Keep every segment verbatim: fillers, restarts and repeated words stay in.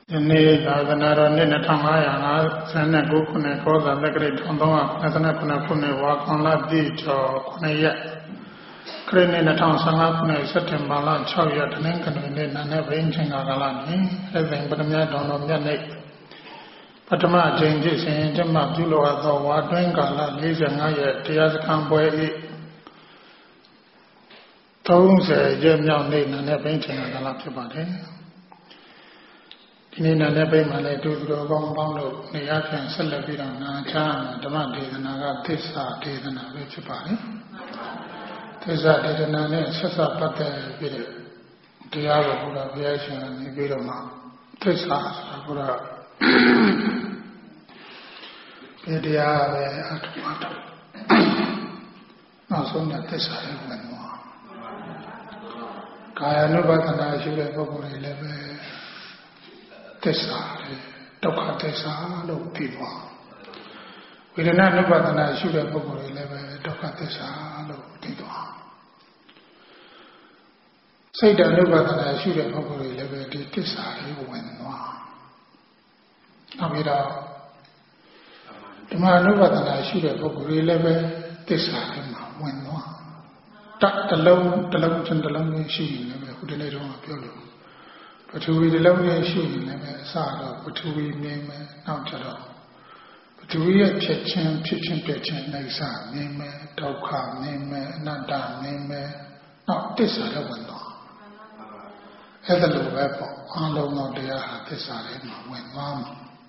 ယနေ့သာသနာတော်နှစ်နှစ်၅၅၉ခုနှစ်ကောဇာတက္ကရာတစ်သုံးရာနှစ်ခုခုနှစ်ဝါကွန်လပြည့်ကျော်ခုနှစ်ရက်ခရစ်နှစ်၂၀၁၅ခုနှစ်စက်တင်ဘာလ၆ရက်တနင်္ဂနွေနေ့နာနဲ့ဘိန်းချင်းကာလနေ့အဲဇင်ပထမတော်တော်မြတ်နေ့ပထမအကြိမ်ဖြစ်စဉ်ကျမပြုလိုအပ်သောဝါတွင်းကာလ၄၅ရက်တရားစခန်းပွဲ၏၃၀ရက်မြောက်နေ့နာနဲ့ဘိန်းချင်းကာလဖြစ်ပါတယ်ဒီနေ့နာနဲ့ပိတ်မှလည်းဒုသူတော်ကောင်းပေါင်းလို့နေရာပြန်ဆက်လက်ပြီးတော့နာချာဓမ္မဒေသနာကသစ္စာဒေသနာပဲဖြစ်ပါတယ်။သစ္စာဒေသနာနဲ့ဆက်စပ်ပတ်သက်ပြီးတဲ့တရားကိုဘုရားဘုရားရှင်ကနေပြီးတော့မှသစ္စာဆိုတာဘုရားဒီတရားပဲအထုမှတ်တော့နောက်ဆုံးတဲ့သစ္စာရဲ့ဝင်သွားကာယ ानु ပါဒနာရှိတဲ့ပုဂ္ဂိုလ်တွေလည်းပဲသစ္စာဒုက္ခသစ္စာလို့ပြီးသွားဝေဒနာ ानु ပါဒနာရှိတဲ့ပုဂ္ဂိုလ်တွေလည်းပဲဒုက္ခသစ္စာလို့ပြီးသွားစိတ်တ ानु ပါဒနာရှိတဲ့ပုဂ္ဂိုလ်တွေလည်းပဲဒီသစ္စာလေးဝင်သွားနောက်ပြီးတော့ဓမ္မ ानु ပါဒနာရှိတဲ့ပုဂ္ဂိုလ်တွေလည်းပဲသစ္စာလေးမှာဝင်သွားတတလုံးတလုံးချင်းတလုံးချင်းရှိနေလည်းပဲဟိုတနေ့တော့ပြောလို့ပထဝီတစ်လုံးနဲ့ရှိနေလည်းပဲအစတော့ပထဝီမြင်မယ်နောက်ကျတော့ပထဝီရဲ့ဖြစ်ချင်းဖြစ်ချင်းပြည့်ချင်းနေစာမြင်မယ်ဒုက္ခမြင်မယ်အနတ္တမြင်မယ်နောက်သစ္စာလည်းဝင်သွားအဲ့ဒါလိုပဲပေါ့အလုံးသောတရားဟာသစ္စာလေးမှာဝင်သွားမှာ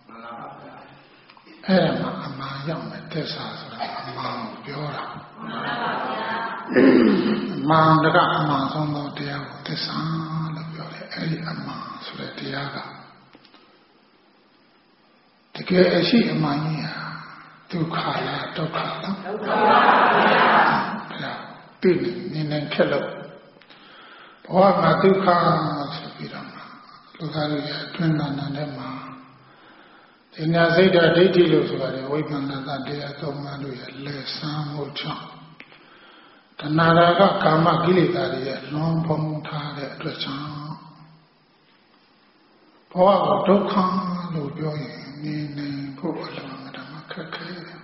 အဲ့ဒါမှအမှန်ရောက်မယ်သစ္စာဆိုတာအမှန်ကိုပြောတာအမှန်တကအမှန်ဆုံးသောတရားကိုသစ္စာအဲ့ဒီအမှန်ဆိုတဲ့တရားကတကယ်အရှိအမှန်ကြီးဟာဒုက္ခလားဒုက္ခလားဒုက္ခပါဗျာသိနေနေခက်လို့ဘောကဒုက္ခဆိုပြီးတော့လူသားတွေအတွင်းနာနာနဲ့မှာဒီညာစိတ်ဓာတ်ဒိဋ္ဌိလို့ဆိုရတယ်ဝိပဿနာတရားသုံးပါးတို့ရဲ့လက်ဆန်းမှုကြောင့်တဏှာရာဂကာမကိလေသာတွေရဲ့လွန်ဖုံးထားတဲ့အတွက်ကြောင့်ဘဝကိုဒုက္ခလို့ပြောရင်နေနေဖို့အလောမဓမ္မခက်ခဲတယ်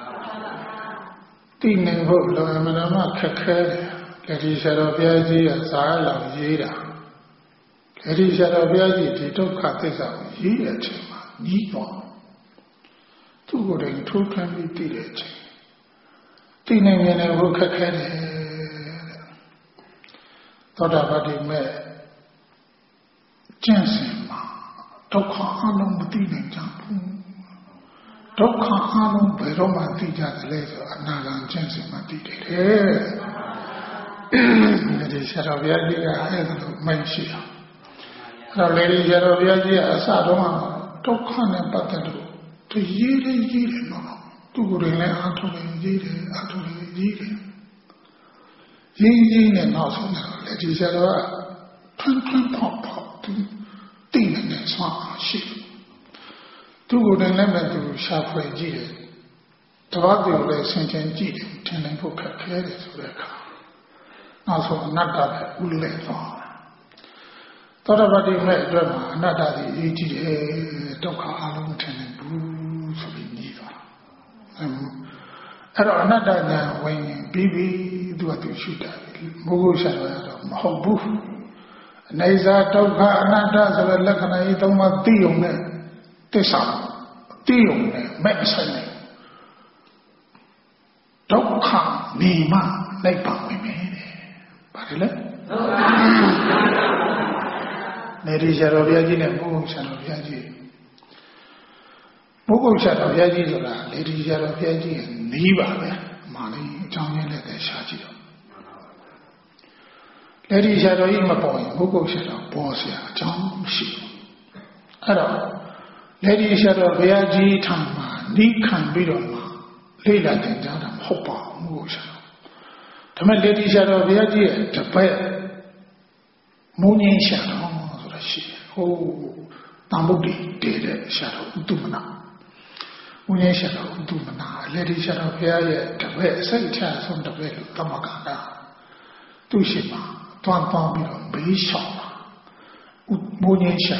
သိနေဖို့အလောမဓမ္မခက်ခဲတယ်လက်ဒီဆရာတော်ဘုရားကြီးကဇာတ်လောက်ရေးတာလက်ဒီဆရာတော်ဘုရားကြီးဒီဒုက္ခသစ္စာကိုရေးတဲ့အချိန်မှာညီးသွားသူ့ကိုယ်တိုင်ထိုးထွင်းပြီးသိတဲ့အချိန်သိနေနေဖို့ခက်ခဲတယ်သောတာပတိမဲ့ကျင့်စဉ်မှာဒုက္ခအလုံးမသိနိုင်ကြဘူးဒုက္ခအလုံးဘယ်တော့မှသိကြတယ်လဲဆိုအနာဂံကျင့်စဉ်မှာသိတယ်အဲဒီဆရာတော်ဘုရားကြီးကအဲ့ဒါလိုမိတ်ရှိတာအဲ့တော့လေဒီဆရာတော်ဘုရားကြီးကအစတော့ဒုက္ခနဲ့ပတ်သက်လို့သူရေးတယ်ရေးတယ်နော်သူကိုယ်တိုင်လည်းအားထုတ်တယ်ရေးတယ်အားထုတ်တယ်ရေးတယ်ရင်းရင်းနဲ့နောက်ဆုံးတော့လေဒီဆရာတော်ကထွန်းထွန်းဖောက်ဖောက်သူသိနေတဲ့ဆွမ်းအားရှိသူကိုယ်တိုင်လည်းမဲ့သူရှာဖွေကြည့်တယ်တပတ်သူလည်းဆင်ခြင်ကြည့်တယ်ထင်နိုင်ဖို့ခက်ခဲတယ်ဆိုတဲ့အခါနောက်ဆုံးအနတ္တပဲဥလဲသွားသောတာပတိမဲ့အတွက်မှာအနတ္တကြီးအရေးကြီးတယ်ဒုက္ခအလုံးထင်နေဘူးဆိုပြီးညီးသွားအဲ့တော့အနတ္တဉာဏ်ဝင်ပြီးပြီးသူကသူရှုတာဘုဂုရှာတော့မဟုတ်ဘူးအနေစာဒုက္ခအနတ္တဆိုတဲ့လက္ခဏာကြီးသုံးပါးသိုံနဲ့သစ္စာသိုံနဲ့မဲ့ဆိုင်နေဒုက္ခနေမှလိုက်ပါဝင်မယ်တဲ့ဘာလဲလဲနေဒီဆရာတော်ဘုရားကြီးနဲ့ဘုဂုဆရာတော်ဘုရားကြီးဘုဂုဆရာတော်ဘုရားကြီးဆိုတာနေဒီဆရာတော်ဘုရားကြီးရဲ့နီးပါပဲအမှန်လေးအကြောင်းရင်းလည်းရှားကြည့်တော့လက်ဒီဆရာတော်ကြီးမပေါ်ရင်ဘုဂုတ်ဆရာတော်ပေါ်ဆရာအကြောင်းရှိအဲ့တော့လက်ဒီဆရာတော်ဘုရားကြီးထံမှာနိခံပြီးတော့မှလေ့လာသင်ကြားတာမဟုတ်ပါဘူးဘုဂုတ်ဆရာတော်ဒါမဲ့လက်ဒီဆရာတော်ဘုရားကြီးရဲ့တပည့်မုံငင်းဆရာတော်ဆိုတာရှိတယ်ဟိုတန်ဖို့တည်တဲ့ဆရာတော်ဥတုမနာမုံငင်းဆရာတော်ဥတုမနာလက်ဒီဆရာတော်ဘုရားရဲ့တပည့်အစိတ်ချဆုံးတပည့်လို့တမကတာသူရှိမှာတွန်းတွန်းပြီးတော့ဘေးရှောင်တာမိုးငင်းရှာတော့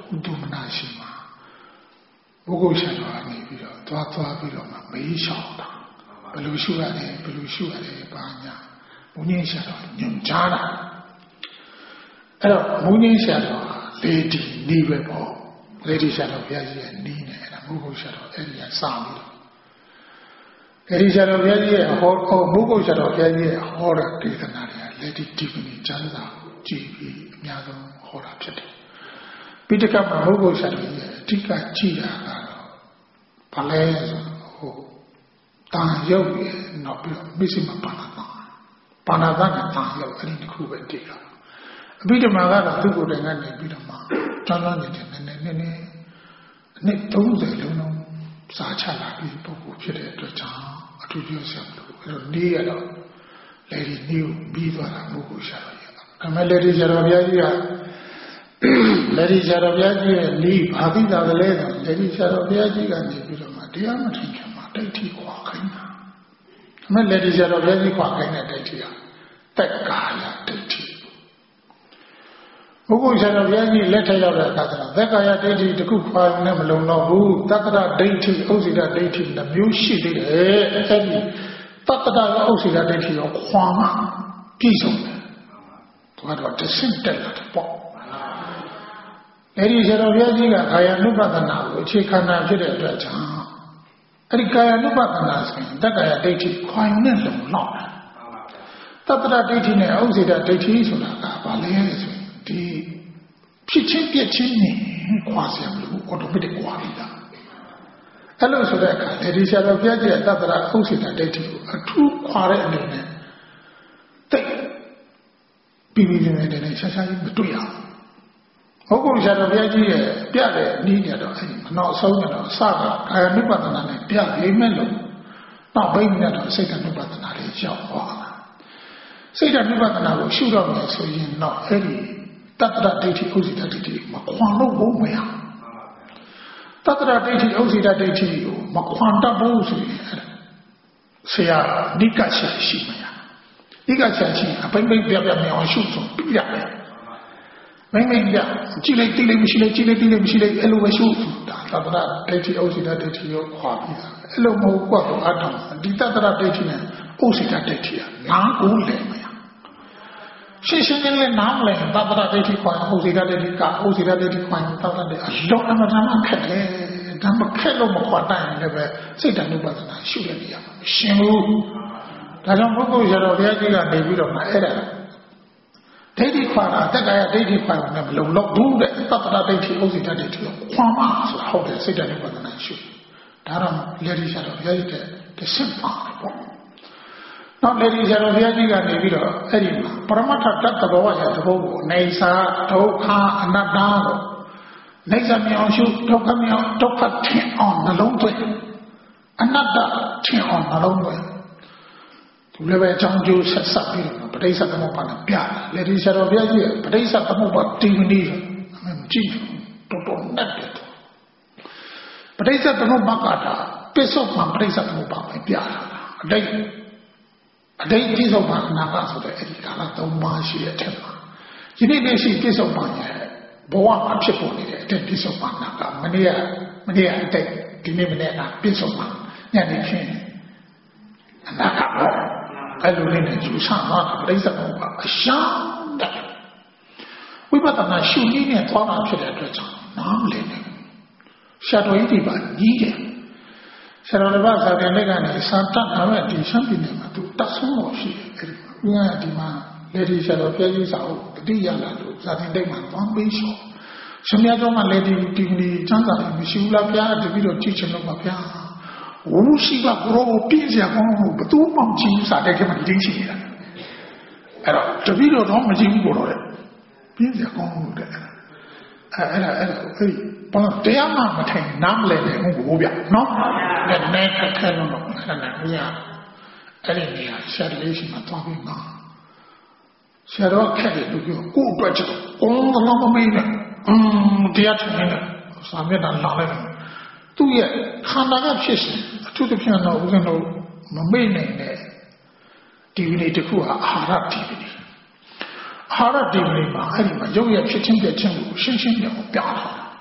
ဥဒုမနာရှိမှာဘုဂုဆရာတော်ကနေပြီးတော့သွားသွားပြီးတော့မှမေးလျှောက်တာဘယ်လိုရှုရတယ်ဘယ်လိုရှုရတယ်ဘာညာဘုန်းကြီးဆရာတော်ညွှန်ကြားတာအဲ့တော့ဘုန်းကြီးဆရာတော်လေဒီနီးပဲပေါ့လေဒီဆရာတော်ဘုရားကြီးရဲ့နီးနေအဲ့ဒါဘုဂုဆရာတော်အဲ့ဒီကစပြီးတော့လေဒီဆရာတော်ဘုရားကြီးရဲ့ဟောဟောဘုဂုဆရာတော်ဘုရားကြီးရဲ့ဟောတဲ့ဒေသနာတွေကလေဒီဒီပနီကျမ်းစာကိုကြည်ပြီးအများဆုံးဟောတာဖြစ်တယ်ပိဋကမှာဘုဂုဆရာတော်ရဲ့အဓိကကြည်တာကတော့ဘာလဲဆိုဟိုတန်ရုပ်ရဲ့နောက်ပြီးတော့မိစိမပါဏာတာပါဏာတာနဲ့တန်ရုပ်အဲ့ဒီတစ်ခုပဲတည်တာအပိဓမ္မာကတော့သူ့ကိုယ်တိုင်ကနေပြီးတော့မှကျောင်းသားနေတဲ့နည်းနည်းနည်းနည်းအနည်းသုံးဆယ်လုံးလုံးစာချလာပြီးပုဂ္ဂိုလ်ဖြစ်တဲ့အတွက်ကြောင့်အထူးပြောစရာမလိုအဲ့တော့နေရတော့လေဒီနေကိုပြီးသွားတာပုဂ္ဂိုလ်ရှာတော့ရတာအမေလေဒီရှာတော်ဘုရားကြီးကလေဒီရှာတော်ဘုရားကြီးရဲ့နေဘာသိတာကလေးဆိုလေဒီရှာတော်ဘုရားကြီးကနေပြီးတော့မှတရားမထင်ခင်မှာဒိဋ္ဌိခွာခိုင်းတာအမေလေဒီရှာတော်ဘုရားကြီးခွာခိုင်းတဲ့ဒိဋ္ဌိကတက်ကာယဒိဋ္ဌိဘုဂုဆရာတော်ဘုရားကြီးလက်ထက်ရောက်တဲ့အခါကျတော့သက်ကာယဒိဋ္ဌိတစ်ခုခွာရုံနဲ့မလုံတော့ဘူးတတ္တရဒိဋ္ဌိဥစ္စေတဒိဋ္ဌိနှမျိုးရှိသေးတယ်အဲ့ဒီတတ္တရဥစ္စေတဒိဋ္ဌိရောခွာမှပြည့်စုံတယ်သူကတော့တဆင့်တက်လာတယ်ပေါ့အဲ့ဒီဆရာတော်ဘုရားကြီးကကာယ ानु ပဒနာကိုအခြေခံတာဖြစ်တဲ့အတွက်ကြောင့်အဲ့ဒီကာယ ानु ပဒနာဆိုရင်သက်ကာယဒိဋ္ဌိခွာရုံနဲ့လုံလောက်တယ်တတ္တရဒိဋ္ဌိနဲ့ဥစ္စေတဒိဋ္ဌိဆိုတာကဘာလဲဆိုဒီဖြစ်ချင်းပြည့်ချင်းနေခွာစရာမလို automatic ခွာပြီးတာအဲ့လိုဆိုတဲ့အခါလေဒီဆရာတော်ဘုရားကြီးရဲ့တတ္တရာဥစ္စေတဒိဋ္ဌိကိုအထူးခွာတဲ့အနေနဲ့တိတ်ပြီးပြီးနေတယ်ရှာရှာကြီးမတွေ့ရဘူးဟုတ်ကဲ့ဆရာတော်ဘုရားကြီးရဲ့ပြတဲ့နည်းကြတော့အဲ့ဒီနောက်ဆုံးတော့အစကကာယ ानु ပဒနာနဲ့ပြလိမ့်မယ်လို့နောက်ဘိန်းနဲ့တော့စိတ် ानु ပဒနာလေးရောက်သွားတာစိတ် ानु ပဒနာကိုရှုတော့မယ်ဆိုရင်တော့အဲ့ဒီတတ္တရဒိဋ္ဌိဥစ္စေတဒိဋ္ဌိမခွန်လို့ဘုံမရတတ္တရဒိဋ္ဌိဥစ္စေတဒိဋ္ဌိကိုမခွန်တတ်ဘူးဆိုရင်ဆရာနိကချက်ရှိမရနိကချက်ရှိအပိမ့်ပိမ့်ပြပြမြောင်ရှုဆုံးပြရတယ်မိမ့်မိမ့်ပြကြည့်လိုက်တိလိုက်မရှိလိုက်ကြည့်လိုက်တိလိုက်မရှိလိုက်အဲ့လိုပဲရှုတာတတ္တရဒိဋ္ဌိဥစ္စေတဒိဋ္ဌိကိုခွာပြီးတာအဲ့လိုမဟုတ်ကွာတော့အထောင်ဒီတတ္တရဒိဋ္ဌိနဲ့ဥစ္စေတဒိဋ္ဌိကနားကိုလဲမရရှင်းရှင်းလင်းလင်းနားမလဲတတ္တရဒိဋ္ဌိခွာဥစ္စေတဒိဋ္ဌိကဥစ္စေတဒိဋ္ဌိခွာတတ္တရဒိဋ္ဌိအလုံးအမတမ်းခက်တယ်ဒါမှခက်လို့မခွာတိုင်းလည်းပဲစိတ်တ ानु ပဒနာရှုရနေရမှာမရှင်းဘူးဒါကြောင့်ဘုဂုဆရာတော်ဘုရားကြီးကနေပြီးတော့မှအဲ့ဒါဒိဋ္ဌိခွာတာတက္ကရာဒိဋ္ဌိခွာတာနဲ့မလုံလောက်ဘူးတဲ့တတ္တရဒိဋ္ဌိဥစ္စေတဒိဋ္ဌိကိုခွာမှာဆိုတာဟုတ်တယ်စိတ်တ ानु ပဒနာရှုဒါတော့လေဒီဆရာတော်ဘုရားကြီးတဲ့တဆင့်ပါတယ်ပေါ့နောက်လေဒီဆရာတော်ဘုရားကြီးကနေပြီးတော့အဲ့ဒီမှာပရမတ္ထတတ္တဘဝရဲ့သဘောကိုနေစာဒုက္ခအနတ္တကိုနေစာမြောင်ရှုဒုက္ခမြောင်ဒုက္ခထင်အောင်နှလုံးသွင်းအနတ္တထင်အောင်နှလုံးသွင်းသူလည်းပဲအကြောင်းကျိုးဆက်ဆက်ပြီးတော့ပဋိစ္စသမုပ္ပါဒပြတယ်လေဒီဆရာတော်ဘုရားကြီးရဲ့ပဋိစ္စသမုပ္ပါဒတိမနီအမှန်ကြည့်တော်တော်နဲ့တယ်ပဋိစ္စသမုပ္ပါကတာပစ္စုပန်ပဋိစ္စသမုပ္ပါပဲပြတာအတိတ်အတိတ်ပြစ္ဆုတ်ပန်အနာဂတ်ဆိုတဲ့အဲ့ဒီကာလသုံးပါးရှိတဲ့အထက်မှာဒီနေ့နေ့ရှိပြစ္ဆုတ်ပန်ရဲ့ဘဝမှာဖြစ်ပေါ်နေတဲ့အတိတ်ပြစ္ဆုတ်ပန်နာကမနေ့ကမနေ့ကအတိတ်ဒီနေ့မနေ့ကပြစ္ဆုတ်ပန်ညနေခင်းအနာဂတ်ပေါ့အဲ့လိုလေးနဲ့ယူဆမှာပြိဿဘုရားအရှမ်းတဲ့ဝိပဿနာရှုနည်းနဲ့သွားတာဖြစ်တဲ့အတွက်ကြောင့်နားမလည်နိုင်ဘူးရှာတော်ကြီးဒီပါကြီးတယ်ဆရာတော်တစ်ပါးစာပြန်လက်ကနေစာတတ်တာပဲဒီရှမ်းပြည်နယ်မှာသူတတ်ဆုံးလို့ရှိတယ်အဲ့ဒီကဒီမှာလေဒီဆရာတော်ပြည့်ကြီးစာအုပ်တတိယလာလို့စာတင်တိတ်မှာသွားပေးလျှော်ရှင်မြတ်တော်ကလေဒီဒီဒီချမ်းသာမရှိဘူးလားဗျာတပည့်တော်ကြည့်ချင်လို့ပါဗျာဝုရှိကဘရောပြည့်စရာကောင်းဘသူမှမကြည့်စာတဲ့ကမှဒီချင်းနေတာအဲ့တော့တပည့်တော်တော့မကြည့်ဘူးတော့လေပြည့်စရာကောင်းလို့တဲ့အဲ့အဲ့ဒါအဲ့ဒါအဲ့ဒီဘာတရားမှမထိုင်နားမလဲနဲ့ဟုတ်ဘူးဗျနော်နဲ့နဲ့ခက်ခဲလို့တော့အဲ့ဒါနဲ့ဘုရားအဲ့ဒီနေရာဆရာလေးရှိမှသွားပြီးမှာဆရာတော်ခက်တယ်လို့ပြောကိုယ့်အတွက်ချက်ကောင်းတော့မမေးနဲ့အင်းတရားထိုင်နေစာမျက်နှာလာလိုက်သူ့ရဲ့ခန္ဓာကဖြစ်စဉ်အထူးသဖြင့်တော့ဦးဇင်းတို့မမေ့နိုင်တဲ့ဒီဝိနည်းတစ်ခုဟာအာဟာရဒီဝိနည်းအာဟာရဒီဝိနည်းမှာအဲ့ဒီမှာရုပ်ရဖြစ်ချင်းပြချင်းကိုရှင်းရှင်းပြပြထားတာ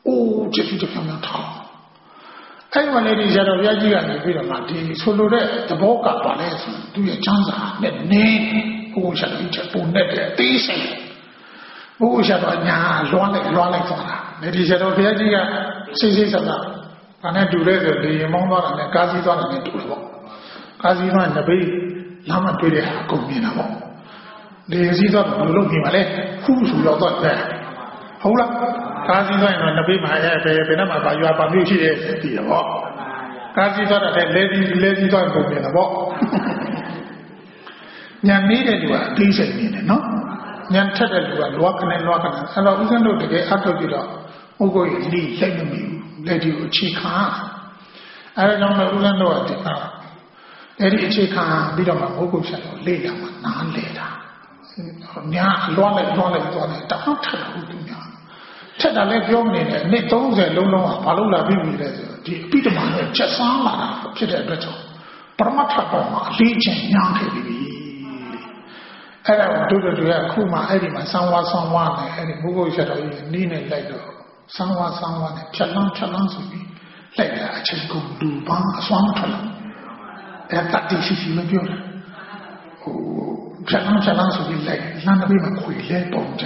အိုးจิตတိပြောင်းပြောင်းထားအဲ့မှာလေဒီဆရာတော်ဘုရားကြီးကနေပြီးတော့မှဒီဆိုလိုတဲ့သဘောကပါလဲဆိုသူရဲ့ချမ်းသာနဲ့နေဘုရားဆရာတော်ကြီးပုံနဲ့တဲ့အသေးစိတ်ဘုရားဆရာတော်ညာလွှမ်းလိုက်လွှမ်းလိုက်သွားတာလေဒီဆရာတော်ဘုရားကြီးကစိတ်စိတ်ဆက်တာဘာနဲ့တူလဲဆိုလေရင်မောင်းသွားတာနဲ့ကားစီးသွားတာနဲ့တူတယ်ပေါ့ကားစီးသွားနှစ်ပိလမ်းမှာတွေ့တဲ့ဟာအကုန်မြင်တာပေါ့လေစီးသွားဘယ်လိုလုပ်မြင်ပါလဲခုဆိုရောက်တော့တယ်ဟုတ်လားကားစီးသွားရင်တော့နှစ်ပိမှာရဲ့ဘယ်ဘယ်နဲ့မှပါရွာပါမျိုးရှိတယ်ဒီတော့ကားစီးသွားတဲ့လေစီးလေစီးသွားပုံမြင်တာပေါ့ညာနေတဲ့လူကအသေးစိတ်မြင်တယ်နော်ညာထက်တဲ့လူကလွားခနဲ့လွားခနဲ့အဲ့တော့ဦးဇင်းတို့တကယ်အထုတ်ပြီးတော့ဥက္ကိုကြီးလိလိုက်မမီဘူးလက်ဒီကိုအခြေခံအဲ့ဒါကြောင့်လည်းဦးဇင်းတို့ကဒီကအဲ့ဒီအခြေခံပြီးတော့မှဥက္ကိုဆက်တော့လေ့လာမှနားလေတာညာလွားလိုက်လွားလိုက်သွားတယ်တောက်ထက်လို့သူညာထက်တာလည်းပြောနေတယ်နှစ်သုံးဆယ်လုံးလုံးကဘာလို့လာပြီးပြီလဲဆိုတော့ဒီအပိဓမ္မာနဲ့ချက်စားလာတာဖြစ်တဲ့အတွက်ကြောင့်ပရမတ္ထပေါ်မှာအလေးချင်းညာခဲ့ပြီအဲ့ဒါတို့တို့တွေကခုမှအဲ့ဒီမှာဆောင်းဝါဆောင်းဝါနဲ့အဲ့ဒီဘုဂုတ်ဆက်တော်ကြီးနီးနေလိုက်တော့ဆောင်းဝါဆောင်းဝါနဲ့ဖြတ်လန်းဖြတ်လန်းဆိုပြီးလိုက်တာအချိန်ကုန်လူပန်းအစွမ်းမထွက်လို့အဲ့တတိရှိရှိမပြောတာဟိုဖြတ်လန်းဖြတ်လန်းဆိုပြီးလိုက်လမ်းတစ်ပေးမှာခွေလဲပုံကြ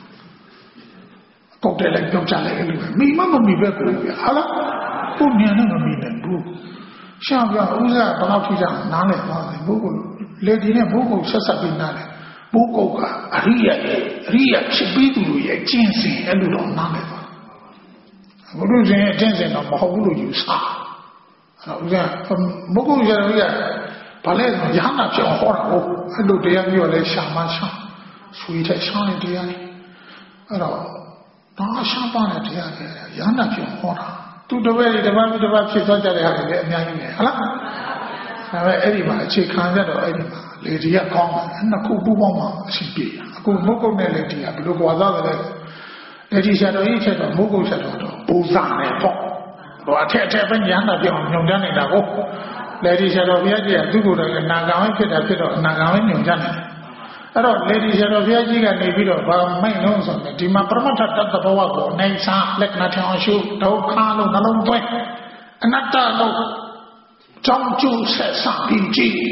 ပုတ်တယ်လိုက်ပြုတ်ကြလိုက်အဲ့လိုပဲမိမမမိပဲကိုပြဟာလားကိုမြန်နဲ့မမိနဲ့ဘူးရှာပြဥစ္စာဘယ်လောက်ထိကြနားလဲသွားတယ်ဘုဂုတ်လေဒီနဲ့ဘုဂုတ်ဆက်ဆက်ပြီးနားလဲဘုဂုတ်ကအရိယာအရိယာဖြစ်ပြီးသူတို့ရဲ့ကျင့်စဉ်အဲ့လိုတော့နားလဲသွားဘုရားရှင်ရဲ့ကျင့်စဉ်တော့မဟုတ်ဘူးလို့ယူဆအဲ့တော့ဥစ္စာဘုဂုတ်ရရရဘာလဲရဟနာပြောဟောတာဟုတ်အဲ့လိုတရားမျိုးလည်းရှာမရှာဆွေးတဲ့ရှာတဲ့တရားလေးအဲ့တော့ဒါရှာပါတဲ့တရားလေရဟနာပြောဟောတာသူတပည့်တွေတပတ်တပတ်ဖြစ်သွားကြတဲ့ဟာတွေလည်းအများကြီးပဲဟုတ်လားဒါပေမဲ့အဲ့ဒီမှာအခြေခံရတော့အဲ့ဒီမှာလေဒီကကောင်းတယ်နှစ်ခုပူပေါင်းမှအရှိပြေအခုမုတ်ကုတ်နဲ့လေဒီကဘယ်လိုကြွားသားတယ်လေဒီဆရာတော်ကြီးချက်တော့မုတ်ကုတ်ချက်တော့ပူစားတယ်ပေါ့ဟိုအထက်အထက်ပဲညာနာပြောင်းညုံတန်းနေတာကိုလေဒီဆရာတော်ဘုရားကြီးကသူ့ကိုယ်တော်အနာဂံဝိဖြစ်တာဖြစ်တော့အနာဂံဝိညုံကြတယ်အဲ့တော့လေဒီဆရာတော်ဘုရားကြီးကနေပြီးတော့ဘာမိုက်လုံးဆိုတော့ဒီမှာပရမတ္ထတ္တဘဝကိုနိုင်စားလက္ခဏာထအောင်ရှုဒုက္ခလို့နှလုံးသွင်းအနတ္တလို့ကြောင့်ကျိုးဆက်ဆံပြီးကြည့်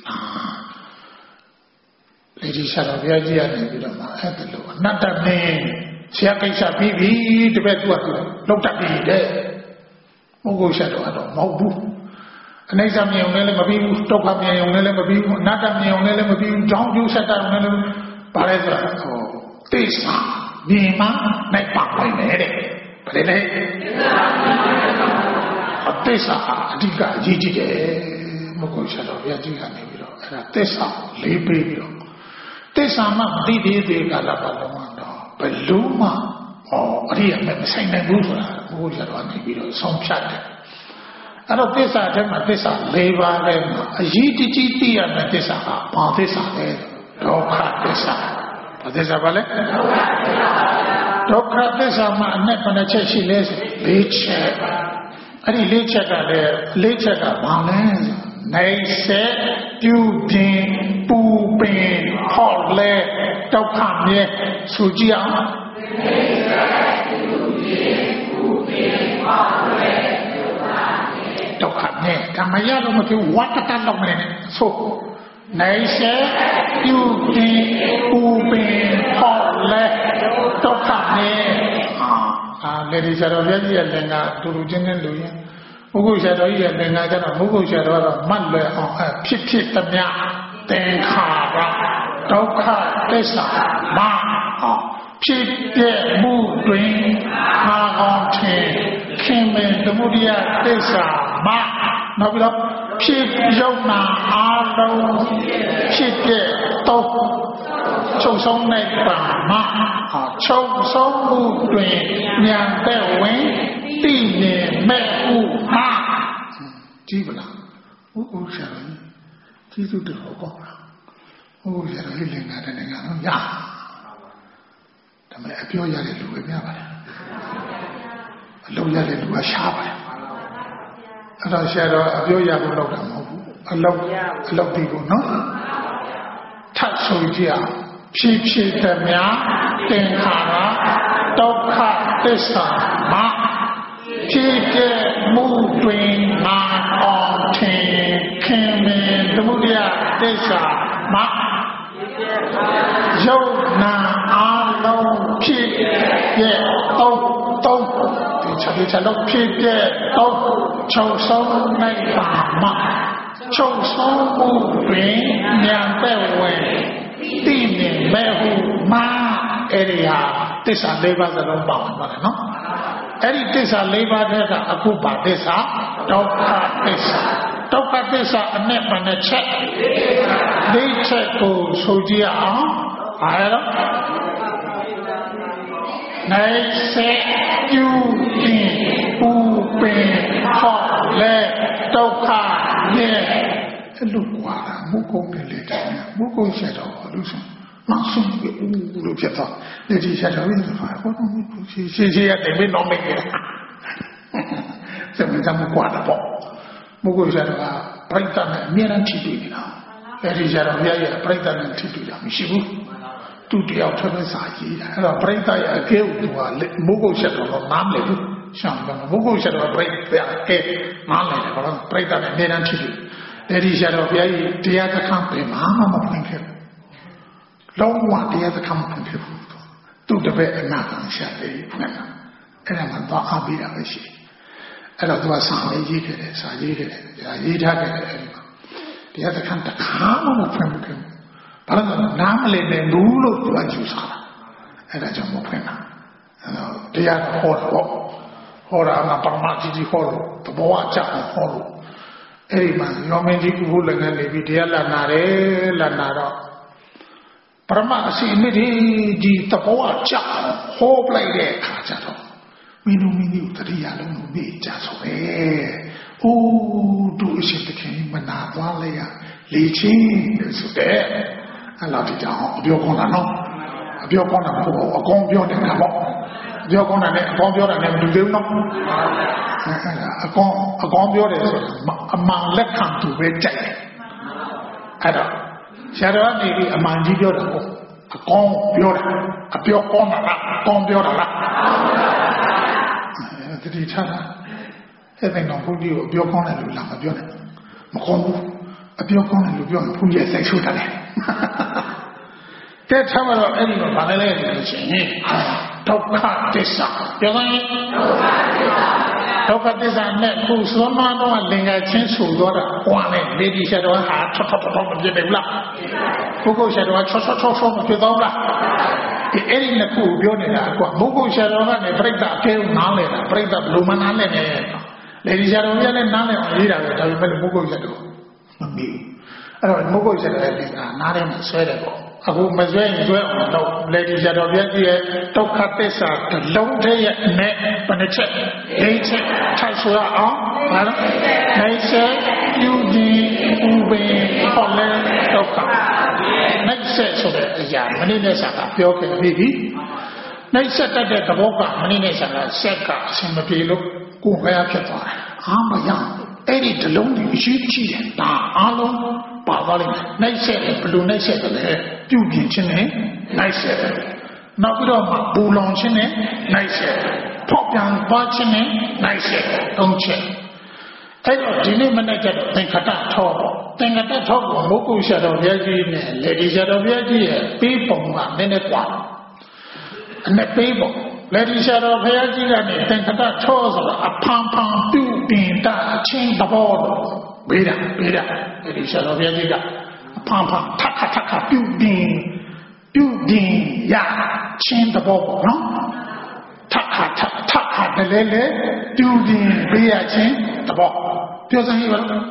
လေဒီဆရာတော်ဘုရားကြီးကနေပြီးတော့မှအဲ့ဒါလို့အနတ္တနဲ့ဆရာကိစ္စပြီးပြီတပည့်သူကသူလောက်တတ်ပြီတဲ့ဘုဂုတ်ဆရာတော်ကတော့မဟုတ်ဘူးအနိစ္စမြင်ုံနဲ့လည်းမပြီးဘူးဒုက္ခမြင်ုံနဲ့လည်းမပြီးဘူးအနတ္တမြင်ုံနဲ့လည်းမပြီးဘူးကြောင့်ကျိုးဆက်တာနဲ့လည်းဘာလဲဆိုတော့ဟိုသိစာမြင်မှနိုင်ပါနိုင်တယ်တဲ့ဘာလဲလဲအသိစာအဓိကအရေးကြီးတယ်ဘုဂုတ်ဆရာတော်ဘုရားကြီးကနေပြီးတော့အဲ့ဒါသိစာလေးပေးပြီးတော့သိစာမှမသိသေးသေးကာလပတ်လုံးတော့ဘယ်လုံးမှဟောအရိယာမဆိုင်နိုင်ဘူးဆိုတာဘုဂုတ်ဆရာတော်ကနေပြီးတော့ဆုံးဖြတ်တယ်အဲ့တော့သစ္စာထဲမှာသစ္စာ၄ပါးထဲမှာအရေးတကြီးသိရမယ့်သစ္စာကဘာသစ္စာလဲဒုက္ခသစ္စာဘာသစ္စာပါလဲဒုက္ခသစ္စာမှာအနဲ့ဘယ်နှချက်ရှိလဲဆို၄ချက်အဲ့ဒီ၄ချက်ကလည်း၄ချက်ကဘာလဲနိုင်စေပြုပြင်ပူပင်ဟော့လဲဒုက္ခမြဲဆိုကြည့်အောင်နိုင်စေပြုပြင်ပူပင်ဟော့လဲဒုက္ခနဲ့ကမ္မရလို့မဖြစ်ဝတ္တတလောက်နဲ့ဆိုနိုင်စေပြုပြင်ပူပင်ဟော့လဲဒုက္ခနဲ့အာလေဒီဆရာတော်ဘုရားကြီးရဲ့လင်္ကာတူတူချင်းချင်းလူရင်ဘုဂုတ်ဆရာတော်ကြီးရဲ့လင်္ကာကျတော့ဘုဂုတ်ဆရာတော်ကတော့မတ်လွယ်အောင်အဖြစ်ဖြစ်သမျှသင်္ခါရဒုက္ခသစ္စာမအောင်ဖြစ်ပြမှုတွင်အာကောင်ထင်ခင်မင်သမုဒိယသစ္စာမနောက်ပြီးတော့ဖြစ်ယုံနာအာလုံးဖြစ်တဲ့တော့ချုပ်ဆုံးတဲ့ပါမဟာချုပ်ဆုံးမှုတွင်ဉာဏ်သက်ဝင်သိမြင်မဲ့ဥဟာကြည့်ပါလားဘုရားဆရာကြီးကျေးဇူးတော်ကောင်းလားဘုရားဆရာကြီးလင်္ကာတဲ့နိုင်ငံတော့ရဒါပေမဲ့အပြောရတဲ့လူပဲများပါတယ်အလုံးရတဲ့လူကရှားပါတယ်အဲ့တော့ဆရာတော်အပြောရဖို့လောက်တာမဟုတ်ဘူးအလောက်အလောက်ဒီကိုနော်ထပ်ဆိုကြည့်အောင်ဖြစ်ဖြစ်သမျှသင်္ခါရဒုက္ခသစ္စာမှာဖြစ်တဲ့မှုတွင်ငါအောင်ထင်ခင်မင်သမုဒယသစ္စာမှာယုတ်နာအလုံးဖြစ်ရဲ့သုံးသုံးဒီချက်ဒီချက်တော့ဖြစ်တဲ့သုံးချုပ်ဆုံးနိုင်ပါမှာချုပ်ဆုံးမှုတွင်ဉာဏ်ပဲ့ဝင်သိမြင်မဲ့ဟုမှာအဲ့ဒီဟာသစ္စာလေးပါးစလုံးပါဝင်ပါတယ်နော်အဲ့ဒီသစ္စာလေးပါးတဲ့ကအခုပါသစ္စာဒုက္ခသစ္စာဒုက္ခသစ္စာအနဲ့ပါနဲ့ချက်ဒီချက်ကိုဆိုကြည့်အောင်ဟာရောနိုင်စေယူရင်ပူပင်ဟောလေဒုက္ခနဲ့အဲ့လိုကွာမုကုတ်တယ်လေတဲ့မုကုတ်ချက်တော့လူဆုံးနောက်ဆုံးဘူးလို့ဖြစ်တော့ဒီဒီချက်တော့ရင်ဆိုတော့ဘာလို့ရှေ့ရှေ့ရတယ်မင်းတော့မင်းရဲ့စမစမကွာတော့မုကုတ်ချက်တော့ပြိတ္တနဲ့အမြဲတမ်းထိတွေ့နေတာအဲ့ဒီချက်တော့မြတ်ရဲ့ပြိတ္တနဲ့ထိတွေ့တာမရှိဘူးသူတယောက်ထပ်ပဲစာကြည့်တာအဲ့တော့ပြိတ္တရဲ့အကဲဥသူကမုကုတ်ချက်တော့နားမလည်ဘူးရှောင်းတော့မုကုတ်ချက်တော့ပြိတ္တရဲ့အဲနားလည်တယ်ဘာလို့ပြိတ္တနဲ့အမြဲတမ်းထိတွေ့အဲ့ဒီချက်တော့ဘုရားကြီးတရားသခန်းပြင်မှာမဖွင့်ခဲ့လုံးဝတရားသခန်းမဖွင့်ခဲ့ဘူးသူတပည့်အနာခံရှာတယ်ဖွင့်တာအဲ့ဒါမှတော့အားပေးတာပဲရှိအဲ့တော့သူကစာရေးခဲ့တယ်စာရေးခဲ့တယ်ဒါရေးထားခဲ့တယ်အဲ့ဒီမှာတရားသခန်းတစ်ခါမှမဖွင့်ဘူးဘာလို့လဲနားမလည်နဲ့ဘူးလို့သူကယူဆတာအဲ့ဒါကြောင့်မဖွင့်တာအဲ့တော့တရားဟောတော့ဟောတာကပရမကြီးကြီးဟောလို့တဘောအကြောင်းဟောလို့အဲ့ဒီမှာရောမင်းကြီးကုလည်းငန်းနေပြီးတရားလာနာတယ်လာနာတော့ပရမအစီအမိဒီတဘောအကြောင်းဟောပလိုက်တဲ့အခါကျတော့မင်းတို့မင်းတို့တရားလုံးကိုမေ့ကြဆိုပဲ။အိုးတို့အရှင်တခင်မနာသွားလေရလေချင်းဆိုတဲ့အဲ့လောက်ဒီကြောင်အပြောကောင်းတာနော်အပြောကောင်းတာမဟုတ်ဘူးအကောင်ပြောနေတာပေါ့အပြောကောင်းတာနဲ့အကောင်ပြောတာနဲ့မတူသေးဘူးနော်အဲ့ဒါအကောင်အကောင်ပြောတယ်ဆိုအမှန်လက်ခံသူပဲကြိုက်တယ်အဲ့တော့ဆရာတော်ကနေပြီးအမှန်ကြီးပြောတာပေါ့အကောင်ပြောတာအပြောကောင်းတာလားအကောင်ပြောတာလားတတိထားတာအဲ့ဒါတော့ဘုန်းကြီးကိုအပြောကောင်းတယ်လို့လာမပြောနဲ့မကောင်းဘူးအပြောကောင်းတယ်လို့ပြောရင်ဘုန်းကြီးစိတ်ဆိုးတယ်တဲ့ထားမတော့အဲ့ဒီတော့ဗာလဲလဲလို့ရှိရင်ဒုက္ခသစ္စာပြောရင်ဒုက္ခသစ္စာနဲ့ခုသွမ်းမတော့လင်္ကာချင်းဆိုတော့တာကွာနဲ့လေဒီချက်တော်ဟာထောက်ထောက်ထောက်မပြည့်တယ်ဘူးလားဘုဂုတ်ချက်တော်ချောချောချောချောမပြည့်တော့ဘူးလားဒီအဲ့ဒီနှစ်ခုပြောနေတာကွာဘုဂုတ်ချက်တော်ကနေပြိတ္တာအကဲနားလဲတာပြိတ္တာဘလူမနားလဲနေလေဒီချက်တော်ရလည်းနားလဲအောင်ရေးတာပဲဒါပေမဲ့ဘုဂုတ်ချက်တော်မမီဘူးအဲ့တော့ဘုဂုတ်ချက်တော်လည်းနားထဲမှာဆွဲတယ်ပေါ့အခုမဆွဲရင်ဆွဲအောင်တော့လေဒီချက်တော်ပြည့်ရဲ့ဒုက္ခသစ္စာတစ်လုံးတည်းရဲ့နဲ့ဘယ်နှချက်လေးချက်ထပ်ဆိုရအောင်ဟာနော်နိုင်စေယူဒီဥပေဟောလဲဒုက္ခနိုင်စေဆိုတဲ့အရာမနေ့နဲ့ဆက်တာပြောခဲ့ပြီနိုင်ဆက်တတ်တဲ့သဘောကမနေ့နဲ့ဆက်ကဆက်က အဆင်မပြေလို့ကိုယ်ပဲဖြစ်သွားတယ်အားမရအဲ့ဒီတလုံးကြီးအရှိကြီးတယ်ဒါအားလုံးပါသွားလိမ့်မယ်နိုင်ဆက်ဘယ်လိုနိုင်ဆက်တယ်လဲပြုပြင်ခြင်းနဲ့နိုင်ဆက်တယ်နောက်ပြီးတော့ပူလောင်ခြင်းနဲ့နိုင်ဆက်ဖောက်ပြန်သွားခြင်းနဲ့နိုင်ဆက်သုံးချက်အဲ့တော့ဒီနေ့မနေ့ကျတော့သင်္ခတထောသင်္ခတထောကိုမုတ်ကုရှတော်ဘုရားကြီးနဲ့လေဒီရှတော်ဘုရားကြီးရဲ့ပေးပုံကနည်းနည်းกว่าအနဲ့ပေးပုံလေဒီရှတော်ဘုရားကြီးကနေသင်္ခတထောဆိုတော့အဖန်ဖန်ပြုတင်တာအချင်းသဘောတော့ဘေးတာဘေးတာလေဒီရှတော်ဘုရားကြီးကအဖန်ဖန်ထက်ခါထက်ခါပြုတင်ပြုတင်ရချင်းသဘောပေါ့နော်ထက်ခါထက်ထက်ခါတလဲလဲပြုတင်ပေးရချင်းသဘောပြောစမ်းရပါလား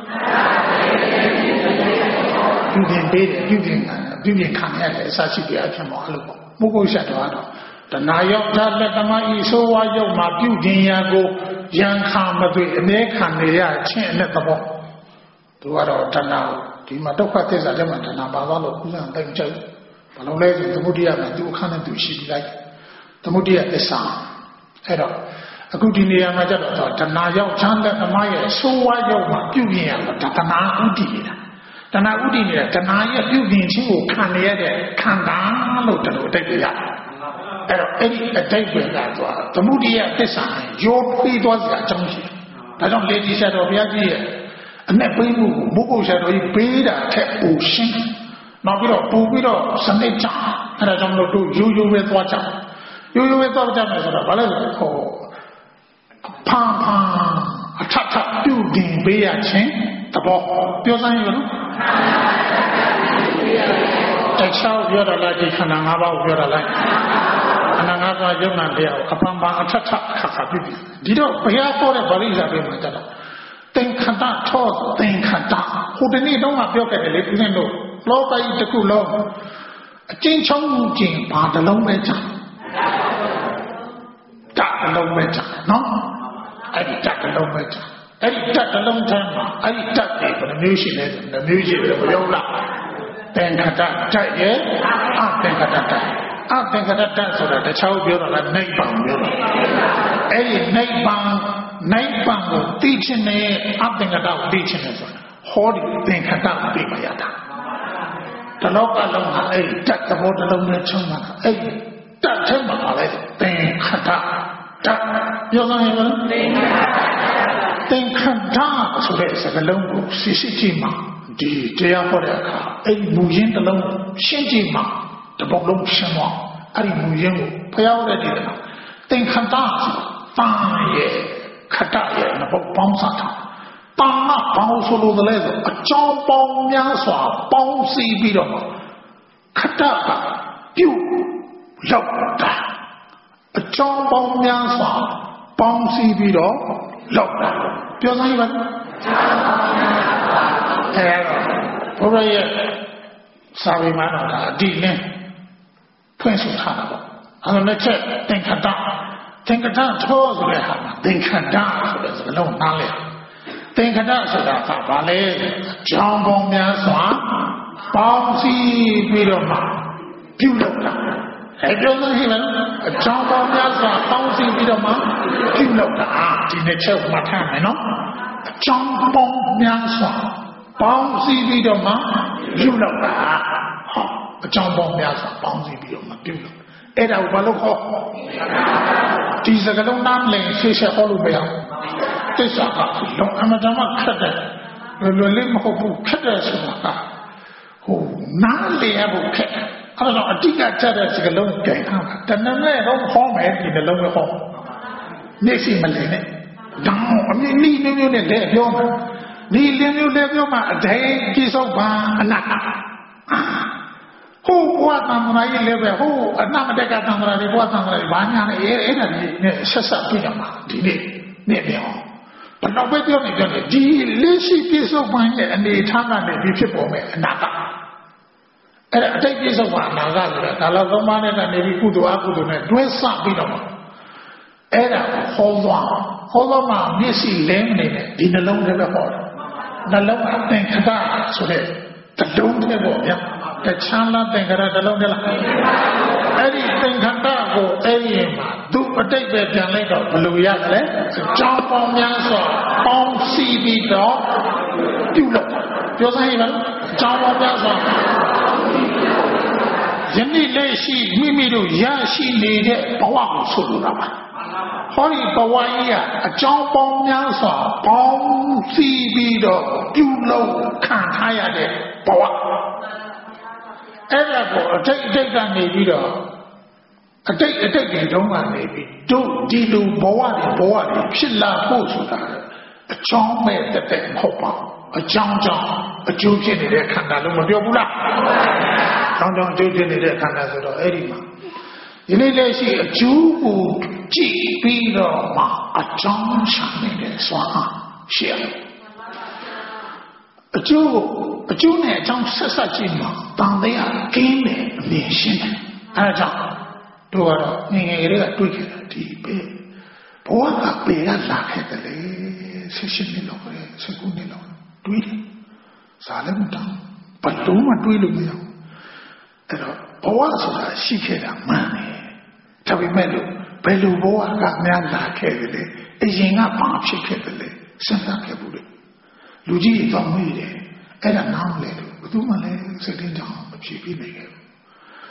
ပြုပြင်ပေးတယ်ပြုပြင်ပြုပြင်ခံရတယ်အစရှိတဲ့အဖြစ်မှာအဲ့လိုပေါ့မုဂုတ်ရှတ်တော်ကတော့တဏှာရောက်တာလက်သမားဤဆိုဝါရောက်မှာပြုပြင်ရကိုရန်ခံမသွေအနေခံနေရချင်းနဲ့သဘောသူကတော့တဏှာဒီမှာဒုက္ခသစ္စာထဲမှာတဏှာပါသွားလို့ဥစ္စာတိတ်ကြိုက်ဘာလို့လဲဆိုသမုဒိယမှာသူအခန်းနဲ့သူရှိလိုက်သမုဒိယသစ္စာအဲ့တော့အခုဒီနေရာမှာကျတော့တဏှာရောက်ချမ်းတဲ့သမားရဲ့ဆိုးဝါးရောက်မှာပြုပြင်ရတော့တဏှာဥတည်နေတာတဏှာဥတည်နေတာတဏှာရဲ့ပြုပြင်ခြင်းကိုခံရတဲ့ခံတာလို့တို့အတိတ်ပြရတယ်အဲ့တော့အဲ့ဒီအတိတ်ပဲကတော့သမုဒိယသစ္စာနဲ့ရောပြီးသွားစရာအကြောင်းရှိတယ်ဒါကြောင့်လေဒီဆရာတော်ဘုရားကြီးရဲ့အနဲ့ပေးမှုကိုဘုက္ခုဆရာတော်ကြီးပေးတာထက်ပိုရှင်းနောက်ပြီးတော့ပို့ပြီးတော့စနစ်ကြအဲ့ဒါကြောင့်မလို့တို့ရိုးရိုးပဲသွားကြရိုးရိုးပဲသွားကြမယ်ဆိုတော့ဘာလဲဆိုဟောဖန်ဖန်အထထပြုတင်ပေးရခြင်းသဘောပြောစမ်းရလို့တခြားပြောတာလားဒီခန္ဓာ၅ပါးကိုပြောတာလားခန္ဓာ၅ပါးယုံနာတရားကိုအပန်ပန်အထထခါခါပြုပြီဒီတော့ဘုရားဟောတဲ့ဗာလိစာပြေမှာကြတော့သင်္ခတထောသင်္ခတဟိုတနေ့တုန်းကပြောခဲ့တယ်လေဦးဇင်းတို့လောကကြီးတစ်ခုလုံးအကျဉ်းချုံးခြင်းဘာတစ်လုံးပဲကြာတတစ်လုံးပဲကြာနော်အဲ့ဒီတတစ်လုံးပဲကြာအဲ့ဒီတတစ်လုံးထဲမှာအဲ့ဒီတတွေဘယ်နှမျိုးရှိလဲဆိုနှမျိုးရှိတယ်မပြောလားသင်္ခတတရဲ့အသင်္ခတတအသင်္ခတတဆိုတာတခြားပြောတာလားနိဗ္ဗာန်ပြောတာအဲ့ဒီနိဗ္ဗာန်နိဗ္ဗာန်ကိုသိခြင်းနဲ့အသင်္ခတကိုသိခြင်းနဲ့ဆိုတာဟောဒီသင်္ခတကိုသိမှရတာတလောကလုံးဟာအဲ့ဒီတသဘောတစ်လုံးနဲ့ချုံမှာအဲ့ဒီတထဲမှာပါလေသင်္ခတတပြောစမ်းရင်လည်းသင်္ခတသင်္ခတဆိုတဲ့စကားလုံးကိုစစ်စစ်ကြည့်မှာဒီတရားဟောတဲ့အခါအဲ့ဒီမူရင်းတစ်လုံးရှင်းကြည့်မှာတပုတ်လုံးရှင်းသွားအဲ့ဒီမူရင်းကိုဖျောက်တဲ့ဒီကသင်္ခတတာရဲ့ခတရဲ့နှစ်ပုတ်ပေါင်းစားတာတာမဘောင်းဆိုလို့လည်းဆိုအကြောင်းပေါင်းများစွာပေါင်းစည်းပြီးတော့ခတကပြုတ်လောက်တာအကြောင်းပေါင်းများစွာပေါင်းစည်းပြီးတော့လောက်တာပြောစမ်းရပါအဲဘုရားရဲ့စာပေမှာတော့အတိနဲ့ဖွင့်ဆိုထားတာပေါ့အဲ့ဒါနဲ့ချက်သင်္ခတသင်္ခတထောဆိုတဲ့ဟာမှာသင်္ခတဆိုတဲ့စကားလုံးနားလဲသင်္ခတဆိုတာကဘာလဲကြောင်းပေါင်းများစွာပေါင်းစည်းပြီးတော့မှပြုလုပ်တာအဲပြောလို့ရှိရင်အကြောင်းပေါင်းများစွာပေါင်းစည်းပြီးတော့မှပြုလုပ်တာဒီနေ့ချက်မှတ်ထားမယ်နော်အကြောင်းပေါင်းများစွာပေါင်းစည်းပြီးတော့မှပြုလုပ်တာဟောအကြောင်းပေါင်းများစွာပေါင်းစည်းပြီးတော့မှပြုလုပ်အဲ့ဒါကိုဘာလို့ခေါ်ဒီစကားလုံးနားလည်ရှေ့ဆက်ဟောလို့မရဘူးသစ္စာကလုံးအမှန်တမ်းခက်တယ်လွယ်လွယ်လေးမဟုတ်ဘူးခက်တယ်ဆိုတာကဟိုနားလည်ရဖို့ခက်တယ်အဲ့တော့အတိတ်ကချက်တဲ့စကားလုံးကြိုင်ထားတာတဏ္ဍနဲ့တော့ဟောမယ်ဒီနှလုံးပဲဟောနေစီမလည်နဲ့တောင်းအမြင့်နီးမျိုးမျိုးနဲ့လည်းပြောမှာဒီလင်းမျိုးလည်းပြောမှာအတိုင်းပြစ္ဆုတ်ပါအနာဟိုဘဝသံဃာကြီးလည်းပဲဟိုအနမတက်ကသံဃာတွေဘဝသံဃာတွေဘာညာလဲအဲ့အဲ့ဒါကြီးနဲ့ဆက်ဆက်ပြရမှာဒီနေ့နေ့ပြောဘယ်တော့ပဲပြောနေကြတယ်ဒီလက်ရှိပြစ္ဆုတ်ပန်းရဲ့အနေထားကနေပြီးဖြစ်ပေါ်မယ်အနာကအဲ့ဒါအတိတ်ပြစ္ဆုတ်ပန်းအနာကဆိုတာဒါလောက်သုံးပါးနဲ့ကနေပြီးကုသိုလ်အကုသိုလ်နဲ့တွဲဆပြီးတော့အဲ့ဒါဟောသွားဟောသွားမှမျက်စိလင်းနေတယ်ဒီနှလုံးထဲပဲဟောတယ်နှလုံးအသင်္ခတဆိုတဲ့တလုံးထဲပေါ့ဗျာတခြားလားသင်္ခတတလုံးထဲလားအဲ့ဒီသင်္ခတကိုအဲ့ဒီမှာသူအတိတ်ပဲပြန်လိုက်တော့ဘယ်လိုရလဲအကြောင်းပေါင်းများစွာပေါင်းစည်းပြီးတော့ပြုလုပ်ပြောစမ်းရလားအကြောင်းပေါင်းများစွာယနေ့လက်ရှိမိမိတို့ရရှိနေတဲ့ဘဝကိုဆိုလိုတာပါဟောဒီဘဝကြီးကအကြောင်းပေါင်းများစွာပေါင်းစည်းပြီးတော့ပြုလုပ်ခံထားရတဲ့ဘဝအဲ့ဒါကိုအတိတ်အတိတ်ကနေပြီးတော့အတိတ်အတိတ်တွေတုန်းကနေပြီးတို့ဒီလိုဘဝတွေဘဝတွေဖြစ်လာဖို့ဆိုတာအကြောင်းမဲ့တက်တက်မဟုတ်ပါဘူးအကြောင်းကြောင့်အကျိုးဖြစ်နေတဲ့ခန္ဓာလုံးမပြောဘူးလားအကြောင်းကြောင့်အကျိုးဖြစ်နေတဲ့ခန္ဓာဆိုတော့အဲ့ဒီမှာဒီနေ့လက်ရှိအကျိုးကိုကြည့်ပြီးတော့မှအကြောင်းရှာနေတဲ့စွမ်းအားရှိရအကျိုးကိုအကျိုးနဲ့အကြောင်းဆက်ဆက်ကြည့်မှတန်တရားကင်းတယ်အမြင်ရှင်းတယ်အဲဒါကြောင့်တို့ကတော့ငယ်ငယ်လေးကတွေးခဲ့တာဒီပဲဘဝကပေကလာခဲ့တယ်လေဆက်ရှင်းနေတော့ပဲဆက်ကူနေတော့တွေးတယ်စားလည်းမတောင်းဘယ်တော့မှတွေးလို့မရဘူးအဲ့တော့ဘဝဆိုတာရှိခဲ့တာမှန်တယ်ဒါပေမဲ့လို့ဘယ်လိုဘဝကများလာခဲ့တယ်လေအရင်ကဘာဖြစ်ခဲ့တယ်လေစဉ်းစားခဲ့ဘူးလေလူကြီးတွေတောင်းမိတယ်အဲ့ဒါနားမလဲလို့ဘယ်သူမှလည်းစိတ်တင်းကြောင်မဖြစ်ပြီးနိုင်ခဲ့ဘူး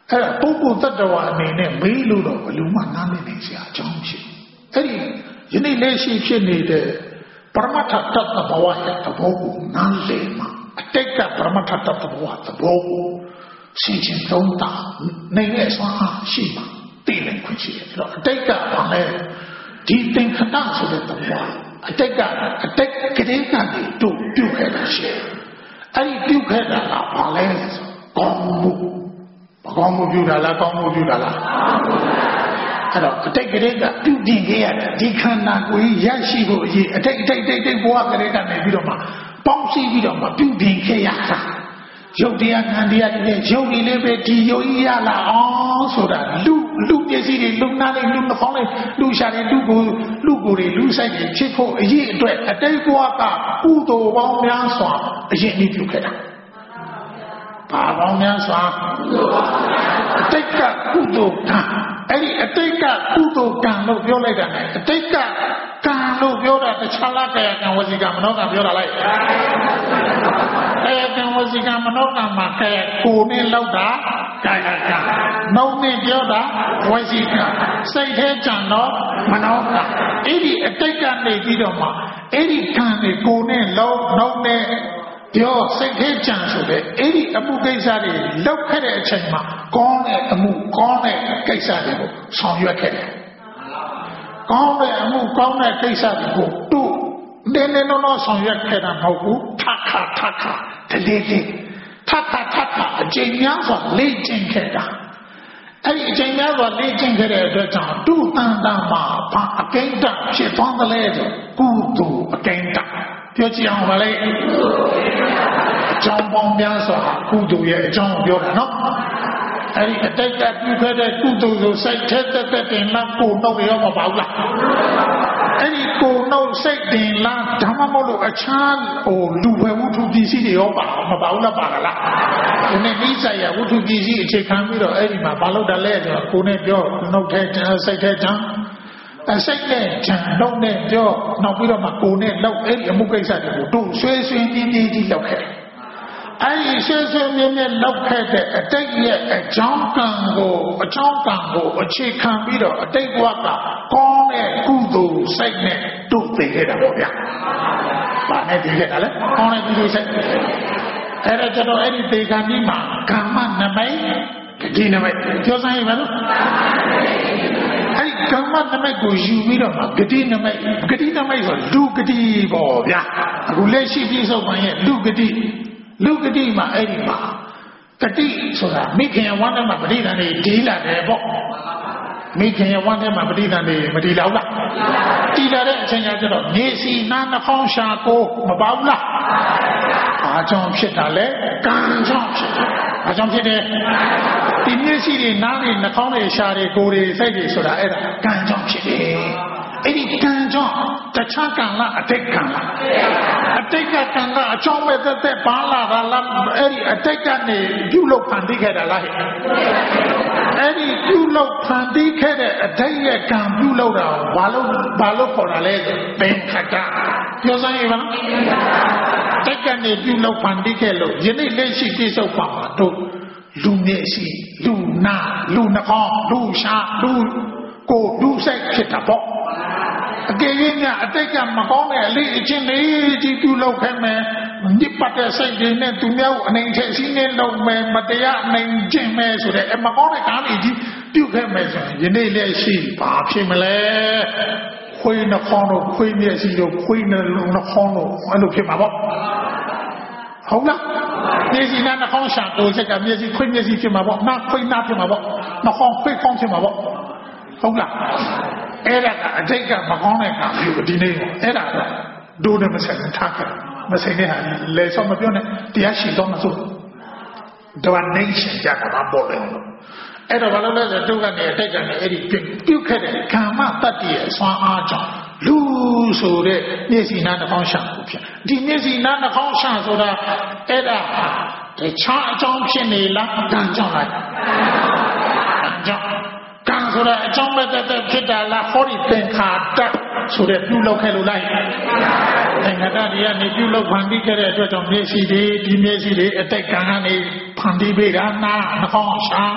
အဲ့ဒါပုဂ္ဂိုလ်တ attva အနေနဲ့မေးလို့တော့ဘယ်လိုမှနားလည်နိုင်စရာအကြောင်းမရှိအဲ့ဒီယနေ့လက်ရှိဖြစ်နေတဲ့ပရမတ္ထတတ္တဘဝရဲ့သဘောကိုနားလည်မှာအတိတ်ကပရမတ္ထတတ္တဘဝသဘောကိုရှင်းရှင်းသုံးတာနေတဲ့ဆွမ်းအားရှိမှာသိနိုင်ခွင့်ရှိတယ်အဲ့တော့အတိတ်ကဘာလဲဒီသင်္ခဏဆိုတဲ့သဘောအတိတ်ကအတိတ်ကလေးကနေတို့ပြုတ်ခဲ့တာရှိတယ်အဲ့ဒီပြုတ်ခဲ့တာကဘာလဲဆိုကောင်းမှုမကောင်းမှုပြုတာလားကောင်းမှုပြုတာလားအဲ့တော့အတိတ်ကလေးကပြုပြင်ခဲ့ရတဲ့ဒီခန္ဓာကိုယ်ရရှိဖို့အရေးအတိတ်အတိတ်အတိတ်အတိတ်ဘဝကလေးကနေပြီးတော့မှပေါင်းစည်းပြီးတော့မှပြုပြင်ခဲ့ရတာရုပ်တရားခန္ဓာတွေရုပ်တွေလည်းပဲဒီရုပ်ကြီးရလာအောင်ဆိုတာလူလူပစ္စည်းတွေလူနာတွေလူနှောင်းတွေလူရှာတွေလူကိုလူကိုတွေလူဆိုင်တွေဖြစ်ဖို့အရေးအတွက်အတိတ်ဘဝကကုသိုလ်ပေါင်းများစွာအရင်နေ့ပြုခဲ့တာဘာပေါင်းများစွာအတိတ်ကကုသိုလ်ကံအဲ့ဒီအတိတ်ကကုသိုလ်ကံလို့ပြောလိုက်တာနဲ့အတိတ်ကကံလို့ပြောတာတခြားလားကာယကံဝစီကံမနောကံပြောတာလိုက်ကာယကံဝစီကံမနောကံမှာကာယကိုယ်နဲ့လောက်တာကာယကံနှုတ်နဲ့ပြောတာဝစီကံစိတ်ထဲကြံတော့မနောကံအဲ့ဒီအတိတ်ကနေပြီးတော့မှအဲ့ဒီကံတွေကိုယ်နဲ့လောက်နှုတ်နဲ့ပြောစိတ်ထဲကြံဆိုတဲ့အဲ့ဒီအမှုကိစ္စတွေလောက်ခဲ့တဲ့အချိန်မှာကောင်းတဲ့အမှုကောင်းတဲ့ကိစ္စတွေကိုဆောင်ရွက်ခဲ့တယ်ကောင်းတဲ့အမှုကောင်းတဲ့ကိစ္စတွေကိုတို့နည်းနည်းတော့ဆောင်ရွက်ခဲ့တာမဟုတ်ဘူးထခါထခါတလေးလေးထခါထခါအကျဉ်းများစွာလေ့ကျင့်ခဲ့တာအဲ့ဒီအကျဉ်းများစွာလေ့ကျင့်ခဲ့တဲ့အတွက်ကြောင့်သူ့တန်တန်မှာဘာအကိန်းတဖြစ်သွားသလဲဆိုကုသိုလ်အကိန်းတပြောကြည့်အောင်ပါလေအကြောင်းပေါင်းများစွာကုသိုလ်ရဲ့အကြောင်းပြောတာနော်အဲ့ဒီအတိတ်ကပြုခဲ့တဲ့ကုသိုလ်ကိုစိတ်ထဲတက်တက်တင်လားကိုယ်နှုတ်ရောမပါဘူးလားအဲ့ဒီကိုယ်နှုတ်စိတ်တင်လားဒါမှမဟုတ်လို့အခြားဟိုလူဝယ်ဝတ္ထုပစ္စည်းတွေရောပါမပါဘူးလားပါလားဒီနေ့ဒီဆိုင်ရဝတ္ထုပစ္စည်းအခြေခံပြီးတော့အဲ့ဒီမှာဘာလို့တလဲဆိုတော့ကိုယ်နဲ့ပြောနှုတ်ထဲစိတ်ထဲတန်းအစိတ်နဲ့ဂျန်နှုတ်နဲ့ပြောနောက်ပြီးတော့မှကိုယ်နဲ့လောက်အဲ့ဒီအမှုကိစ္စတွေကိုတို့ဆွဲဆွဲပြင်းပြင်းကြီးလောက်ခဲ့အဲ့ဒီဆွဲဆွဲပြင်းပြင်းလောက်ခဲ့တဲ့အတိတ်ရဲ့အကြောင်းကံကိုအကြောင်းကံကိုအခြေခံပြီးတော့အတိတ်ဘဝကကောင်းတဲ့ကုသိုလ်စိတ်နဲ့တို့သိခဲ့တာပေါ့ဗျာ။ဘာနဲ့သိခဲ့တာလဲ။ကောင်းတဲ့ကုသိုလ်စိတ်အဲ့ဒါကျတော့အဲ့ဒီသေကံဒီမှာကာမနမိတ်ဒီနမိတ်ပြောစမ်းရပါလို့အဲ့ဒီကမ္မနမိတ်ကိုယူပြီးတော့ဂတိနမိတ်ဂတိနမိတ်ဆိုလူဂတိပေါ့ဗျာအခုလက်ရှိပြည့်စုံပါရဲ့လူဂတိလူဂတိမှာအဲ့ဒီမှာဂတိဆိုတာမိခင်ဝမ်းထဲမှာပဋိသန္ဓေဒီလာတယ်ပေါ့မိခင်ဝမ်းထဲမှာပဋိသန္ဓေမဒီလောက်လားဒီလာတဲ့အချိန်ကျတော့နေစီနာနှခေါင်းရှာကိုမပေါဘူးလားအားကြောင့်ဖြစ်တာလေကံကြောင့်ဖြစ်တယ်အားကြောင့်ဖြစ်တယ်ဒီမျက်စိတွေနားတွေနှာခေါင်းတွေရှာတွေကိုယ်တွေစိတ်တွေဆိုတာအဲ့ဒါကံကြောင့်ဖြစ်တယ်အဲ့ဒီကံကြောင့်တခြားကံလားအတိတ်ကံလားအတိတ်ကကံကအကြောင်းပဲသက်သက်ပါလာတာလားအဲ့ဒီအတိတ်ကနေပြုလုပ်ဖန်တီးခဲ့တာလားအဲ့ဒီပြုလုပ်ဖန်တီးခဲ့တဲ့အတိတ်ရဲ့ကံပြုလုပ်တာဘာလို့ဘာလို့ခေါ်တာလဲပင်ခတပြောစမ်းရပါလားတိတ်ကနေပြုလုပ်ဖန်တီးခဲ့လို့ယနေ့လက်ရှိပြည့်စုံပါမှာတို့လူမျက်စိလူနာလူနှာခေါင်းလူရှာလူကိုလူစိတ်ဖြစ်တာပေါ့အကယ်၍များအတိတ်ကမကောင်းတဲ့အလေးအချင်းလေးကြီးပြုလုပ်ခဲ့မယ်ညစ်ပတ်တဲ့စိတ်တွေနဲ့သူများကိုအနေနဲ့စီးနေလုံးမယ်မတရားအနိုင်ကျင့်မယ်ဆိုတဲ့အမကောင်းတဲ့ကားတွေကြီးပြုခဲ့မယ်ဆိုရင်ယနေ့လက်ရှိဘာဖြစ်မလဲခွေးနှာခေါင်းတို့ခွေးမျက်စိတို့ခွေးနှာခေါင်းတို့အဲ့လိုဖြစ်မှာပေါ့ဟုတ်လားမျက်စိနဲ့နှာခေါင်းရှာကိုယ်စက်ကမျက်စိခွေးမျက်စိဖြစ်မှာပေါ့နှာခွေးနှာဖြစ်မှာပေါ့နှာခေါင်းခွေးခေါင်းဖြစ်မှာပေါ့ဟုတ်လားအဲ့ဒါကအတိတ်ကမကောင်းတဲ့ကံမျိုးဒီနေ့အဲ့ဒါဒိုးနဲ့မဆိုင်ထားခဲ့မဆိုင်တဲ့ဟာလေဆောမပြောနဲ့တရားရှိတော့မစိုးဒဝနေရှင်ကြတာမပေါ်တယ်အဲ့တော့ဘာလို့လဲဆိုတော့ဒုက္ခနဲ့အတိတ်ကနေအဲ့ဒီပြုတ်ခဲ့တဲ့ကာမတတ္တိရဲ့ဆွမ်းအားကြောင့်လူဆိုတဲ့မျက်စိနာနှာခေါင်းရှာကိုဖြစ်ဒီမျက်စိနာနှာခေါင်းရှာဆိုတာအဲ့ဒါတခြားအကြောင်းဖြစ်နေလားကံကြောင့်လားကံကြောင့်ကံဆိုတာအကြောင်းပဲတက်တက်ဖြစ်တာလားဟောဒီသင်္ခါတဆိုတဲ့ပြုလုပ်ခဲ့လို့လိုက်သင်္ခါတတွေကနေပြုလုပ်ဖန်တီးခဲ့တဲ့အတွက်ကြောင့်မျက်စိတွေဒီမျက်စိတွေအတိတ်ကံကနေဖန်တီးပေးတာနာနှာခေါင်းရှာ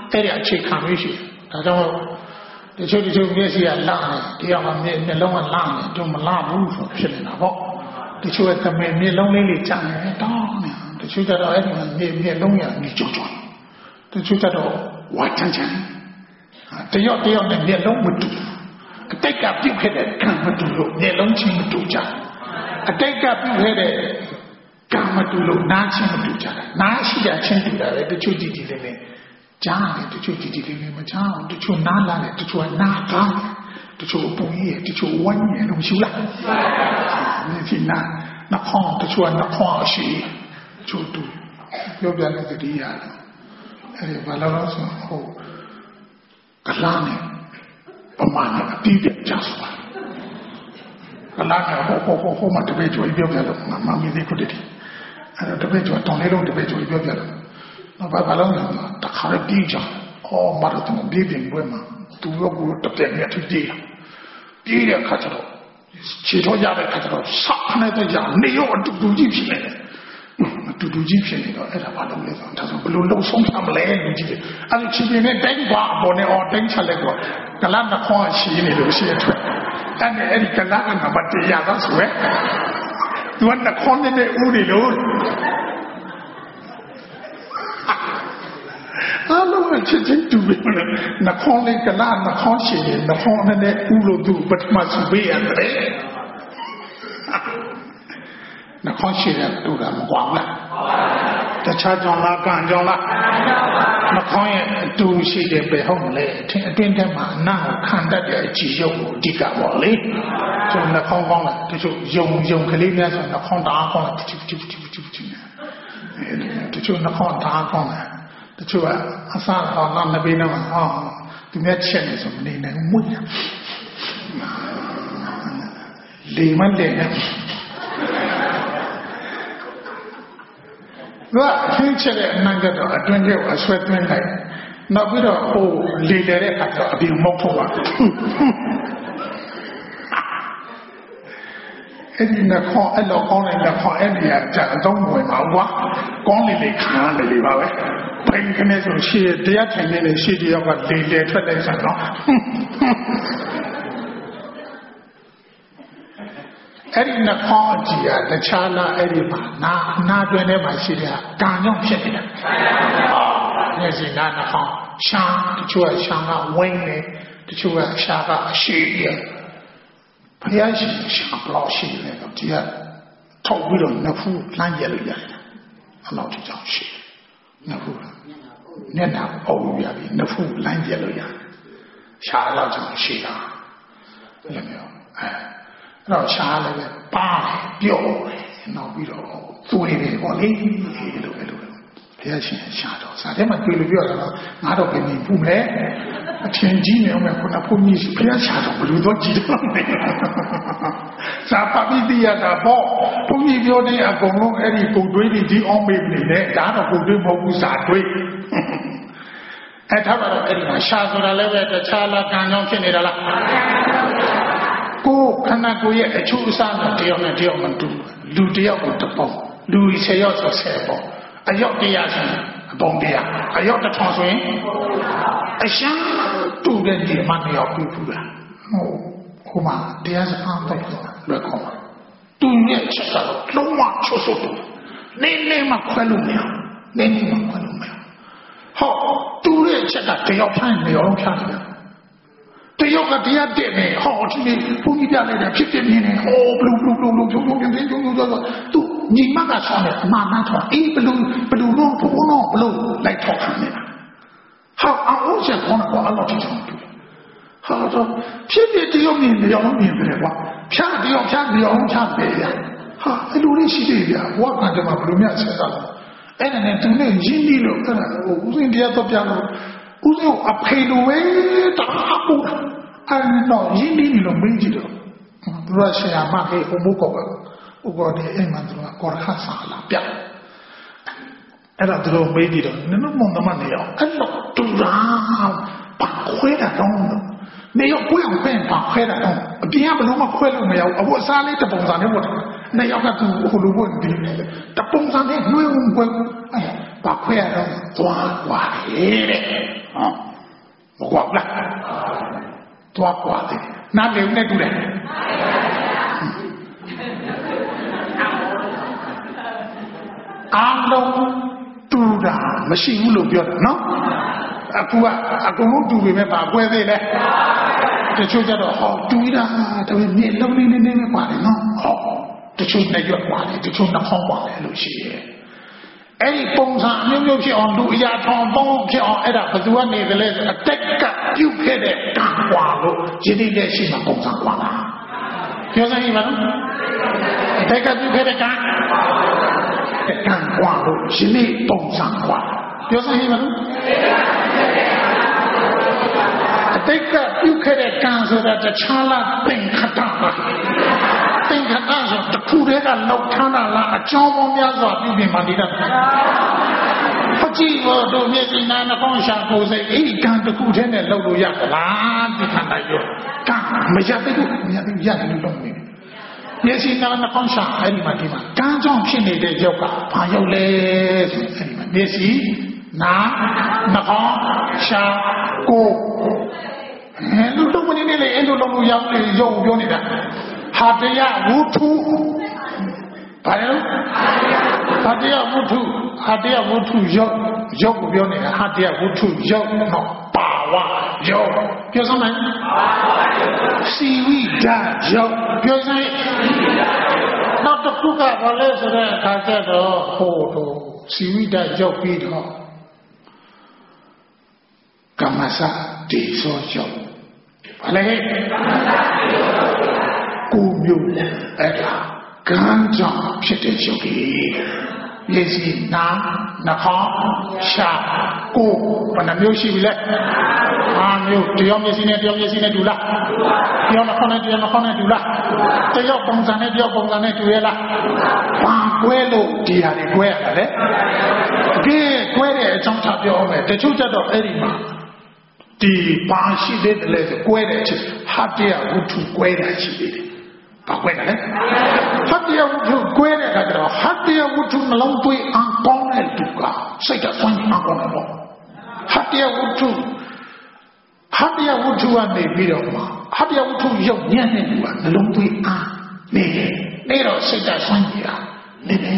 အဲ့ဒီအခြေခံမျိုးရှိတယ်ဒါကြောင့်တချို့တချို့မျက်စိကလန့်တယ်တရားမှမျက်မျက်လုံးကလန့်တယ်တို့မလန့်ဘူးဆိုဖြစ်နေတာပေါ့တချို့ကသမင်မျက်လုံးလေးလေးကြံတယ်တောင်းနေတချို့ကျတော့အဲ့ဒီမှာမျက်မျက်လုံးရနေကြွကြွတချို့ကျတော့ဝါချမ်းချမ်းတယောက်တယောက်နဲ့မျက်လုံးမတူအတိတ်ကပြုတ်ခဲ့တဲ့ကံမတူလို့မျက်လုံးချင်းမတူကြအတိတ်ကပြုတ်ခဲ့တဲ့ကံမတူလို့နားချင်းမတူကြနားရှိတာချင်းတူတာပဲတချို့ကြည့်ကြည့်လေးနဲ့ကြားတယ်တချို့ကြည့်ကြည့်လေးနဲ့မကြားဘူးတချို့နားလာတယ်တချို့ကနားကောင်းတယ်တချို့ပုံကြီးတချို့ဝမ်းရလို့ရှိလားဒီနာနှာခေါင်းတချို့ကနှာခေါင်းရှိချို့တူပြောပြတဲ့တတိယအဲ့ဒီဘာလို့ဆိုဟိုကလာနဲ့ပမာဏအပြည့်ပြကြသွားကလာကဟိုဟိုဟိုဟိုမှာတပည့်ကျော်ပြောပြလို့မမမီးသေးခုတည်းအဲ့တော့တပည့်ကျော်တောင်းလေးလုံးတပည့်ကျော်ပြောပြလို့နော်ဘာဘာလို့လဲတခါပြီးကြအော်မာရတုံဒီပြင်ဘွဲမှာသူရောကိုတပြက်နဲ့သူပြေးပြေးတဲ့ခါကျတော့ခြေထောက်ရတဲ့ခါကျတော့စခနဲ့တည်းကနေရောအတူတူကြီးဖြစ်နေတယ်အတူတူကြီးဖြစ်နေတော့အဲ့ဒါဘာလို့လဲဆိုတော့ဒါဆိုဘယ်လိုလုံဆုံးထားမလဲလူကြီးတယ်အဲ့ဒီခြေပြင်နဲ့တိုင်းပါပေါ်နေအော်တိုင်းချက်လိုက်တော့ကလနှခေါင်းရှိနေလို့ရှိရထွက်အဲ့ဒီအဲ့ဒီကလကနံပါတ်တစ်ရတော့ဆိုရဲသူကနှခေါင်းနဲ့ဦးနေလို့အားလုံးချစ်ချင်းတူပြီနှခေါင်းလေးကလနှခေါင်းရှိနေနှခေါင်းနဲ့ဦးလို့သူပထမစုပေးရတယ်နှခေါင်းရှိတဲ့တူတာမကွာဘူးတခြားကြောင့်လားကံကြောင့်လားနှခေါင်းရဲ့အတူရှိတဲ့ပဲဟုတ်မလဲအထင်အတွင်းထဲမှာနာကိုခံတတ်တဲ့အကြည့်ရုပ်ကိုအဓိကပေါ့လေဆိုနှခေါင်းကောင်းလားတချို့ယုံယုံကလေးများဆိုနှခေါင်းတအားကောင်းလားတချို့တချို့တချို့တချို့တချို့နှခေါင်းတအားကောင်းလားတချို့ကအစားဟောနာမပေးတော့ဟောသူများချက်နေဆိုမနေနိုင်ဘူးမွေးလေမန်တဲ့တော့ခင်းချက်တဲ့အနံ့ကတော့အတွင်းထဲကိုအဆွဲသွင်းလိုက်နောက်ပြီးတော့ဟိုလေတယ်တဲ့အခါကျတော့အပြင်မောက်ဖို့ပါအဲ့ဒီနှခေါင်းအဲ့လိုကောင်းတဲ့နှခေါင်းအဲ့ဒီကကြာအသုံးဝင်ပါဘူးကွာကောင်းလေလေခါလေလေပါပဲဘယ်ခနဲ့ဆိုရှေ့တရားထိုင်နေတဲ့ရှေ့တယောက်ကလေလေထွက်လိုက်ဆိုတော့အဲ့ဒီနှခေါင်းကြီးကတခြားလားအဲ့ဒီမှာနာနာတွင်ထဲမှာရှိတဲ့ကံကြောင့်ဖြစ်နေတာမျက်စိနာနှခေါင်းရှားတချို့ကရှားကဝင်းနေတချို့ကရှားကအရှိရဘုရားရှင်ရှားဘလောက်ရှိနေတော့ဒီကထောက်ပြီးတော့နှဖူးလှမ်းရလို့ရတယ်အလောက်ဒီကြောင့်ရှိနှဖူးမျက်နှာအုပ်ရပြီနှဖူးလှမ်းရလို့ရတယ်ရှားလောက်ကြောင့်ရှိတာလည်းမျိုးအဲတော့ရှားလည်းပဲပါတယ်ပြော့တယ်နောက်ပြီးတော့သွေးတယ်ပေါ့လေလို့ပဲလို့ဘုရားရှင်ရှားတော့စာထဲမှာကြည့်လို့ပြောတာတော့ငါတော့ဘယ်နည်းဘူးလဲအထင်ကြီးနေအောင်ခုနဘုန်းကြီးဘုရားရှားတော့ဘယ်လိုတော့ကြည့်တော့လဲစာပပိတိယတာပေါ့ဘုန်းကြီးပြောတဲ့အကုန်လုံးအဲ့ဒီပုံတွေးပြီးဒီအောင်မေးနေတယ်ဒါတော့ပုံတွေးမဟုတ်ဘူးစာတွေးအဲ့ဒါတော့အဲ့ဒီမှာရှားဆိုတာလည်းပဲတခြားလားကံကြောင့်ဖြစ်နေတာလားကိုခန္ဓာကိုယ်ရဲ့အချိုးအစားနဲ့တယောက်နဲ့တယောက်မတူလူတယောက်ကိုတစ်ပုံလူဆယ်ယောက်ဆိုဆယ်ပုံအယောက်တရားဆိုအပုံတရားအယောက်တစ်ထောင်ဆိုရင်အရှမ်းတူတဲ့ဒီမှမရောက်ဘူးဘူးလားဟိုဟိုမှာတရားစကားတိုက်တော့လွယ်ကောင်းတူရဲ့ချက်တော့လုံးဝချွတ်ဆုပ်တူနေနေမှခွဲလို့မရနေနေမှခွဲလို့မရဟောတူရဲ့ချက်ကတယောက်ဖမ်းနေအောင်ဖမ်းတယ်တယောက်ကတရားတက်နေဟောဒီနေ့ဘုန်းကြီးပြလိုက်တယ်ဖြစ်ဖြစ်နေနေဟောဘလူးဘလူးဘလူးဘလူးဖြုံဖြုံဖြုံဖြုံဖြုံဖြုံဆိုသူညီမကဆောင်းတယ်အမှန်မှန်တော့အေးဘလူးဘလူးတော့ဘုန်းတော့ဘလူးလိုက်ထောက်ခံနေတာဟာအော်ချက်ကောင်းတော့အလောတိဆောင်တူဟာတော့ဖြစ်ဖြစ်တယောက်မြင်တယောက်မြင်တယ်ကွာဖြားတယောက်ဖြားတယောက်ဖြားတယ်ဟာအဲ့လိုလေးရှိသေးတယ်ဘဝကတည်းကဘလူးမြတ်ဆက်တာအဲ့ဒါနဲ့သူနဲ့ရင်းနှီးလို့အဲ့ဒါဟိုဦးစင်းတရားတော့ပြလို့ဦးဇောအဖေလိုပဲတာပူအဲ့တော့ရင်းနှီးလို့မင်းကြီးတော့သူကဆရာမလေးဟိုဘုကောကဥပဒေအိမ်မှာသူကကောရခဆာလာပြအဲ့တော့သူတို့မေးကြည့်တော့နင်တို့မုံသမနေရောအဲ့တော့တူရာပါခွဲတာတော့နေရောကိုယ်အောင်ပြန်ပါခွဲတာတော့အပြင်ကဘလို့မခွဲလို့မရဘူးအခုအစားလေးတပုံစံနဲ့ပေါ့那要个都葫芦问题呢，他蹦上来没有问，哎，把快乐抓过来嘞，啊，我挂不了，抓过来，那留那住嘞。အားလုံးတူတာမရှိဘူးလို့ပြောတယ်နော်အခုကအကုန်လုံးတူပေမဲ့ဘာကွဲသေးလဲတချို့ကျတော့ဟောတူတာဒါပေမဲ့လုံးလေးနေနေပဲပါတယ်နော်ဟောတချို့နဲ့ရွက်ပါတယ်တချို့နှောင်းပါတယ်လို့ရှိရဲ့အဲ့ဒီပုံစံအမျိုးမျိုးဖြစ်အောင်လူအရာထောင်ပေါင်းဖြစ်အောင်အဲ့ဒါဘယ်သူကနေကြလဲဆိုအတက်ကပြုတ်ခဲ့တဲ့ကံကွာလို့ယနေ့လက်ရှိမှာပုံစံကွာလားပြောစမ်းကြည့်ပါဦးအတက်ကပြုတ်ခဲ့တဲ့ကံကံကွာလို့ယနေ့ပုံစံကွာပြောစမ်းကြည့်ပါဦးအတိတ်ကပြုခဲ့တဲ့ကံဆိုတာတခြားလားသင်္ခတပါသင်္ခတဆိုတခုတည်းကလောက်ထမ်းတာလားအကြောင်းပေါင်းများစွာပြုပြင်မှနေတာဖကြည့်ဖို့တို့မျက်စိနာနှာခေါင်းရှာကိုယ်စိတ်အဲ့ဒီကံတစ်ခုတည်းနဲ့လုပ်လို့ရသလားဒီခန္ဓာရောကံမရသေးဘူးမရသေးဘူးရတယ်လို့လုပ်နေတယ်မျက်စိနာနှာခေါင်းရှာအဲ့ဒီမှာဒီမှာကံကြောင့်ဖြစ်နေတဲ့ယောက်ကဘာရောက်လဲဆိုအဲ့ဒီမှာမျက်စိနာနှာခေါင်းရှာကိုယ်အဲလူတို့မနေနဲ့လေအဲ့လိုလုံးလို့ရောက်လေရုပ်ပြောနေတာဟာတရားဝုထုဘာလဲဟာတရားဝုထုဟာတရားဝုထုရုပ်ရုပ်ကိုပြောနေတာဟာတရားဝုထုရုပ်တော့ပါဝါရုပ်ပြောစမ်းမယ်စီဝိဒရုပ်ပြောစမ်းနောက်တစ်ခုကဘာလဲဆိုတဲ့အခါကျတော့ဟိုတော့စီဝိဒရုပ်ပြီးတော့ကမ္မစတေသောရုပ်ဘာလဲကိုမျိုးအဲ့ဒါကံကြောင့်ဖြစ်တဲ့ရုပ်ကြီးမျက်စိနားနှာခေါင်းရှာကိုဘယ်နှမျိုးရှိပြီလဲအာမျိုးတယောက်မျက်စိနဲ့တယောက်မျက်စိနဲ့တူလားတယောက်နှာခေါင်းနဲ့တယောက်နှာခေါင်းနဲ့တူလားတယောက်ပုံစံနဲ့တယောက်ပုံစံနဲ့တူရဲ့လားဘာကွဲလို့ဒီဟာတွေကွဲရတာလဲတကယ်ကွဲတဲ့အကြောင်းချပြောမယ်တချို့ကြတော့အဲ့ဒီမှာဒီဘာရှိတဲ့လဲဆိုကွဲတဲ့အချက်ဟာတရားဝုထုကွဲတာရှိသေးတယ်ဘာကွဲတာလဲဟာတရားဝုထုကွဲတဲ့အခါကျတော့ဟာတရားဝုထုနှလုံးသွင်းအောင်ပေါင်းတဲ့သူကစိတ်ကဆွမ်းအောင်ပေါင်းတယ်ပေါ့ဟာတရားဝုထုဟာတရားဝုထုကနေပြီးတော့မှဟာတရားဝုထုရုပ်ညံ့တဲ့သူကနှလုံးသွင်းအားနေနေတော့စိတ်ကဆွမ်းကြတာနေနေ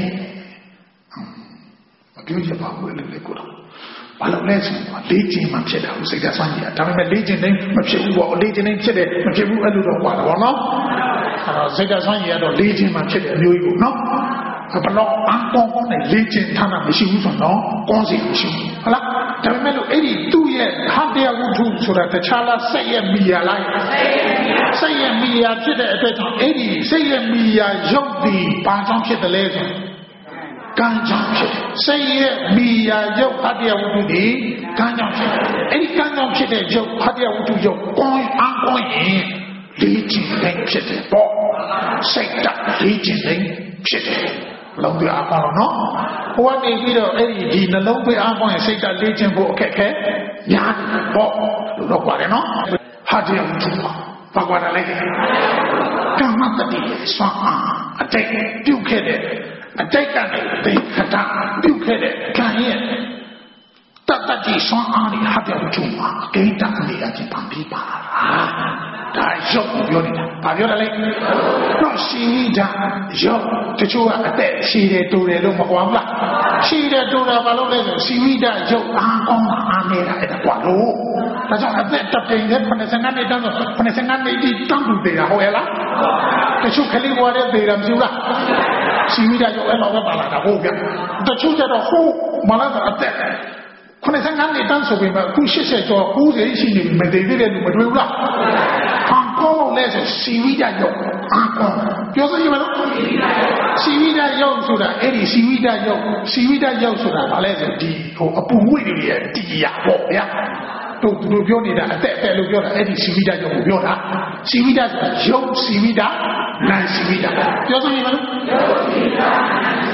မပြောရပါဘူးလေကိုတော့ဘာလို့လဲဆိုတော့လေးကျင်မှဖြစ်တာဦးစိတ်ကဆွမ်းကြတာဒါပေမဲ့လေးကျင်တိုင်းမဖြစ်ဘူးပေါ့လေးကျင်တိုင်းဖြစ်တယ်မဖြစ်ဘူးအဲ့လိုတော့ဟောတာပေါ့နော်အဲ့တော့စိတ်ကဆွမ်းကြတော့လေးကျင်မှဖြစ်တယ်အမျိုးကြီးပေါ့နော်ဘလို့အပေါင်းပေါင်းနဲ့လေးကျင်ထားတာမရှိဘူးဆိုတော့ကောင်းစီမရှိဘူးဟုတ်လားဒါပေမဲ့လို့အဲ့ဒီသူ့ရဲ့ဟာတရားဝုထုဆိုတာတခြားလားစိတ်ရဲ့မိယာလိုက်စိတ်ရဲ့မိယာဖြစ်တဲ့အတွက်ကြောင့်အဲ့ဒီစိတ်ရဲ့မိယာရုပ်ဒီဘာကြောင့်ဖြစ်တယ်လဲဆိုကံကြောင့်ဖြစ်စိတ်ရဲ့မိယာရုပ်ဟာတရားဝုထုဒီကံကြောင့်ဖြစ်အဲ့ဒီကံကြောင့်ဖြစ်တဲ့ရုပ်ဟာတရားဝုထုရုပ်ကောင်းအားကောင်းရင်လေးကျင်တိုင်းဖြစ်တယ်ပေါ့စိတ်တက်လေးကျင်တိုင်းဖြစ်တယ်လုံးပြအားကောင်းတော့နော်ဟိုကနေပြီးတော့အဲ့ဒီဒီနှလုံးသွင်းအားကောင်းရင်စိတ်တက်လေးကျင်ဖို့အခက်ခဲများတယ်ပေါ့လို့တော့ပါတယ်နော်ဟာတရားဝုထုပါကွာတယ်လေကမ္မတတိစွမ်းအားအတိတ်ပြုတ်ခဲ့တဲ့အတိတ်ကနေသင်္ခတပြုတ်ခဲ့တဲ့ကံရဲ့တတ္တတိစွမ်းအားတွေဟာတရားဝုထုမှာအကိဋ္ဌအနေအချင်းပန်ပြီးပါလားဒါရုပ်ပြောနေတာဘာပြောတယ်လဲတော့ရှိတာရုပ်တချို့ကအသက်ရှိတယ်တူတယ်လို့မကွာဘူးလားရှိတယ်တူတယ်ဘာလို့လဲဆိုစီဝိဒရုပ်အားကောင်းတာအားနေတာအဲ့ဒါကွာလို့ဒါကြောင့်အသက်တပ်တင်တဲ့ခဏစငါနေတန်းဆိုခဏစငါနေဒီတောင်းတူသေးတာဟုတ်ရဲ့လားတချို့ခလေးဘွားတဲ့သေးတာမဖြစ်ဘူးလားစီဝိဒရုပ်အဲ့လိုပဲပါလာတာဟုတ်ပြတချို့ကျတော့ဟိုမလာတဲ့အသက်ခဏစငါနေတန်းဆိုပြီးမှအခုရှစ်ဆယ်ကျော်၉၀ရှိနေပြီမသေးသေးတဲ့လူမတွေ့ဘူးလားအားကောင်းလဲဆိုစီဝိဒရုပ်အားကောင်းပြောစမ်းရမလို့စီဝိဒရုပ်ဆိုတာအဲ့ဒီစီဝိဒရုပ်စီဝိဒရုပ်ဆိုတာဘာလဲဆိုဒီဟိုအပူငွေ့တွေရဲ့တရားပေါ့ဗျာတို့သူတို့ပြောနေတာအသက်အသက်လို့ပြောတာအဲ့ဒီစီဝိဒရုပ်ကိုပြောတာစီဝိဒဆိုတာရုပ်စီဝိဒနာစီဝိဒပြောစမ်းရမလို့ထ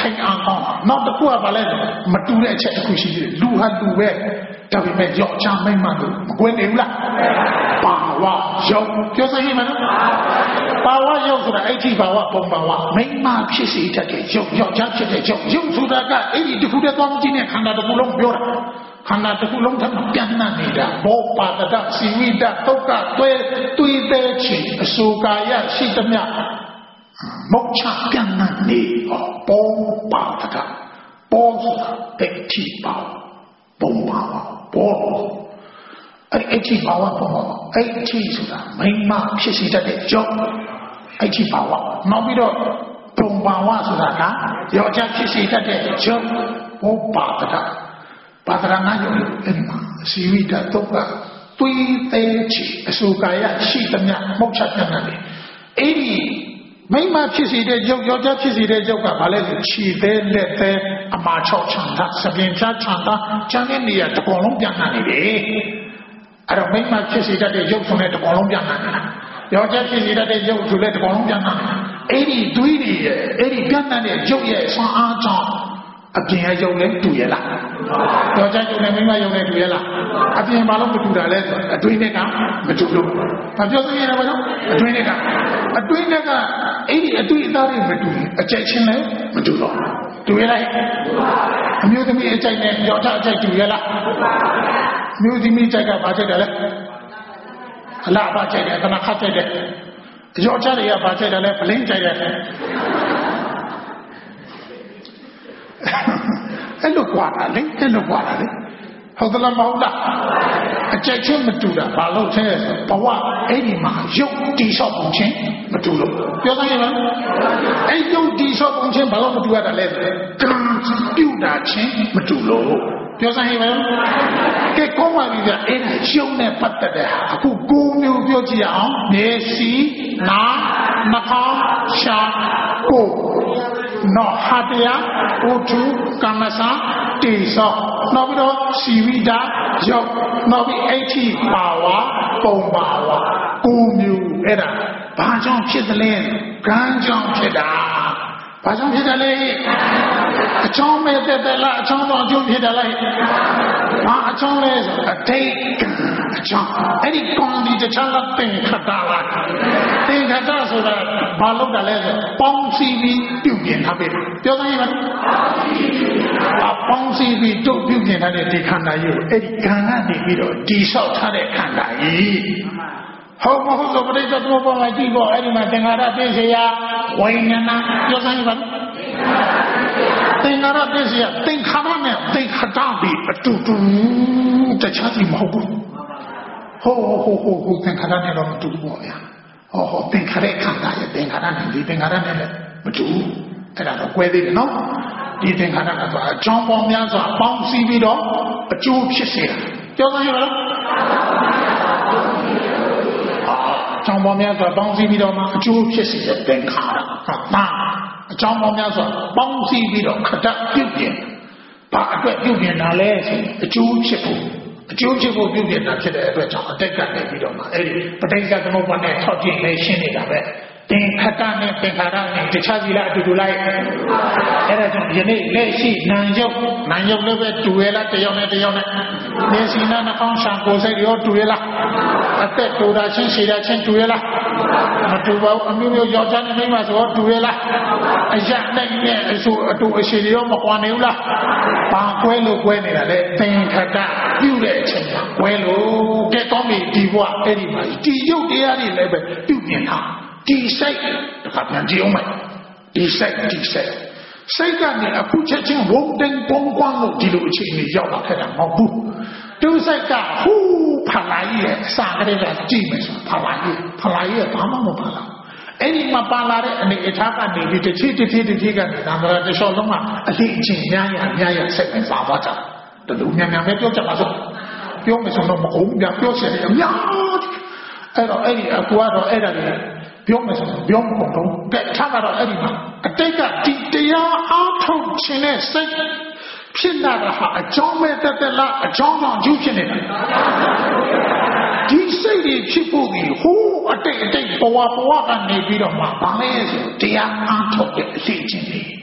ထိုင်အောင်ကောင်းနောက်တစ်ခုကဘာလဲမတူတဲ့အချက်တစ်ခုရှိတယ်လူဟာလူပဲဒါပေမဲ့ယောက်ျားမိန်းမတို့မကွဲနေဘူးလားပါဝါယောက်ပြောစမ်းရမယ်နော်ပါဝါယောက်ဆိုတာအဲ့ဒီပါဝါပုံပါဝါမိန်းမဖြစ်စီတတ်တဲ့ယောက်ယောက်ျားဖြစ်တဲ့ယောက်ယောက်ဆိုတာကအဲ့ဒီတစ်ခုတည်းသွားမကြည့်နဲ့ခန္ဓာတစ်ခုလုံးပြောတာခန္ဓာတစ်ခုလုံးထပ်ပြန်နှံ့နေတာဘောပါတတစီဝိတတုတ်ကတွဲတွေးတဲ့ချီအဆိုကာယရှိသမျှမုတ်ချပြန်နှံ့နေဘောပါတတဘောဆိုတာတိတ်တိပါပုံပါဘောအဲ့အချိပါဝါပုံပါအဲ့အချိဆိုတာမိမဖြစ်စီတတ်တဲ့ကြောင့်အဲ့ဒီပါဝါနောက်ပြီးတော့ပုံပါဝါဆိုတာကယောက်ျားဖြစ်စီတတ်တဲ့ကြောင့်ဘောပါတတပါဒရာနာယုအဲ့ဒီမှာစီဝိတတုတ်ကတွေးသေးချီအဆိုကာယရှိသမျှမုတ်ချပြန်တယ်အဲ့ဒီမိမဖြစ်စီတဲ့ယောက်ျားဖြစ်စီတဲ့ယောက်ကဘာလဲဆိုခြေသေးလက်သေးအမာချောက်ချန်တာစပင်ချချန်တာကျန်တဲ့နေရာတစ်ပုံလုံးပြန်နှံ့နေတယ်အဲ့တော့မိမဖြစ်စီတတ်တဲ့ရုပ်ဆိုတဲ့တစ်ပုံလုံးပြန်နှံ့နေတာယောက်ျားဖြစ်စီတတ်တဲ့ရုပ်ဆိုတဲ့တစ်ပုံလုံးပြန်နှံ့နေတာအဲ့ဒီတွေးတွေရဲ့အဲ့ဒီပြန်နှံ့တဲ့ရုပ်ရဲ့ဆွမ်းအားကြောင့်အပြင်ရဲ့ရုပ်နဲ့တူရဲ့လားယောက်ျားရုပ်နဲ့မိမရုပ်နဲ့တူရဲ့လားအပြင်ဘာလို့မတူတာလဲဆိုအတွင်းနဲ့ကမတူလို့ဘာပြောစမ်းရတာမလို့အတွင်းနဲ့ကအတွင်းနဲ့ကအဲ့ဒီအတွေ့အသားတွေမတူအကြိုက်ချင်းလည်းမတူတော့တူရဲ့လားအမျိုးသမီးအကြိုက်နဲ့ယောက်ျားအကြိုက်တူရဲ့လားမျိုးသမီးကြိုက်ကဘာကြိုက်တယ်လဲအလားဘာကြိုက်တယ်ကနခတ်ကြိုက်တယ်ယောက်ျားတွေကဘာကြိုက်တယ်လဲပလင်းကြိုက်တယ်အဲ့လိုကွာတာလေအဲ့လိုကွာတာလေဟုတ်သလားမဟုတ်လားအကြိုက်ချင်းမတူတာဘာလို့လဲဘဝအဲ့ဒီမှာရုပ်တိဆောက်ပုံချင်းမတူလို့ပြောစမ်းရမလားအဲ့ရုပ်တိဆောက်ပုံချင်းဘာလို့မတူရတာလဲကံပြုတာချင်းမတူလို့ပြောစမ်းရမလားကဲကောင်းပါပြီဗျအဲ့ဒါရုပ်နဲ့ပတ်သက်တဲ့ဟာအခုကိုးမျိုးပြောကြည့်အောင်မျက်စိနားနှာခေါင်းရှားကိုယ်နော်ဟာတရားဥထုကမ္မစာတေသောနောက်ပြီးတော့စီဝိတာရုပ်နောက်ပြီးအဋ္ဌိပါဝါပုံပါဝါကိုးမျိုးအဲ့ဒါဘာကြောင့်ဖြစ်သလဲကံကြောင့်ဖြစ်တာဘာကြောင့်ဖြစ်တယ်လဲအချောင်းမဲ့တက်တယ်လားအချောင်းတော့အကျိုးဖြစ်တယ်လားဘာအချောင်းလဲဆိုအတိတ်အချောင်းအဲ့ဒီကောင်းဒီတခြားလားသင်္ခတလားသင်္ခတဆိုတာဘာလို့တယ်လဲဆိုပေါင်းစည်းပြီးပြုပြင်ထားပြီပြောစမ်းရမလားပေါင်းစည်းပြီးတုတ်ပြုပြင်ထားတဲ့ဒီခန္ဓာကြီးကိုအဲ့ဒီကံကနေပြီးတော့တိဆောက်ထားတဲ့ခန္ဓာကြီးဟုတ်မဟုတ်ဆိုပရိစ္ဆေသမုပ္ပါဒ်မှာကြည့်ဖို့အဲ့ဒီမှာသင်္ခါရပစ္စယဝိညာဏပြောစမ်းရပါလားသင်္ခါရပစ္စယသင်္ခါရနဲ့သင်္ခတပြီးအတူတူတခြားစီမဟုတ်ဘူးဟိုဟိုဟိုဟိုသင်္ခါရနဲ့တော့မတူဘူးပေါ့ဗျာဟောဟောသင်္ခါရခန္ဓာရဲ့သင်္ခါရနဲ့ဒီသင်္ခါရနဲ့လည်းမတူဘူးအဲ့ဒါတော့ကွဲသေးတယ်နော်ဒီသင်္ခါရကတော့အကြောင်းပေါင်းများစွာပေါင်းစည်းပြီးတော့အကျိုးဖြစ်စေတာပြောစမ်းရပါလားအကြောင်းပေါင်းများစွာပေါင်းစည်းပြီးတော့မှအကျိုးဖြစ်စေတဲ့သင်္ခါရဟာအကြောင်းပေါင်းများစွာပေါင်းစည်းပြီးတော့ခတပြုတ်ပြင်ဘာအတွက်ပြုတ်ပြင်တာလဲဆိုအကျိုးဖြစ်ဖို့အကျိုးဖြစ်ဖို့ပြုတ်ပြင်တာဖြစ်တဲ့အတွက်ကြောင့်အတက်ကနေပြီးတော့မှအဲ့ဒီပဋိစ္စသမုပ္ပါဒ်နဲ့ထောက်ကြည့်နေရှင်းနေတာပဲသင်္ခတနဲ့သင်္ခါရနဲ့တခြားစီလားအတူတူလိုက်အဲ့ဒါကြောင့်ယနေ့လက်ရှိနာယုတ်နာယုတ်လည်းပဲတူရလားတယောက်နဲ့တယောက်နဲ့မျက်စိနဲ့နှာခေါင်းရှာကိုယ်စိတ်ရောတူရလားအသက်တူတာချင်းရှည်တာချင်းတူရလားမတူပါဘူးအမျိုးမျိုးယောက်ျားနဲ့မိန်းမဆိုတော့တူရလားအရနိုင်နဲ့အဆိုအတူအရှည်ရောမကွာနေဘူးလားဘာကွဲလို့ကွဲနေတာလဲသင်္ခတပြုတဲ့အချိန်မှာကွဲလို့ကဲကောင်းပြီဒီဘဝအဲ့ဒီမှာဒီယုတ်တရားတွေလည်းပဲပြုပြင်တာဒီစိတ်တခါပြန်ကြည့်အောင်မယ်ဒီစိတ်ဒီစိတ်စိတ်ကနေအခုချက်ချင်းဝုန်းတင်ပုံကွမ်းလို့ဒီလိုအခြေအနေရောက်လာခဲ့တာမဟုတ်ဘူးသူစိတ်ကဟူးဖလာကြီးရဲ့အစာကလေးကကြည့်မယ်ဆိုဖလာကြီးဖလာကြီးကဘာမှမပါလာအဲ့ဒီမှာပါလာတဲ့အနေအထားကနေဒီတစ်ချစ်တစ်ချစ်တစ်ချစ်ကနေဒါမှမဟုတ်တခြားလုံးကအလေးအချင်းများရများရစိတ်နဲ့ပါသွားကြတယ်လူများများပဲပြောကြပါစို့ပြောမယ်ဆိုတော့မဟုတ်ဘူးပြောချင်တယ်အများအဲ့တော့အဲ့ဒီအကူကတော့အဲ့ဒါတွေပြောမယ်ဆိုတော့ပြောမကုန်တော့ကဲထားကတော့အဲ့ဒီမှာအတိတ်ကဒီတရားအားထုတ်ခြင်းနဲ့စိတ်ဖြစ်လာတာဟာအကြောင်းမဲ့တက်တက်လားအကြောင်းကြောင့်ကျူးဖြစ်နေတာဒီစိတ်တွေဖြစ်ဖို့ဒီဟိုးအတိတ်အတိတ်ဘဝဘဝကနေပြီးတော့မှဘာလဲဆိုတရားအားထုတ်တဲ့အစီအစဉ်တွေ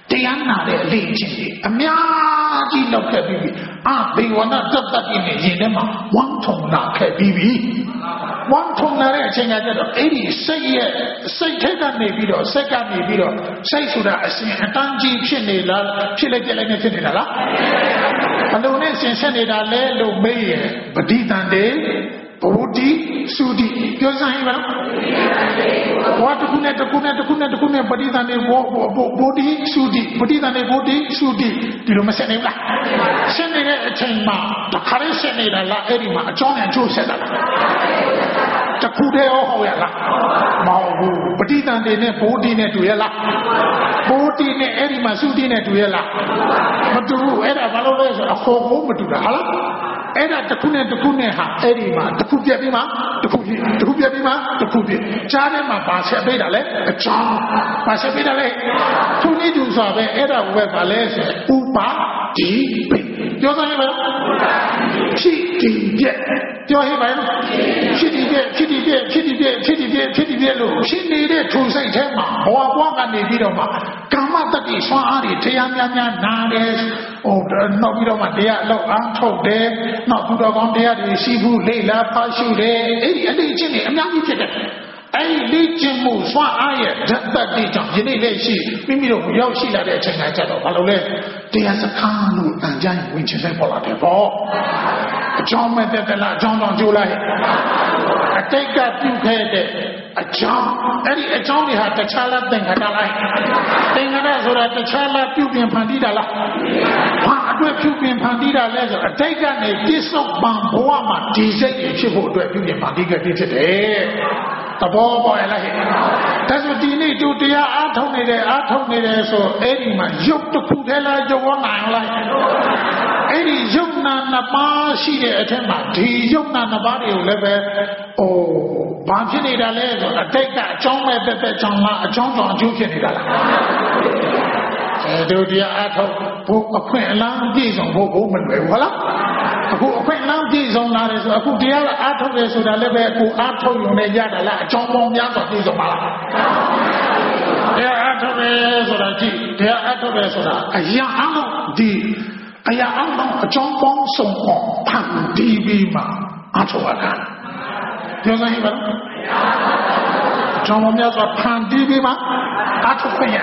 တရားနာတဲ့အလေးချင်းတွေအများကြီးလောက်ခဲ့ပြီးပြီအာဘေဝနာတတ်တတ်နေရင်ထဲမှာဝမ်းထုံလာခဲ့ပြီးပြီဝမ်းထုံလာတဲ့အချိန်ကကျတော့အဲ့ဒီစိတ်ရဲ့စိတ်ထက်ကနေပြီးတော့စိတ်ကနေပြီးတော့စိတ်ဆိုတာအစဉ်အတန်းကြီးဖြစ်နေလားဖြစ်လိုက်ပြလိုက်နေဖြစ်နေတာလားဘလို့နဲ့ဆင်ဆက်နေတာလဲလို့မေးရင်ပဋိသန္ဓေဘုဒ္ဓသုတိပြောစမ်းရပါလားဝါတခုနဲ့တခုနဲ့တခုနဲ့တခုနဲ့ပဋိသန္ဓေဘောဘုဒ္ဓသုတိပဋိသန္ဓေဘုဒ္ဓသုတိဒီလိုမဆက်နိုင်ဘူးလားဆက်နေတဲ့အချိန်မှာတခါလေးဆက်နေတာလားအဲ့ဒီမှာအကြောင်းနဲ့အကျိုးဆက်တာလားတခုတည်းဟောဟုတ်ရလားမဟုတ်ဘူးပဋိသန္ဓေနဲ့ဘုဒ္ဓနဲ့တူရလားဘုဒ္ဓနဲ့အဲ့ဒီမှာသုတိနဲ့တူရလားမတူဘူးအဲ့ဒါဘာလို့လဲဆိုအခေါ်ကိုမတူတာဟာလားအဲ့ဒါတစ်ခုနဲ့တစ်ခုနဲ့ဟာအဲ့ဒီမှာတစ်ခုပြက်ပြီးမှတစ်ခုပြက်တစ်ခုပြက်ပြီးမှတစ်ခုပြက်ကြားထဲမှာပါဆက်ပေးတာလေအကြောင်းပါဆက်ပေးတာလေသူနည်းတူဆိုပဲအဲ့ဒါဘယ်ပါလဲဆိုဥပါဒီပိပြောစမ်းရပါဖြစ်ဒီပြက်ပြောဟဲ့ပါလားဖြစ်ဒီပြက်ဖြစ်ဒီပြက်ဖြစ်ဒီပြက်ဖြစ်ဒီပြက်ဖြစ်ဒီပြက်လို့ဖြစ်နေတဲ့ထုံစိတ်ထဲမှာဘဝဘဝကနေပြီးတော့မှကာမတတိဆွမ်းအားတွေတရားများများနာတယ်ဟိုနောက်ပြီးတော့မှတရားအလောက်အားထုတ်တယ်နောက်သူတော်ကောင်းတရားတွေရှိဘူးလေ့လာဖတ်ရှုတယ်အဲ့ဒီအလေးချင်းတွေအများကြီးဖြစ်တယ်အဲ့ဒီလေ့ကျင့်မှုဆွမ်းအားရဲ့ဓာတ်တတိကြောင့်ယနေ့လည်းရှိမိမိတို့ရောက်ရှိလာတဲ့အချိန်ကကြတော့ဘာလို့လဲတရားစခန်းလို့တန်ကြရင်ဝင်ချင်လိုက်ပေါ်လာတယ်ပေါ့အကြောင်းမဲ့တဲ့လားအကြောင်းတောင်ကြိုးလိုက်အတိတ်ကပြုခဲ့တဲ့အကြောင်းအဲ့ဒီအကြောင်းတွေဟာတခြားလားသင်္ခါရလားသင်္ခါရဆိုတာတခြားလားပြုပြင်ဖန်တီးတာလားဘာအတွက်ပြုပြင်ဖန်တီးတာလဲဆိုအတိတ်ကနေပြစ္ဆုတ်ပံဘဝမှာဒီစိတ်တွေဖြစ်ဖို့အတွက်ပြုပြင်ဖန်တီးခဲ့ဖြစ်တယ်သဘောပေါက်ရလားဟဲ့ဒါဆိုဒီနေ့တို့တရားအားထုတ်နေတယ်အားထုတ်နေတယ်ဆိုအဲ့ဒီမှာရုပ်တစ်ခုတည်းလားရုပ်ဝနိုင်လားအဲ့ဒီရုပ်နာနှစ်ပါးရှိတဲ့အထက်မှာဒီရုပ်နာနှစ်ပါးတွေကိုလည်းပဲဟိုဘာဖြစ်နေတာလဲဆိုအတိတ်ကအကြောင်းမဲ့တက်တက်ကြောင့်လားအကြောင်းကြောင့်အကျိုးဖြစ်နေတာလားအဲတို့တရားအားထုတ်ဖို့အခွင့်အလမ်းပြည့်စုံဖို့ဘုမလွယ်ဘူးဟုတ်လားအခုအခွင့်အလမ်းပြည့်စုံလာတယ်ဆိုအခုတရားအားထုတ်တယ်ဆိုတာလည်းပဲအခုအားထုတ်ရုံနဲ့ရတာလားအကြောင်းပေါင်းများစွာပြည့်စုံပါလားတရားအားထုတ်တယ်ဆိုတာကြည့်တရားအားထုတ်တယ်ဆိုတာအရာအလုံးဒီအရာအလုံးအကြောင်းပေါင်းစုံအောင်ဖန်တီးပြီးမှအားထုတ်ရတာပြောစမ်းပါလားအကြောင်းပေါင်းများစွာဖန်တီးပြီးမှအားထုတ်ခွင့်ရ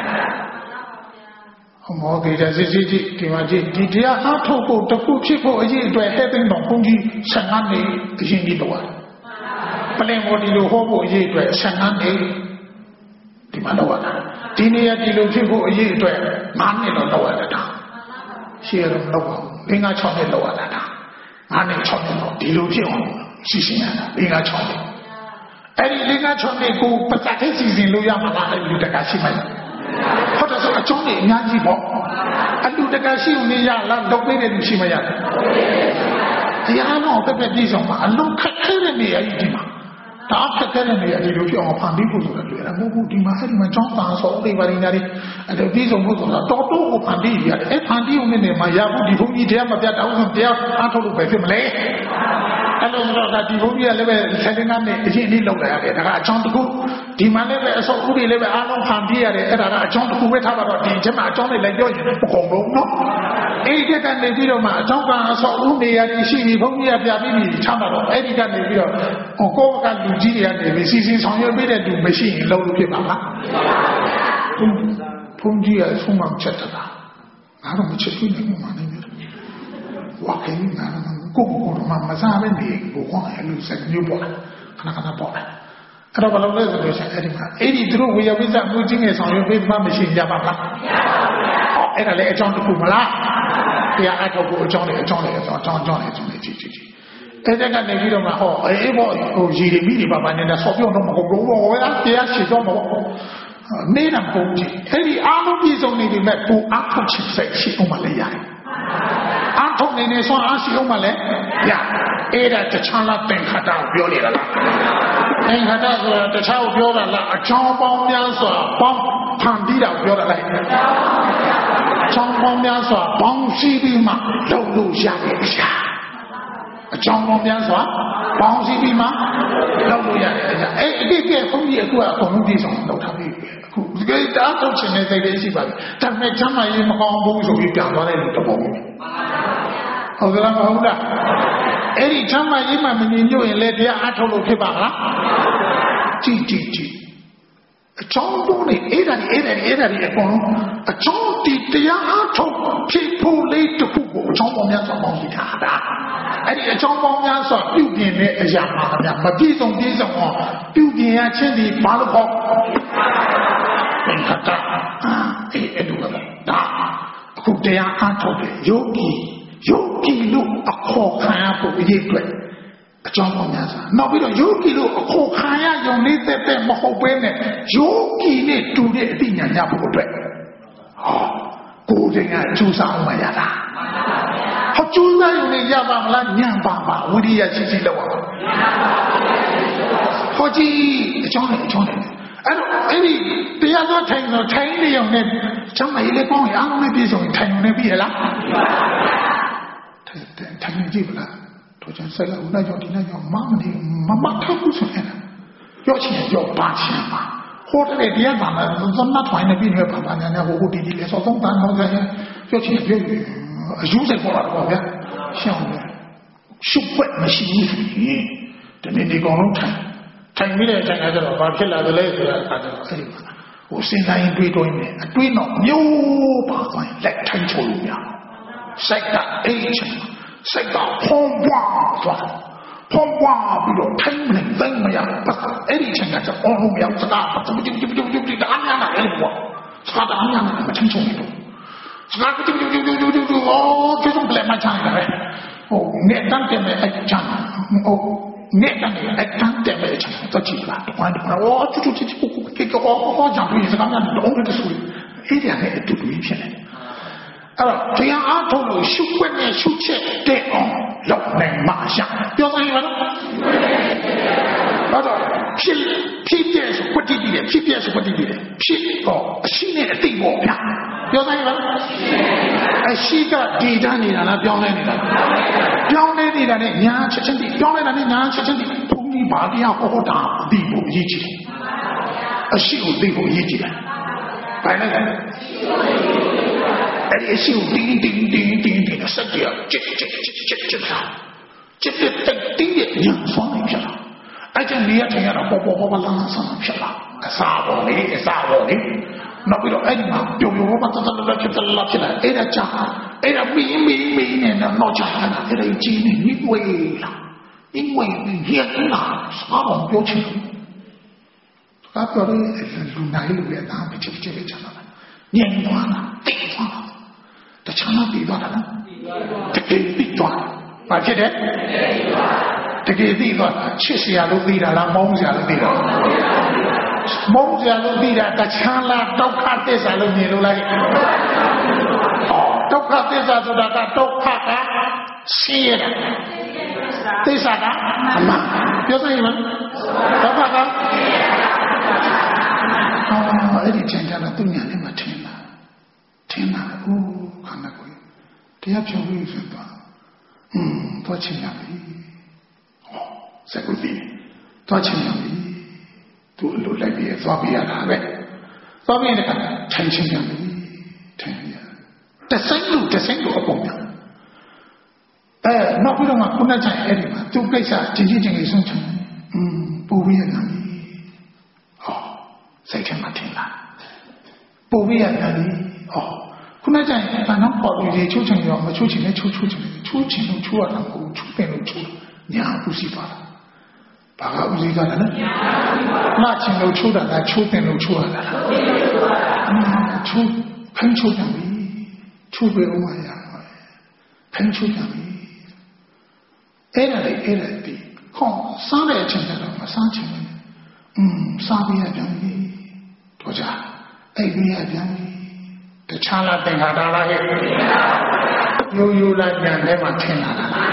မောဂေတစစ်စစ်ကြီးဒီမှာကြည့်ဒီတရားအားထုတ်ဖို့တခုဖြစ်ဖို့အရေးအတွက်ဟဲ့သိမ်းတော်ဘုန်းကြီးဆယ်ငါးနှစ်အရင်ကြီးတော့ပလင်မော်ဒီလိုဟောဖို့အရေးအတွက်ဆယ်ငါးနှစ်ဒီမှာတော့တာဒီနေ့ရဒီလိုဖြစ်ဖို့အရေးအတွက်ငါးနှစ်တော့တော့ရတာရှေ့တော့တော့ငါးငါးခြောက်နှစ်တော့ရတာငါးနှစ်ခြောက်နှစ်တော့ဒီလိုဖြစ်အောင်ရှိရှင်းရတာငါးငါးခြောက်နှစ်အဲ့ဒီငါးငါးခြောက်နှစ်ကိုပတ်သက်တဲ့စီစဉ်လို့ရမှာလားအဲ့ဒီတကရှိမှဟုတ်တယ်ဆိုအကြောင်းတွေအများကြီးပေါ့အလူတကရှိနေရလားလုပ်ပေးတဲ့လူရှိမရဘူးတရားတော့ပြပြပြည့်စုံမှာအလုံးခက်ခဲတဲ့နေရာကြီးဒီမှာဒါခက်ခဲတဲ့နေရာဒီလိုပြောအောင်ဖန်ပြီးဖို့ဆိုတာတွေ့ရမဟုတ်ဘူးဒီမှာအဲ့ဒီမှာကျောင်းသားဆောလေးပါနေတယ်အဲ့ဒါပြည့်စုံဖို့ဆိုတာတော်တော်ကိုဖန်ပြီးရတယ်အဲ့ဖန်ပြီးုံနဲ့နေမှာရဖို့ဒီဘုန်းကြီးတရားမပြတ်တော့ဘူးတရားအားထုတ်လို့ပဲဖြစ်မလဲအဲ့လိုတော့ဒါဒီဘုန်းကြီးကလည်းပဲဆက်တင်ကနေအရင်လေးလောက်လာရတယ်ဒါကအကြောင်းတစ်ခုဒီမှာလည်းပဲအစောဥတွေလည်းပဲအားလုံးဖန်ပြီးရတယ်အဲ့ဒါကအကြောင်းတစ်ခုပဲထားပါတော့ဒီချက်မှာအကြောင်းလေးလည်းပြောရင်မကုန်ဘူးနော်အဲ့ဒီကနေပြီးတော့မှအကြောင်းကအစောဥနေရာရှိပြီဘုန်းကြီးကပြပြီးပြီချမှာတော့အဲ့ဒီကနေပြီးတော့ဟိုကိုယ်ကလူကြီးတွေကနေပြီးစီစဉ်ဆောင်ရွက်ပေးတဲ့လူမရှိရင်လုံးလို့ဖြစ်ပါလားဘုန်းကြီးကဆုံးမချက်တာငါတော့မချက်ဘူးနေမှာနေတယ်ဝါကင်းနာကိုကိုတော့မမစားပဲနေကိုခေါင်းအဲ့လိုစက်ညို့ပေါ်ခဏခဏပေါ်တယ်အဲ့တော့ဘယ်လိုလဲဆိုလို့ရှိရင်အဲ့ဒီမှာအဲ့ဒီသူတို့ဝေယဝိဇ္ဇမှုချင်းငယ်ဆောင်ရွက်ပေးမှမရှိကြပါလားမရပါဘူးအဲ့ဒါလည်းအကြောင်းတစ်ခုမလားတရားအထောက်ကိုအကြောင်းလေးအကြောင်းလေးအကြောင်းအကြောင်းအကြောင်းလေးအကြောင်းလေးကြည့်ကြည့်ကြည့်အဲ့ဒါကနေပြီးတော့မှဟောအေးပေါ့ဟိုရည်ရည်မိတွေပါပါနေတာဆော့ပြောတော့မဟုတ်ဘူးဘောတရားရှိတော့မဟုတ်နေတာပုံကြည့်အဲ့ဒီအားလုံးပြည့်စုံနေပြီမဲ့ပူအထောက်ချစ်စိတ်ရှိအောင်မလဲရတယ်အားထုတ်နေနေဆိုအားရှိအောင်မလဲရအဲ့ဒါတခြားလားသင်္ခါရပြောနေတာလားသင်္ခါရဆိုတာတခြားကိုပြောတာလားအချောင်းပေါင်းများစွာပေါင်းဖန်ပြီးတာပြောတာလားအချောင်းပေါင်းများစွာပေါင်းစည်းပြီးမှလုပ်လို့ရတဲ့အရာအချောင်းပေါင်းများစွာပေါင်းစည်းပြီးမှလုပ်လို့ရတဲ့အရာအဲ့အတိတ်ကဘုန်းကြီးအခုကအကုန်လုံးပြည့်စုံလုပ်ထားပြီအခုတက cái đã trong chuyện này thấy gì vậy thằng này chăm mày mà con bố rồi bị cảm này được khôngဟုတ်ကဲ့မဟုတ်လားအဲ့ဒီချမ်းမကြီးမှမမြင်ညွန့်ရင်လည်းတရားအားထုတ်လို့ဖြစ်ပါမလားကြည့်ကြည့်ကြည့်အချောင်းတို့နဲ့အဲ့ဒါအဲ့ဒါအဲ့ဒါအကုန်လုံးအချောင်းတီတရားအားထုတ်ဖြစ်ဖို့လေးတစ်ခုကိုအချောင်းပေါင်းများစွာပေါင်းပြီးထားတာအဲ့ဒီအချောင်းပေါင်းများစွာပြုပြင်တဲ့အရာမှာဗျာမပြည့်စုံပြည့်စုံအောင်ပြုပြင်ရခြင်းဒီဘာလို့ခေါ်သင်္ခါတာအဲ့အဲ့လိုပဲဒါအခုတရားအားထုတ်တဲ့ယောဂီယောဂီလို့အခေါ်ခံရဖို့အရေးအတွက်အကြောင်းပေါင်းများစွာနောက်ပြီးတော့ယောဂီလို့အခေါ်ခံရရုံနဲ့တက်တက်မဟုတ်ဘဲနဲ့ယောဂီနဲ့တူတဲ့အသိဉာဏ်ရဖို့အတွက်ဟောကိုယ်တိုင်ကကြိုးစားအောင်မရတာဟောကြိုးစားရုံနဲ့ရပါမလားညံပါပါဝိရိယရှိရှိလုပ်အောင်ဟောကြည့်အကြောင်းနဲ့အကြောင်းနဲ့အဲ့တော့အဲ့ဒီတရားတော်ထိုင်တော့ထိုင်နေရုံနဲ့ကျမကြီးလည်းကောင်းရအောင်နဲ့ပြည့်စုံထိုင်ရုံနဲ့ပြည့်ရလားထိုင်ကြည့်ပါလားတို့ချင်ဆက်လို့နိုင်ကြောင့်ဒီနိုင်ကြောင့်မမနေမမထားဘူးဆိုရင်ရောချင်ရောပါချင်ပါဟိုတည်းတရားပါမှာသမတ်ထိုင်နေပြီးနေပါပါညာညာဟိုဟိုဒီဒီလေစောသုံးတန်းတော့ဆိုင်ရောချင်ရောအယူဆိုင်ပေါ်လာတော့ဗျာရှောင်းတယ်ရှုပ်ွက်မရှိဘူးဆိုရင်တနေ့ဒီကောင်လုံးထိုင်ထိုင်ပြီးတဲ့အချိန်ကကျတော့ဘာဖြစ်လာသလဲဆိုတာအခါကျတော့အဲ့ဒီမှာဟိုစဉ်းစားရင်တွေးတော့နေအတွေးတော့မျိုးပါသွားရင်လက်ထိုင်ချိုးလို့ရစိတ်ကအဲ့ဒီချိန်စိတ်ကဖုံးပွားသွားဖုံးပွားပြီးတော့ထိုင်နေသိမ့်မရအဲ့ဒီချိန်ကကျအော်လို့မရစကားတူတူတူတူတူတာအများနာအဲ့ပေါ့စကားတာအများနာမချင်းချုံနေတော့စကားတူတူတူတူတူတူအော်ကျေဆုံးလည်းမချမ်းတယ်ဟိုနေတန်းတယ်အဲ့ချမ်းဟိုနေတန်းတယ်အဲ့တန်းတယ်အဲ့ချမ်းတော့ကြည့်ပါတော့အော်တူတူတူတူကေကောဟောကြောင့်ဒီစကားများတော့အဲ့ဒါဆိုအဲ့ဒီနဲ့အတူတူဖြစ်နေအဲ့တော့တရားအားထုတ်လို့ရှုွက်နဲ့ရှုချက်တဲ့အောင်လောက်နိုင်မှရှာပြောစမ်းရပါတော့အဲ့တော့ဖြစ်ဖြစ်ပြဆိုကွတိတိတယ်ဖြစ်ပြဆိုကွတိတိတယ်ဖြစ်တော့အရှိနဲ့အသိပေါ့ဗျာပြောစမ်းရပါတော့အရှိကဒီတန်းနေတာလားပြောင်းလဲနေတာပြောင်းလဲနေတာနဲ့ညာချက်ချင်းဒီပြောင်းလဲတာနဲ့ညာချက်ချင်းဒီဘုံကြီးဘာတရားဟောတာဒီကိုအရေးကြီးတယ်အရှိကိုသိဖို့အရေးကြီးတယ်ဘယ်နဲ့အဲ့ဒီအရှိကိုတင်းတင်းတင်းတင်းတင်းစက်ကြချက်ချက်ချက်ချက်ချက်ချက်ချက်တင်းတင်းညံဆောင်နေကြတာအဲ့ကျနေရထိုင်ရတော့ပေါ်ပေါ်ပေါ်လာဆန်းဖြစ်လာအစာပေါ်လေအစာပေါ်လေနောက်ပြီးတော့အဲ့ဒီမှာပြုံပြုံပေါ်တတတဖြစ်တလာဖြစ်လာအဲ့ဒါကြာအဲ့ဒါမီးမီးမီးနဲ့တော့ကြာလာအဲ့ဒါကြီးနေနိဝေးလာနိဝေးရလာစားပေါ်ပြောချင်ကားပြောရလူနိုင်လူရဲ့သားဖြစ်ဖြစ်ဖြစ်ချလာညင်သွားတာတိတ်သွားတာတခြားမပြီးသွားတာလားတကယ်ပြီးသွားဘာဖြစ်တယ်တကယ်ပြီးသွားချစ်စရာလို့ပြီးတာလားမောင်းစရာလို့ပြီးတာမောင်းစရာလို့ပြီးတာတခြားလားဒုက္ခသစ္စာလို့မြင်လို့လားဒုက္ခသစ္စာဆိုတာကဒုက္ခကဆင်းရဲတာသစ္စာကအမှန်ပြောစမ်းရမဒုက္ခကအော်အဲ့ဒီချိန်ကျတော့သူညာနဲ့မှထင်တာထင်တာဟိုခန္ဓာကိုယ်တရားဖြောပြီးဆိုတော့อืมတော့ချင်းရပြီဟောစကုတိတော့ချင်းရပြီသူ့လိုလိုက်ပြီးသွားပြရတာပဲသွားပြတဲ့အခါထိုင်ချင်းရပြီထိုင်ရတဆိုင်လို့တဆိုင်လို့အပုံများအဲနောက်ပြီးတော့မှခုနကကျအဲ့ဒီမှာသူ့ကိစ္စချင်းချင်းချင်းလေးဆုံးချင်อืมပူပြီးရတာဟောစိတ်ထဲမှာထင်လာပူပြီးရတာလေဟောခုနကကျရင်ဘာနောက်ပေါ်လို့ရေချိုးချင်ရောမချိုးချင်လည်းချိုးချိုးချင်တယ်ချိုးချင်လို့ချိုးရတာကိုချိုးပင်လို့ချိုးညာဥစီပါဘာကဥစီကလည်းနာချင်လို့ချိုးတာလားချိုးပင်လို့ချိုးရတာလားချိုးဖမ်းချိုးတယ်ချိုးပင်ဦးမရဖမ်းချိုးတယ်အဲ့ဒါလေအဲ့ဒါဒီခေါင်းစားတဲ့အချိန်ကျတော့မစားချင်ဘူးอืมစားပြရပြန်ပြီတော့ကြအဲ့ပြရပြန်ပြီတခြားလားသင်္ခါရလားဟဲ့ရိုးရိုးလားပြန်ထဲမှာထင်လာတာလား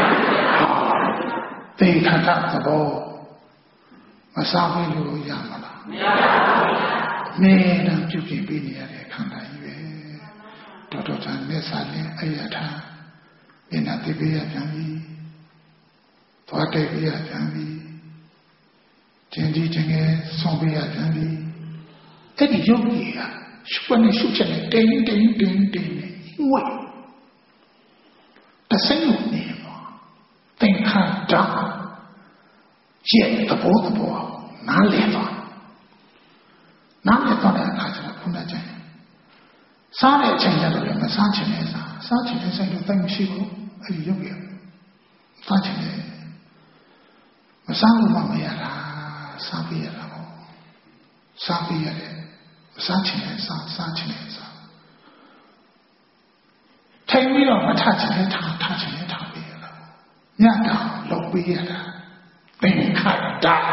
သင်္ခါရသဘောမစားဘူးလို့ရမှာလားမရပါဘူးနေတော့ပြုပြင်ပေးနေရတဲ့ခန္ဓာကြီးပဲတော်တော်တန်နဲ့စားရင်အယထာမျက်နှာသိပေးရပြန်ပြီသွားတိုက်ပေးရပြန်ပြီကျင်ကြီးကျင်ငယ်ဆုံးပေးရပြန်ပြီအဲ့ဒီယောဂီကရှုပ်နေရှုပ်ချက်နဲ့တင်းတင်းတင်းတင်းနဲ့ဝိုက်တစိမ့်လို့နေပါသင်္ခါရရဲ့သဘောသဘောနားလည်သွားနားလည်သွားတဲ့အခါကျတော့ခုနကကျစားတဲ့အချိန်ကျတော့လည်းမစားချင်တဲ့စားစားချင်တဲ့စိတ်တော့တိတ်မရှိဘူးအဲ့ဒီယောဂီကစားချင်တယ်မစားလို့မရတာစားပြရတာပေါ့စားပြရတယ်မစားချင်တဲ့စားစားချင်တဲ့စားထိုင်ပြီးတော့မထချင်တဲ့ထားထားချင်တဲ့ထားပြရတာညတာလောက်ပြရတာသင်္ခါရ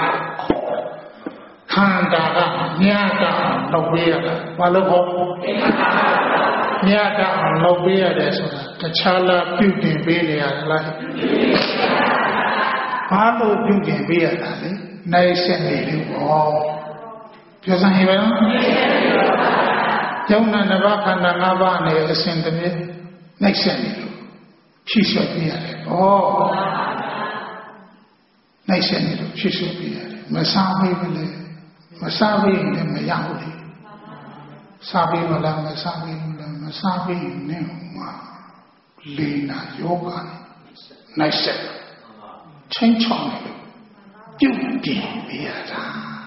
ခန္ဓာကညတာလောက်ပြရတာဘာလို့ခေါ်ညတာလောက်ပြရတယ်ဆိုတာတခြားလားပြုတင်ပေးနေရလားဘာလို့ပြုတင်ပေးရတာလဲနိုင်စက်နေလို့ပေါ့ပြောစမ်းဟိပါလားယုံနာနှစ်ပါးခန္ဓာ၅ပါးနဲ့အစဉ်တည်းနိုင်စက်နေလို့ဖြည့်ဆွတ်ပေးရတယ်ပေါ့နိုင်စက်နေလို့ဖြည့်ဆွတ်ပေးရတယ်မစားပေးဘူးလေမစားပေးရင်လည်းမရဘူးလေစားပေးမလားမစားပေးဘူးလားမစားပေးရင်လည်းမှာလေးနာယောဂနိုင်စက်ချင်းချောင်းတယ်ပြုတ်ပြင်ပေးရတာ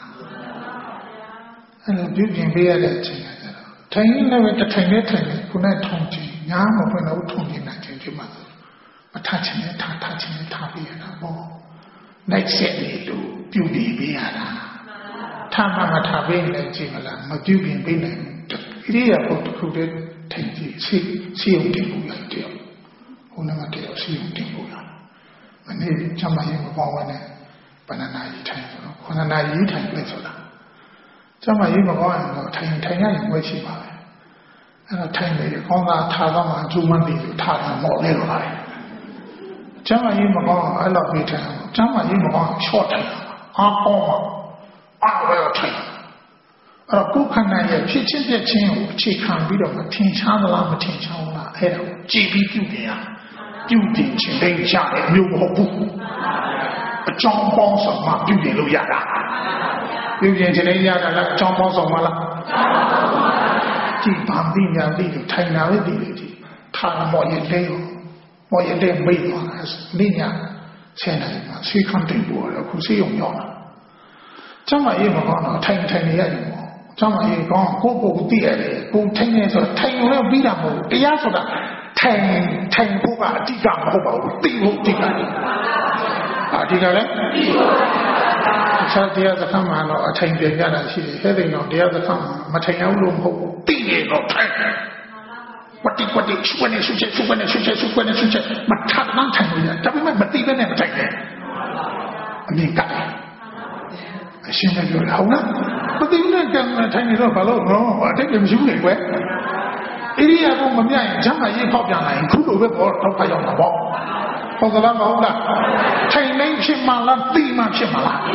အဲ့လိုပြုတ်ပြင်ပေးရတဲ့အချိန်ကကျတော့ထိုင်နေလည်းတစ်ထိုင်နဲ့ထိုင်နေခုနထုံချင်ညာမဖွင့်တော့ထုံချင်နိုင်ခြင်းဖြစ်မှာမထချင်နဲ့ထားထားချင်နဲ့ထားပေးရတာပေါ့နိုင်ဆက်နေလို့ပြုတ်ပြင်ပေးရတာထားမှမထားပေးလည်းကြည့်မလားမပြုတ်ပြင်ပေးနိုင်ဘူးဣရိယာပုတ်တစ်ခုတည်းထိုင်ကြည့်စီစီုံတင်ဖို့လိုက်တယ်ဟိုနမတည်းစီုံတင်ဖို့လားမနေ့ချမ်းမရင်မပေါဝင်နဲ့ဘဏ္ဍနာကြီးထိုင်ဆိုတော့ခန္ဓာကြီးထိုင်ပြည့်ဆိုတာကျမကြီးမကောင်းရင်တော့ထိုင်ထိုင်ရရင်ဝဲရှိပါပဲအဲ့တော့ထိုင်နေကောင်းတာထားတော့မှကျူးမန်းပြီးထားတာမော်လဲတော့ပါတယ်ကျမကြီးမကောင်းအဲ့လိုပြီးထိုင်ကျမကြီးမကောင်းချော့ထိုင်အားကောင်းအားဝဲထိုင်အဲ့တော့ကိုယ်ခန္ဓာရဲ့ဖြစ်ချင်းပြချင်းကိုအခြေခံပြီးတော့မထင်ရှားသလားမထင်ရှားဘူးလားအဲ့ဒါကိုကြည်ပြီးပြုပြင်ရပြုပြင်ခြင်းတိတ်ရတဲ့မျိုးမဟုတ်ဘူးအကြောင်းပေါင်းစုံမှပြုပြင်လို့ရတာပြုပြင်ခြင်းလည်းရတာလားအကြောင်းပေါင်းစုံမှလားကြည်ပါပြီးများပြီးထိုင်လာပဲပြီးတယ်ကြည်ထားမော်ရလဲမော်ရလဲမိတ်သွားလိညာဆင်းတယ်မှာဆွေးခွန်တင်ပေါ်တော့ခုစေးုံရောက်တာကျမရေးမကောင်းတော့ထိုင်ထိုင်နေရတယ်ပေါ့ကျမရေးကောင်းကိုကိုကိုသိရတယ်ကိုထိုင်နေဆိုထိုင်လို့ပြီးတာမဟုတ်တရားဆိုတာထိုင်ထိုင်ဖို့ကအတိကမဟုတ်ပါဘူးသိဖို့အတိကအတိကလည်းဆက်တရားသခမ်းမှာတော့အထိုင်ပြန်ကြတာရှိတယ်ဟဲ့တဲ့တော့တရားသခမ်းမှာမထိုင်ရဘူးလို့မဟုတ်ဘူးသိနေတော့ထိုင်ဝတိဝတိရှုကနေရှုချက်ရှုကနေရှုချက်ရှုကနေရှုချက်မထပ်မှထိုင်လို့ရဒါပေမဲ့မသိဘဲနဲ့မထိုင်နဲ့အမြင်ကအရှင်းနဲ့ပြောတယ်ဟုတ်လားမသိဘူးနဲ့ကံထိုင်နေတော့ဘာလို့တော့အတိတ်ကမရှိဘူးလေကွယ်ဣရိယာပုမမြရင်ဈာမရေးဖောက်ပြန်လာရင်ခုလိုပဲပေါ်တော့ဖတ်ရောက်တာပေါ့ဟုတ်ကလားမဟုတ်လားထိုင်နေဖြစ်မှလားသိမှဖြစ်မှလား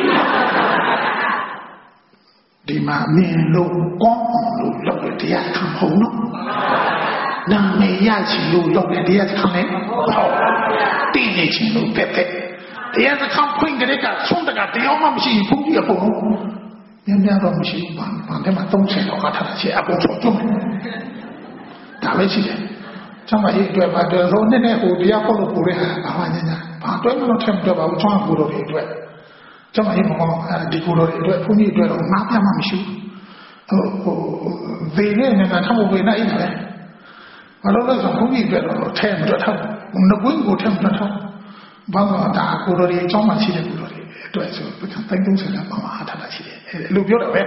ဒီမှာမြင်လို့ကောင်းလို့လုပ်တဲ့တရားခံဟုတ်နော်နာမည်ရချင်လို့လုပ်တဲ့တရားခံလည်းဟုတ်သိနေချင်လို့ပဲပဲတရားခံဖွင့်ကြတဲ့ကဆုံးတကတရားမှမရှိဘူးဘုရားပုံညံ့ညံ့တော့မရှိဘူးဘာဘာထဲမှာသုံးဆယ်တော့အထားချေအပေါ်ဆုံးကျုံဒါပဲရှိတယ်ကျမကြီးအတွက်ပါတော့ဟိုနဲ့နဲ့ဟိုတရားဖို့လို့ကိုရဲဘာမှညံ့ညံ့ဘာတွဲမလို့ထင်တော့ပါဘူးချောင်းကိုတော်တွေအတွက်ကျမကြီးမကောင်းအဲဒီကိုတော်တွေအတွက်ဘုန်းကြီးအတွက်တော့ငါးပြမှမရှိဘူးဟိုဟိုဗေနဲ့နဲ့ထားဖို့ဝေနိုင်တယ်ဘာလို့လဲဆိုဘုန်းကြီးအတွက်တော့ထဲမတော့ထားငကွင်းကိုထဲမတော့ထားဘာလို့ဒါကိုတော်တွေအကြောင်းမှရှိတဲ့ကိုတော်တွေအတွက်ဆိုပထမတိုင်းသုံးဆယ်လောက်ပါမှအားထားတာရှိတယ်အဲ့လိုပြောတာပဲ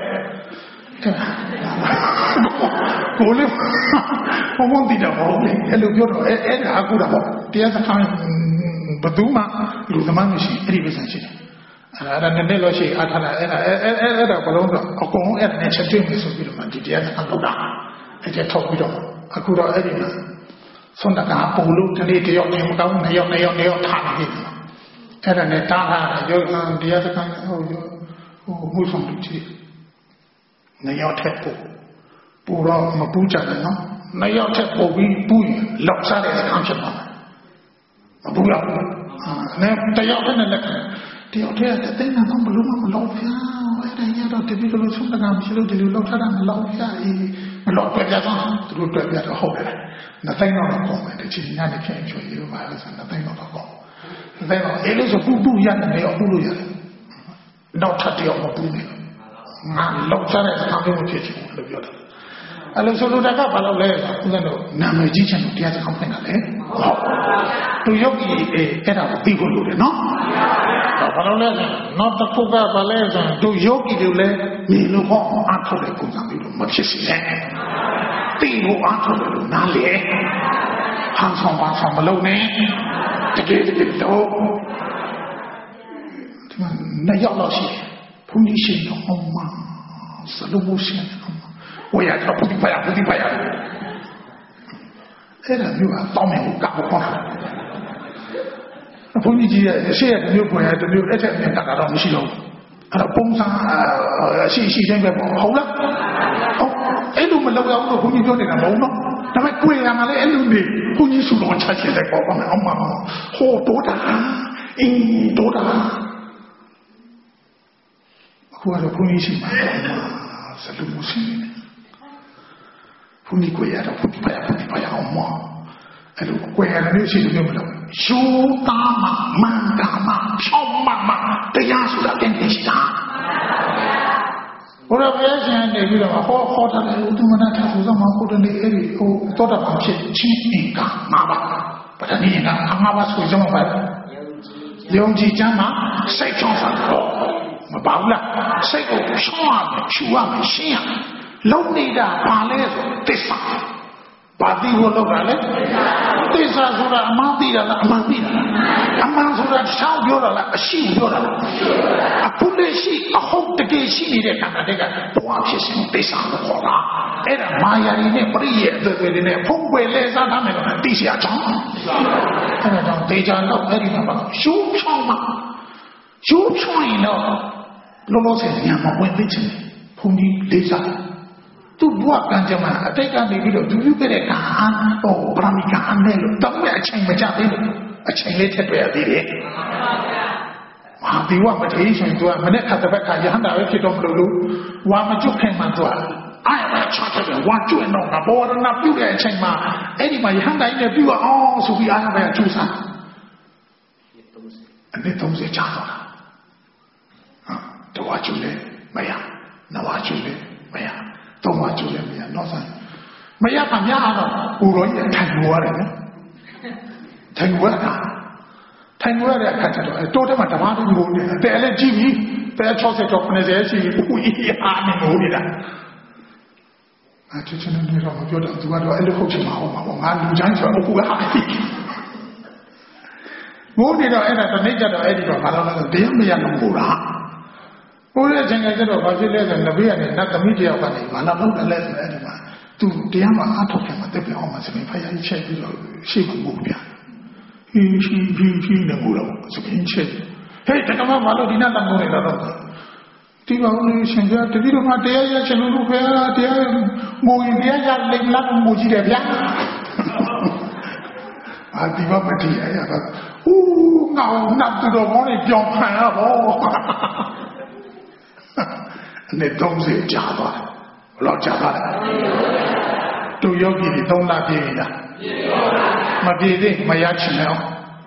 ကိုလေးဘုံဘုံတည်တော့ဟုတ်လေအဲ့လိုပြောတော့အဲ့အဲ့ဒါအခုတော့တရားစခန်းဘယ်သူမှလူသမားမရှိအဲ့ဒီပဲဆန်ရှိတယ်အဲ့ဒါနဲ့နဲ့လို့ရှိအားထားတာအဲ့ဒါအဲ့အဲ့အဲ့ဒါဘလုံးတော့အကုန်လုံးအဲ့ဒါနဲ့ချက်တွေ့ပြီဆိုပြီးတော့မှဒီတရားစခန်းတော့တာအဲ့ဒါထောက်ပြီးတော့အခုတော့အဲ့ဒီမှာဆွမ်းတကာပုံလို့တနေ့တယောက်နေမကောင်းနှစ်ယောက်နှစ်ယောက်နှစ်ယောက်ထားနေတယ်အဲ့ဒါနဲ့တားထားတာရုပ်တရားစခန်းဟိုဟိုမှုဆောင်တူချီနှစ်ယောက်ထက်ပို့ပူတော့မပူးကြတယ်နော်နှစ်ယောက်ထက်ပို့ပြီးပူးရင်လောက်စားတဲ့စကားဖြစ်သွားတယ်မပူးတော့အာနဲ့တယောက်ထက်နဲ့လက်တယောက်ထက်တဲ့တဲ့တော့ဘလို့မလောက်ဖျားအဲ့ဒါရတော့တပည့်တော်ဆုံးတကမရှိလို့ဒီလိုလောက်ထားတာမလောက်ရအေးမလောက်ပြကြတော့သူတို့တွေ့ပြတော့ဟုတ်တယ်နှစ်သိန်းတော့ကောင်းတယ်တချင်ညနေခင်းချွေရပါလို့ဆိုနှစ်သိန်းတော့ကောင်းနှစ်သိန်းတော့အဲ့လိုဆိုပူပူရတယ်လေအပူလို့ရတယ်တော့ထပ်တယောက်မပူနေငါလောက်ချတဲ့အခါမျိုးဖြစ်ချင်လို့ပြောတယ်အဲ့လိုဆိုလို့တကဘာလို့လဲဦးဇင်းတို့နာမည်ကြီးချင်လို့တရားစကားဖွင့်တာလေဟုတ်သူယောဂီအေးအဲ့ဒါကိုသိဖို့လိုတယ်နော်ဘာလို့လဲနောက်တစ်ခုကဘာလဲဆိုသူယောဂီတွေလည်းမြင်လို့ဟောအားထုတ်တဲ့ပုံစံမျိုးလို့မဖြစ်စေနဲ့သိဖို့အားထုတ်တယ်လို့နားလေဟန်ဆောင်ပါဆောင်မလုပ်နဲ့တကယ်တကယ်တော့ဒီမှာနှစ်ယောက်လောက်ရှိတယ်ဘုန်းကြီးရှင်တော်ဟောမှာစလုံးမိုးရှင်တော်我也叫不听不呀，不听不呀。哎，那没有啊，当面我干不过他。不你几现在没有过呀，都没有，而且没大家都没洗了。啊，工商啊，洗洗这个好了。哦，哎，路没路呀，我不你叫你干嘛嘛？那么贵呀嘛嘞，哎路的，不你说老差钱在搞搞嘛，嘛，好多大，嗯，多大。我说不你去嘛，是路不行。不你贵呀，不你不呀，不你不呀，好嘛？哎，都贵呀，那些都没有了。修大嘛，慢大嘛，跳嘛嘛，这样说的跟你是啥？我说不要想那个了嘛，好好他的，我怎么那他手上嘛，或者那那里哦，多少方面亲人干嘛吧？把他你那干嘛吧？手上嘛办？用几张嘛？谁装上的？没办法，谁个上啊？去啊？没信啊？လုံးနေတာပါလဲဆိုသစ္စာပါတိကိုလောက်တာလေသစ္စာဆိုတာအမှန်သိတာလားအမှန်သိတာအမှန်ဆိုတာရှောင်းပြောတာလားအရှိပြောတာလားအခုလက်ရှိအဟုတ်တကယ်ရှိနေတဲ့ခန္ဓာတွေကဘဝဖြစ်စဉ်သစ္စာကိုခေါ်တာအဲ့ဒါမာယာရီနဲ့ပရိယေအသွေးတွေနဲ့ဖုံးကွယ်လဲစားထားမယ်လို့သိစရာကြောင်းအဲ့ဒါကြောင့်ဒေချာတော့အဲ့ဒီမှာရှုံးချောင်းမှာရှုံးချောင်းရင်တော့လုံးလုံးဆယ်ညာမဝင်သိချင်ဘုံကြီးလေးစားသူ့ဘဝကံကြမ္မာအတိတ်ကနေပြီးတော့ဒုပြုခဲ့တဲ့ကံဟောပရမိကံနဲ့လို့တောင်းရအချိန်မကြသေးဘူးအချိန်လေးထက်တွေ့ရသေးတယ်။ဟာဒီဝမထေးဆိုရင်သူကမနေ့ကတပတ်ကရဟန္တာပဲဖြစ်တော့မလို့လို့ဝါမကျွတ်ခင်မှသူကအဲ့ဒါချတ်တယ်ဝါကျွတ်တော့ငါဘောရဏပြုတ်တဲ့အချိန်မှာအဲ့ဒီမှာရဟန္တာကြီးနဲ့ပြုတ်အောင်ဆိုပြီးအားရပဲကျူးစားအနည်းသုံးဆယ်ကြာတော့ဟာတော့ဝါကျွတ်လေမရနဝါကျွတ်လေမရတော့ဝါကျွတ်လေမရတော့ဆိုင်မရပါများတော့ဦးတော်ကြီးထိုင်လို့ရတယ်နော်ထိုင်လို့ရတာထိုင်လို့ရတဲ့အခါကျတော့တိုးတက်မှာဓမ္မတူလို့နေတယ်တယ်လည်းကြည့်ပြီးတယ်၆၀ကျော်၇၀ရှိပြီဦးကြီးအားနေလို့နေတာအချစ်ချင်နေတော့မပြောတော့သူကတော့အဲ့လိုဟုတ်ချင်မှာဟုတ်မှာပေါ့ငါလူချမ်းဆိုတော့အခုကအားပြီမိုးနေတော့အဲ့ဒါတနေ့ကျတော့အဲ့ဒီတော့ဘာလို့လဲတရားမရလို့ပို့တာပို့တဲ့အချိန်ကျတော့ဘာဖြစ်လဲဆိုနဘေးကနေနတ်သမီးတယောက်ကနေဘာလို့လုပ်တယ်လဲဆိုအဲ့ဒီမှာသူတရားမှာအထောက်ခံမှာတက်ပြအောင်မှာစပင်းဖယားကြီးချက်ပြီးတော့ရှေ့မှာငိုပြဟင်းရှိပြီးပြီးနေငိုတော့စပင်းချက်ဟဲ့တကမဘာလို့ဒီနတ်တန်ငိုနေတာတော့ဒီပါဦးလေးရှင်ပြတတိတော်မှာတရားရချင်လို့ဖေတရားငိုရင်တရားရလိမ့်လားငိုကြည့်တယ်ဗျာအာဒီဘမတိအရာကဟူးငါ့နတ်တော်ကောင်းနေပြောင်းခံရတော့အနေသုံးစိကြာသွားတယ်ဘယ်လောက်ကြာသွားလဲသူယောဂီတွေသုံးလပြည့်ပြီလားမပြည့်သေးမရချင်တော့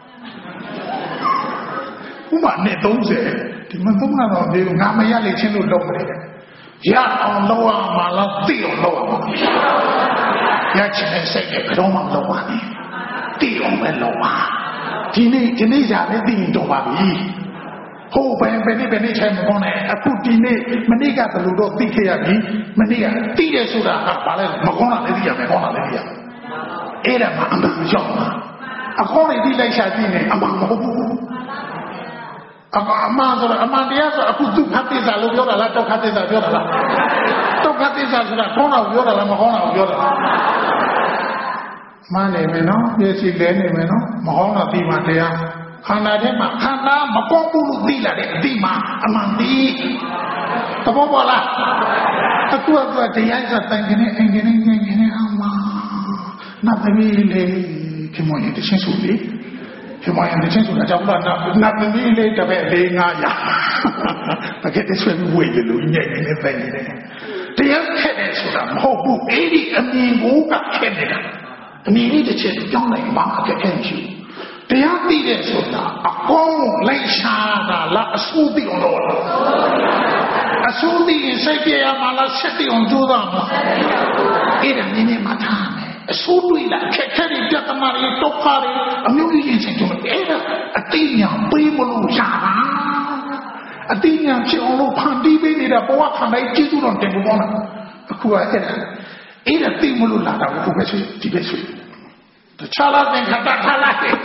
ဥမာနဲ့သုံးဆယ်ဒီမှာသုံးလာတော့ဒီငါမရလိမ့်ချင်းလို့လုပ်နေတယ်ရအောင်လုပ်ရမှာလားသိအောင်လုပ်ရမှာရချင်တဲ့စိတ်နဲ့ဘယ်တော့မှမလုပ်ပါနဲ့သိအောင်ပဲလုပ်ပါဒီနေ့ဒီနေ့ကြာလည်းသိရင်တော့ပါပြီဟိုဘယ်ဘယ်နေ့ဘယ်နေ့ချိန်မကောင်းနဲ့အခုဒီနေ့မနေ့ကဘယ်လိုတော့သိခဲ့ရပြီမနေ့ကသိတယ်ဆိုတာကဘာလဲမကောင်းတာလည်းသိရမယ်ကောင်းတာလည်းသိရအဲ့ဒါမှအမှန်ရောက်မှာအကောင်းတွေသိလိုက်ရှာကြည့်နေအမှန်မဟုတ်ဘူးအမှန်ဆိုတော့အမှန်တရားဆိုအခုသူခတ်သစ္စာလို့ပြောတာလားတောက်ခတ်သစ္စာပြောတာလားတောက်ခတ်သစ္စာဆိုတာကောင်းတာပြောတာလားမကောင်းတာပြောတာလားမှန်နေမယ်နော်မျက်စိလဲနေမယ်နော်မကောင်းတာပြီးမှတရားခန္ဓာထဲမှာခန္ဓာမကောင်းဘူးလို့သိလာတဲ့အတိမှာအမှန်သိသဘောပေါက်လားအခုကတရားစတိုင်ကနေအင်္ဂနေငင်းနေအောင်မှာနတ်သမီးလေးခင်မရင်တချင်းဆိုလေခင်မရင်တချင်းဆိုတာကြောင့်လားနတ်သမီးလေးတပည့်လေးငါးရာဘာကတဲ့ဆွေးဝေးတယ်လို့ညံ့နေတယ်တိုင်းနေတယ်တရားခက်တယ်ဆိုတာမဟုတ်ဘူးအဲ့ဒီအမြင်ကိုကခက်နေတာအမြင်လေးတစ်ချက်ကြောင်းလိုက်မှာအခက်အခဲရှိတရားသိတဲ့ဆိုတာအကောင်းလိုက်ရှာတာလားအဆိုးသိအောင်လုပ်လားအဆိုးသိရင်စိတ်ပြေရမှာလားဆက်သိအောင်ကြိုးစားမှာအဲ့ဒါနည်းနည်းမှထားမယ်အဆိုးတွေ့လားခက်ခဲတဲ့ပြဿနာတွေဒုက္ခတွေအမျိုးကြီးချင်းတို့အဲ့ဒါအသိဉာဏ်ပေးမလို့ရတာအသိဉာဏ်ဖြစ်အောင်လို့ဖန်တီးပေးနေတာဘဝခန္ဓာကြီးကျေးဇူးတော်တင်ဖို့ပေါ့နော်အခုကအဲ့ဒါအဲ့ဒါသိမလို့လာတာကိုပဲဆိုဒီပဲဆိုတခြားလာတဲ့ခတာခလာတဲ့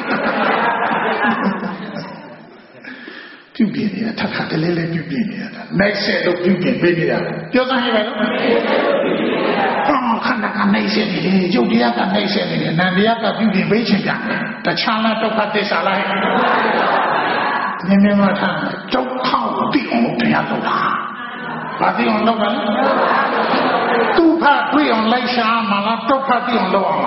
ပြုပြနေတာထပ်ခါတလဲလဲပြုပြနေတာနိုင်ဆက်လို့ပြုပြပေးနေတာပြောစမ်းရပါလို့အော်ခန္ဓာကနိုင်ဆက်နေတယ်ရုပ်တရားကနိုင်ဆက်နေတယ်နာမ်တရားကပြုပြပေးချင်ကြတခြားလာဒုက္ခသစ္စာလိုက်မြင်မြင်မှထားဒုက္ခကိုသိအောင်တရားလုပ်တာဘာသိအောင်လုပ်ပါလဲဒုက္ခတွေ့အောင်လိုက်ရှာမှလားဒုက္ခသိအောင်လုပ်အောင်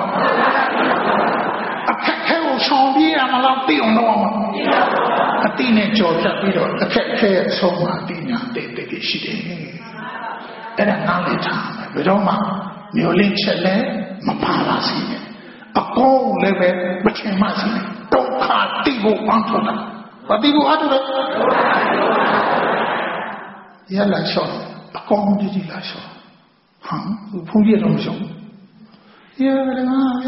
အခက်ခဲကိုဆောင်ပြေးရမှလားသိအောင်လုပ်အောင်အတိနဲ့ကြော်ဖြတ်ပြီးတော့အခက်ခဲအဆုံးမှာအတိညာတိတ်တိတ်ရှိတယ်အဲ့ဒါနားလည်ထားမယ်ဘယ်တော့မှမျိုးလင်းချက်လည်းမပါပါစေနဲ့အကောင်းလည်းပဲမချင်မှစေနဲ့ဒုက္ခသိဖို့အထောက်တာဘာသိဖို့အထောက်လဲရလာချောအကောင်းကြီးကြီးလာချောဟာဘုန်းကြီးတော့မရှုံးရတယ်ငါရ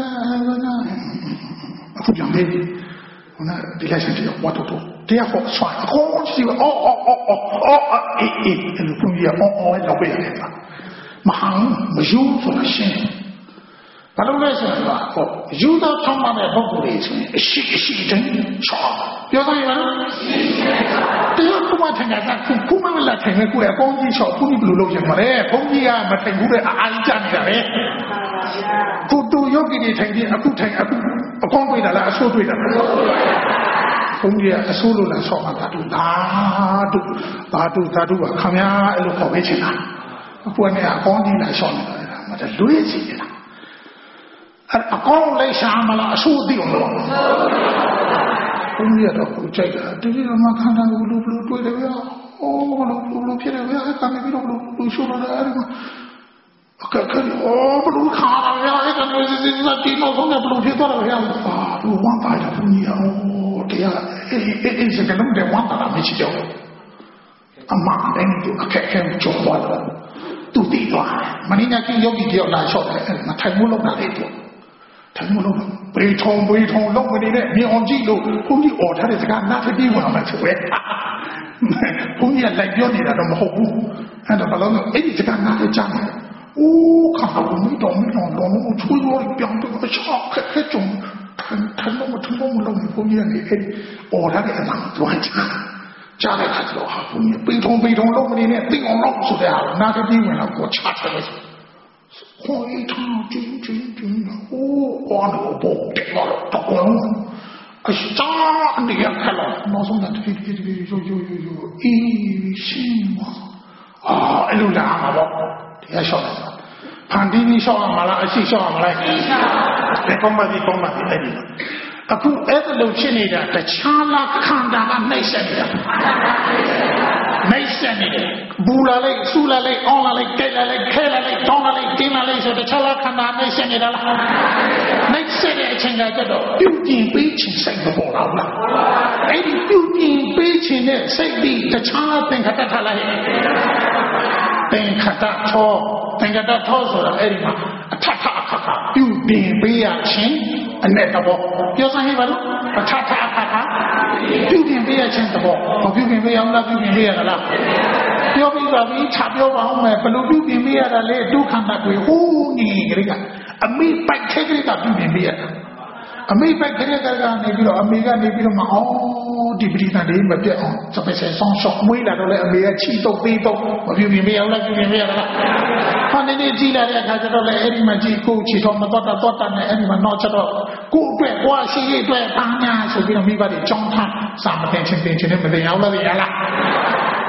အခုကြောင့်လေဟိုနာဒီလိုက်စတဲ့ဝတ်တော့တရားဖို့ဆွာအကောင်းကြီးအော်အော်အော်အော်အေးအေးအဲ့လိုဘုန်းကြီးအော်အော်လောက်ပြရတယ်မဟန်မယူဆိုတာရှင်းဘာလို့လဲဆိုတော့ဟောယူတော့ထောင်းပါတဲ့ပုဂ္ဂိုလ်တွေဆိုရင်အရှိအရှိတိုင်းချောပြောသားရပါလားတရားခုမှထင်တာကခုမှမလာထိုင်မဲ့ကိုယ်အကောင်းကြီးချောခုနိဘယ်လိုလုပ်ရမှာလဲဘုန်းကြီးကမထိုင်ဘူးတဲ့အာကြီးကြနေတာပဲကိုတူယောဂီတွေထိုင်ပြီးအခုထိုင်အခုအကောင်းတွေ့တာလားအဆိုးတွေ့တာလားဘုန်းကြီးကအဆိုးလို့လားဆော့မှာတာတူသာတူသာတူသာတူပါခမည်းအဲ့လိုခေါ်ပေးချင်တာအခုကနေအကောင်းကြီးလာဆော့နေတာမတလွေးစီနေတာအကောင်းလိုက်ရှာမလားအဆိုးသိအောင်လို့ဘုန်းကြီးကတော့ကိုကြိုက်တာဒီလိုမှခန္ဓာကိုယ်လိုဘလို့တွေ့တယ်ဗျာအိုးဘလို့ဘလို့ဖြစ်တယ်ဗျာအဲ့ကနေပြီးတော့ဘလို့လူရှိုးလာတယ်အဲ့ဒီအခါကအိုးဘလို့ခါရဗျာအဲ့ကနေဒီဒီဒီတော့ဘုန်းကြီးဘလို့ဖြစ်သွားတယ်ဗျာအာလူဝမ်းပါတယ်ဘုန်းကြီးအိုးတရားအဲ့အဲ့အဲ့စကလုံးတဲ့ဝမ်းတာမရှိတော့အမှန်တည်းသူအခက်အခဲကြော်သွားတယ်သူတည်သွားတယ်မင်းကကြီးယောဂီတယောက်လာလျှော့တယ်အဲ့မထိုင်မို့လို့လာတယ်သူထိုင်မို့လို့ဘေးထုံဘေးထုံလုံးမနေတဲ့မြင်အောင်ကြည့်လို့ဘုန်းကြီးអော်ထားတဲ့စကားနားထပြီးဝင်အောင်ဆိုပဲဘုန်းကြီးကလိုက်ပြောနေတာတော့မဟုတ်ဘူးအဲ့တော့ဘယ်လိုလဲအဲ့ဒီစကားနားထကြားတယ်အိုးခါတော့မတော်မတော်တော့မချွေးရောပြောင်းတော့ချောက်ခက်ခဲကြုံထန်လို့မထလို့မလို့ဘုန်းကြီးကနေအဲ့ဒီអော်ထားတဲ့အမှန်တွန်းချာကြားတဲ့ခါကျတော့ဟာဘုန်းကြီးဘေးထုံဘေးထုံလုံးမနေတဲ့သိအောင်လို့ဆိုတဲ့ဟာနားထပြီးဝင်တော့ကိုချတယ်ခေါ်ရထားချင်းချင်းချင်းဟိုးအော်တော့ဘောတယ်တော့ကောအရှာအနေရခလာနောက်ဆုံးတဲ့ဒီဒီဒီရိုးရိုးရိုးရိုးအင်းရှင်းပါအာအဲ့လိုလာမှာပေါ့တရားလျှောက်တယ်ဖန်တီးပြီးလျှောက်ရမှာလားအရှိလျှောက်ရမှာလားအရှိလျှောက်ဘယ်ကောင်းပါဒီကောင်းပါဒီအဲ့ဒီအခုအဲ့ဒါလို့ဖြစ်နေတာတခြားလားခန္ဓာကနှိမ့်ဆက်နေတာနှိမ့်ဆက်နေတယ်ဘူလာလိုက်ဆူလာလိုက်အောင်းလာလိုက်ကဲလာလိုက်ခဲလာလိုက်တောင်းလာလိုက်တင်းလာလိုက်ဆိုတခြားလားခန္ဓာနှိမ့်ဆက်နေတာလားနှိမ့်ဆက်တဲ့အချိန်ကကြတော့ပြုတ်ပြင်ပေးချင်စိတ်မပေါ်တော့ဘူးအဲ့ဒီပြုတ်ပြင်ပေးချင်တဲ့စိတ်ဒီတခြားလားသင်္ခတထလာရဲ့သင်္ခတထောသင်္ခတထောဆိုတာအဲ့ဒီမှာအထထအခါခါပြုတ်ပြင်ပေးရခြင်းအနဲ့တော့ပြောစမ်းဟိပါလို့အထထအခါခါပြုတ်ပြင်ပေးရခြင်းတော့မပြုတ်ပြင်ပေးအောင်လားပြုတ်ပြင်ပေးရလားပြောပြီးပါပြီခြာပြောပါအောင်မယ်ဘယ်လိုပြုပြင်ပေးရတာလဲဒုက္ခနာကိုဟိုးနေကြရကအမိပိုက်ခဲကြကပြုပြင်ပေးရတာအမိပိုက်ခဲကြကနေပြီးတော့အမိကနေပြီးတော့မအောင်ဒီပရိသတ်တွေမပြတ်အောင်စပယ်ဆယ်ဆောင်းရှော့မွေးလာတော့လေအမေကချီတော့သေးတော့မပြုပြင်ပေးအောင်လားပြုပြင်ပေးရလားခါနေနေကြည့်လာတဲ့အခါကျတော့လေအဲ့ဒီမှာကြည့်ကိုချီတော့မတော့တာတော့တာနဲ့အဲ့ဒီမှာတော့ချက်တော့ကိုအတွက်ကိုအရှိရေးအတွက်ပန်းညာဆိုပြီးတော့မိဘတွေကြောင်းထားစာမတင်ချင်းတင်ချင်းနဲ့မတင်အောင်လားရလား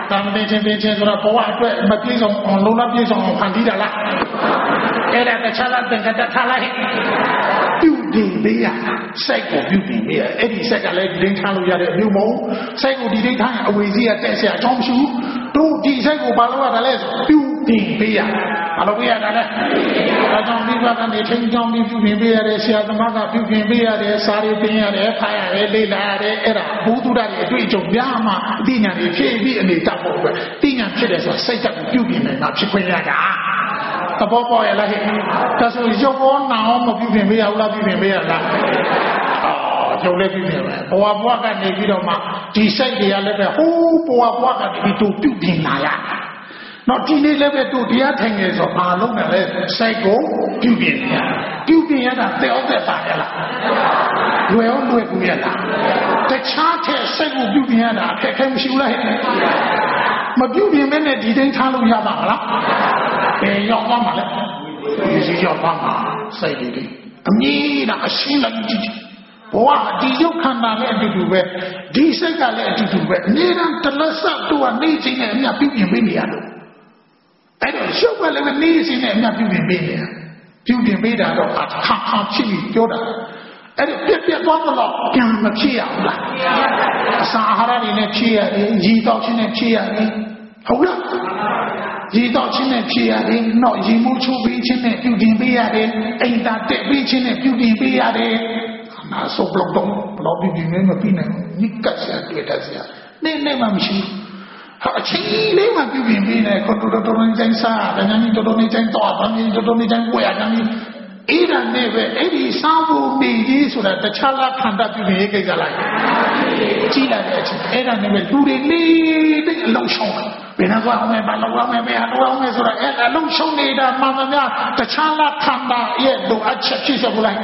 တန်တဲ့ချင်းတဲ့ချင်းဆိုတော့ဘဝအတွက်မပြေဆုံးအောင်လုံးလုံးပြေဆုံးအောင်ဖန်တီးတာလားအဲ့ဒါတခြားလားသင်္ကတထားလိုက်ပြုတင်ပေးရစိတ်ကိုပြုတင်ပေးရအဲ့ဒီစိတ်ကလည်းဒိဋ္ဌာလို့ရတဲ့အမျိုးမဟုတ်စိတ်ကိုဒီဒိဋ္ဌာရဲ့အဝေစီးကတက်เสียအကြောင်းမရှိဘူးတို့ဒီစိတ်ကိုဘာလို့ရတာလဲဆိုပြုတင်ပေးရဘာလို့ပေးရတာလဲအကြောင်းဒီဘက်ကနေထင်းကြောင်းပြီးပြုတင်ပေးရတယ်ဆရာသမားကပြုတင်ပေးရတယ်စာရီတင်ရတယ်ဖတ်ရတယ်လေ့လာရတယ်အဲ့ဒါဘုသူဒ္ဓရဲ့အတွေ့အကြုံများမှအသိဉာဏ်တွေဖြည့်ပြီးအနေတတ်ဖို့ပဲသိဉာဏ်ဖြစ်တယ်ဆိုတာစိတ်ဓာတ်ကိုပြုပြင်နေတာဖြစ်ခွင့်ရတာသဘောပေါက်ရလားဟဲ့ဒါဆိုရုပ်ဘောနာအောင်မပြုပြင်ပေးရဘူးလားပြုပြင်ပေးရလားအော်ကျုပ်လည်းပြုပြင်ပဲဘဝဘဝကနေပြီးတော့မှဒီစိတ်တွေကလည်းပဲဟိုးဘဝဘဝကနေတူပြုပြင်လာရနော်ဒီနေ့လည်းပဲတို့တရားထိုင်နေဆိုဘာလုပ်နေလဲစိတ်ကိုပြုပြင်ရပြုပြင်ရတာတဲ့အောင်တဲ့ပါရလားလွယ်အောင်လွယ်ကူရလားတခြားတဲ့စိတ်ကိုပြုပြင်ရတာအခက်အခဲမရှိဘူးလားဟဲ့မပြုပြင်မဲနဲ့ဒီတိုင်းထားလို့ရပါမလားဘယ်ရောက်သွားမှာလဲဒီစီရောက်သွားမှာစိတ်တွေအမြင်နဲ့အရှင်းလိုက်ကြည့်ဘဝဒီရုပ်ခန္ဓာနဲ့အတူတူပဲဒီစိတ်ကလည်းအတူတူပဲအမြဲတမ်းတလဆတ်တို့ကနေချင်းနဲ့အမြပြုပြင်ပေးနေရလို့အဲ့တော့ရုပ်ကလည်းနေချင်းနဲ့အမြပြုပြင်ပေးနေရပြုပြင်ပေးတာတော့အခါခါဖြစ်ပြီးပြောတာအဲ့ဒီပြက်ပြက်သွားတော့ပြန်မဖြစ်ရဘူးလားအစာအာဟာရတွေနဲ့ဖြစ်ရတယ်ရည်တောက်ခြင်းနဲ့ဖြစ်ရတယ်ဟုတ်လားရည်တောက်ခြင်းနဲ့ဖြစ်ရတယ်နောက်ရည်မှုချုပ်ပေးခြင်းနဲ့ပြုပြင်ပေးရတယ်အိမ်သာတက်ပေးခြင်းနဲ့ပြုပြင်ပေးရတယ်နာဆိုဘလောက်တော့ဘလောက်ပြုပြင်မပြီးနိုင်ဘူးညကဆရာတွေ့တတ်ဆရာနေနေမှမရှိဘူးအချင်းလေးမှပြုပြင်ပေးတယ်ကိုတော်တော်နေတိုင်းစားတယ်ညာကြီးတော်တော်နေတိုင်းတော့ဗမ်းကြီးတော်တော်နေတိုင်းကိုရညာကြီးအဲ့ဒါနဲ့ပဲအဲ့ဒီစားဖို့နေကြီးဆိုတာတခြားလားခန္ဓာပြုပြင်ရေးကိစ္စလားကြည့်လိုက်တဲ့အချိန်အဲ့ဒါနဲ့ပဲလူတွေနေတဲ့အလုံးရှုံးတယ်ဘယ်နှကွာအောင်ပဲဘာလို့အောင်ပဲဘယ်ဟာတော့အောင်ပဲဆိုတာအဲ့အလုံးရှုံးနေတာမှန်မှန်များတခြားလားခန္ဓာရဲ့လိုအပ်ချက်ဖြစ်စေဘူးလား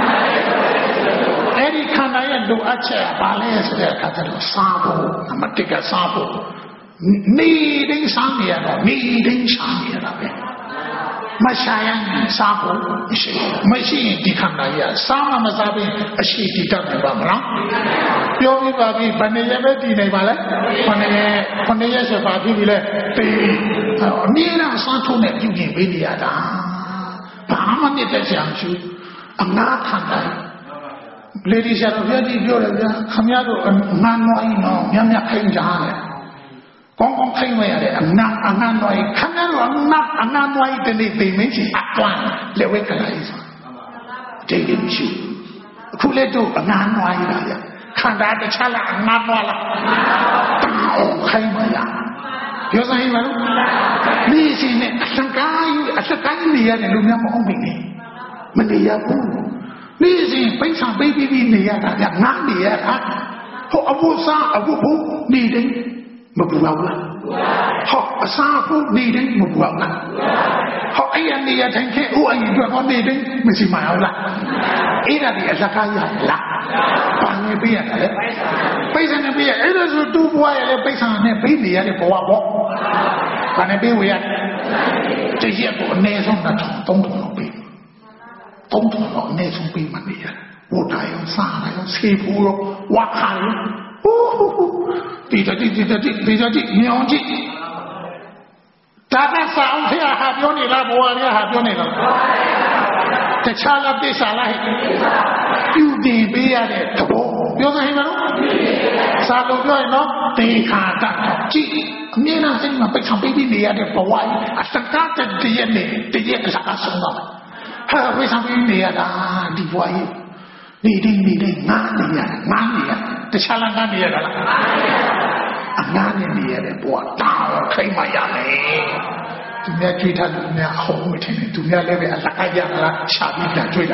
အဲ့ဒီခန္ဓာရဲ့လိုအပ်ချက်ကဘာလဲဆိုတဲ့အခါကျတော့စားဖို့အမတိကစားဖို့နေတိုင်းစားနေရတော့နေတိုင်းစားနေရတာပဲမရှာရင်စားဖို့မရှိမရှိရင်ဒီခန္ဓာကြီးစားမှမစားပြီးအရှိတည်တတ်နိုင်ပါမလားပြောပြပါပြီဘယ်နေရပဲတည်နိုင်ပါလဲခဏရဲ့ခဏရဲ့ဆိုပါပြီလေတေးအမြဲတမ်းစားထုံးနဲ့ပြုပြင်ပေးနေရတာဘာမှမတက်ကြမ်းရှိအငါခန္ဓာလေဒီရှာတော့ပြည့်ပြောတယ်ဗျာခမရတို့ငန်းနွားကြီးနော်မြတ်မြတ်ခိုင်းကြတယ်ကောင်းကောင်းခိုင်းမရတဲ့အနာအနာနွားကြီးခမရတို့အနာအနာနွားကြီးတနေ့သိမင်းကြီးအပွားလေဝဲကလေးဆိုတိတ်တိတ်ရှိအခုလေတို့အနာနွားကြီးလားဗျာခန္ဓာတခြားလားအနာနွားလားခိုင်းမရပြောစမ်းမလို့ဒီစီနဲ့အစကိုင်းအစကိုင်းနေရတယ်လူများမဟုတ်ဘူးမနေရဘူးနေစဉ်ပိဿံပိပိပိနေရတာကငါနေရတာဟောအဘုစားအဘုဘုနေတယ်မပူပါဘူးလားဟောအစာဖို့နေတယ်မပူပါဘူးလားဟောအဲ့ရနေရတိုင်းခဲဦးအရင်တော့ဟောနေတယ်မရှိမှအောင်လားအဲ့ဒါဒီအလကားရလားဘာနေပြရတယ်လဲပိဿံနဲ့ပြရအဲ့ဒါဆိုတူဘွားရလေပိဿံနဲ့ပြနေရတဲ့ဘဝပေါ့ဘာနဲ့ပြဝရတည့်ရက်ကိုအနည်းဆုံးတစ်ထောင်သုံးထောင်လောက်ပြသုံးထောင်လောက်အနည်းဆုံးပြမှနေရဝတ်တိုင်းစားတိုင်းဆေးဖူးရောဝါခါရောဟိုးဒီတတိဒီတတိဒီတတိမြောင်ကြည့်ဒါကစာအောင်ဖះဟာပြောနေလားဘဝရဟာပြောနေလားတခြားလားပိဿာလားပြုတည်ပေးရတဲ့သဘောပြောစမ်းဟင်မလို့စာလို့ပြောရင်တော့တေခါတတ်ကြည့်အမြဲတမ်းစိတ်မှာပိဿာပေးပြီးနေရတဲ့ဘဝအစကားတည်းရဲ့နေတည်းရဲ့အစကားဆုံးတော့ဟာပိဿာပေးနေရတာဒီဘဝကြီးနေနေနေနေငါနေရငါနေရတခြားလားငါနေရလားအငါနေနေရတဲ့ဘဝတာခိုင်းမှရမယ်သူများကြွေးထားသူများအဟုတ်မထင်နဲ့သူများလည်းပဲအလကားရလားရှာပြီးပြန်ကြွေးလာ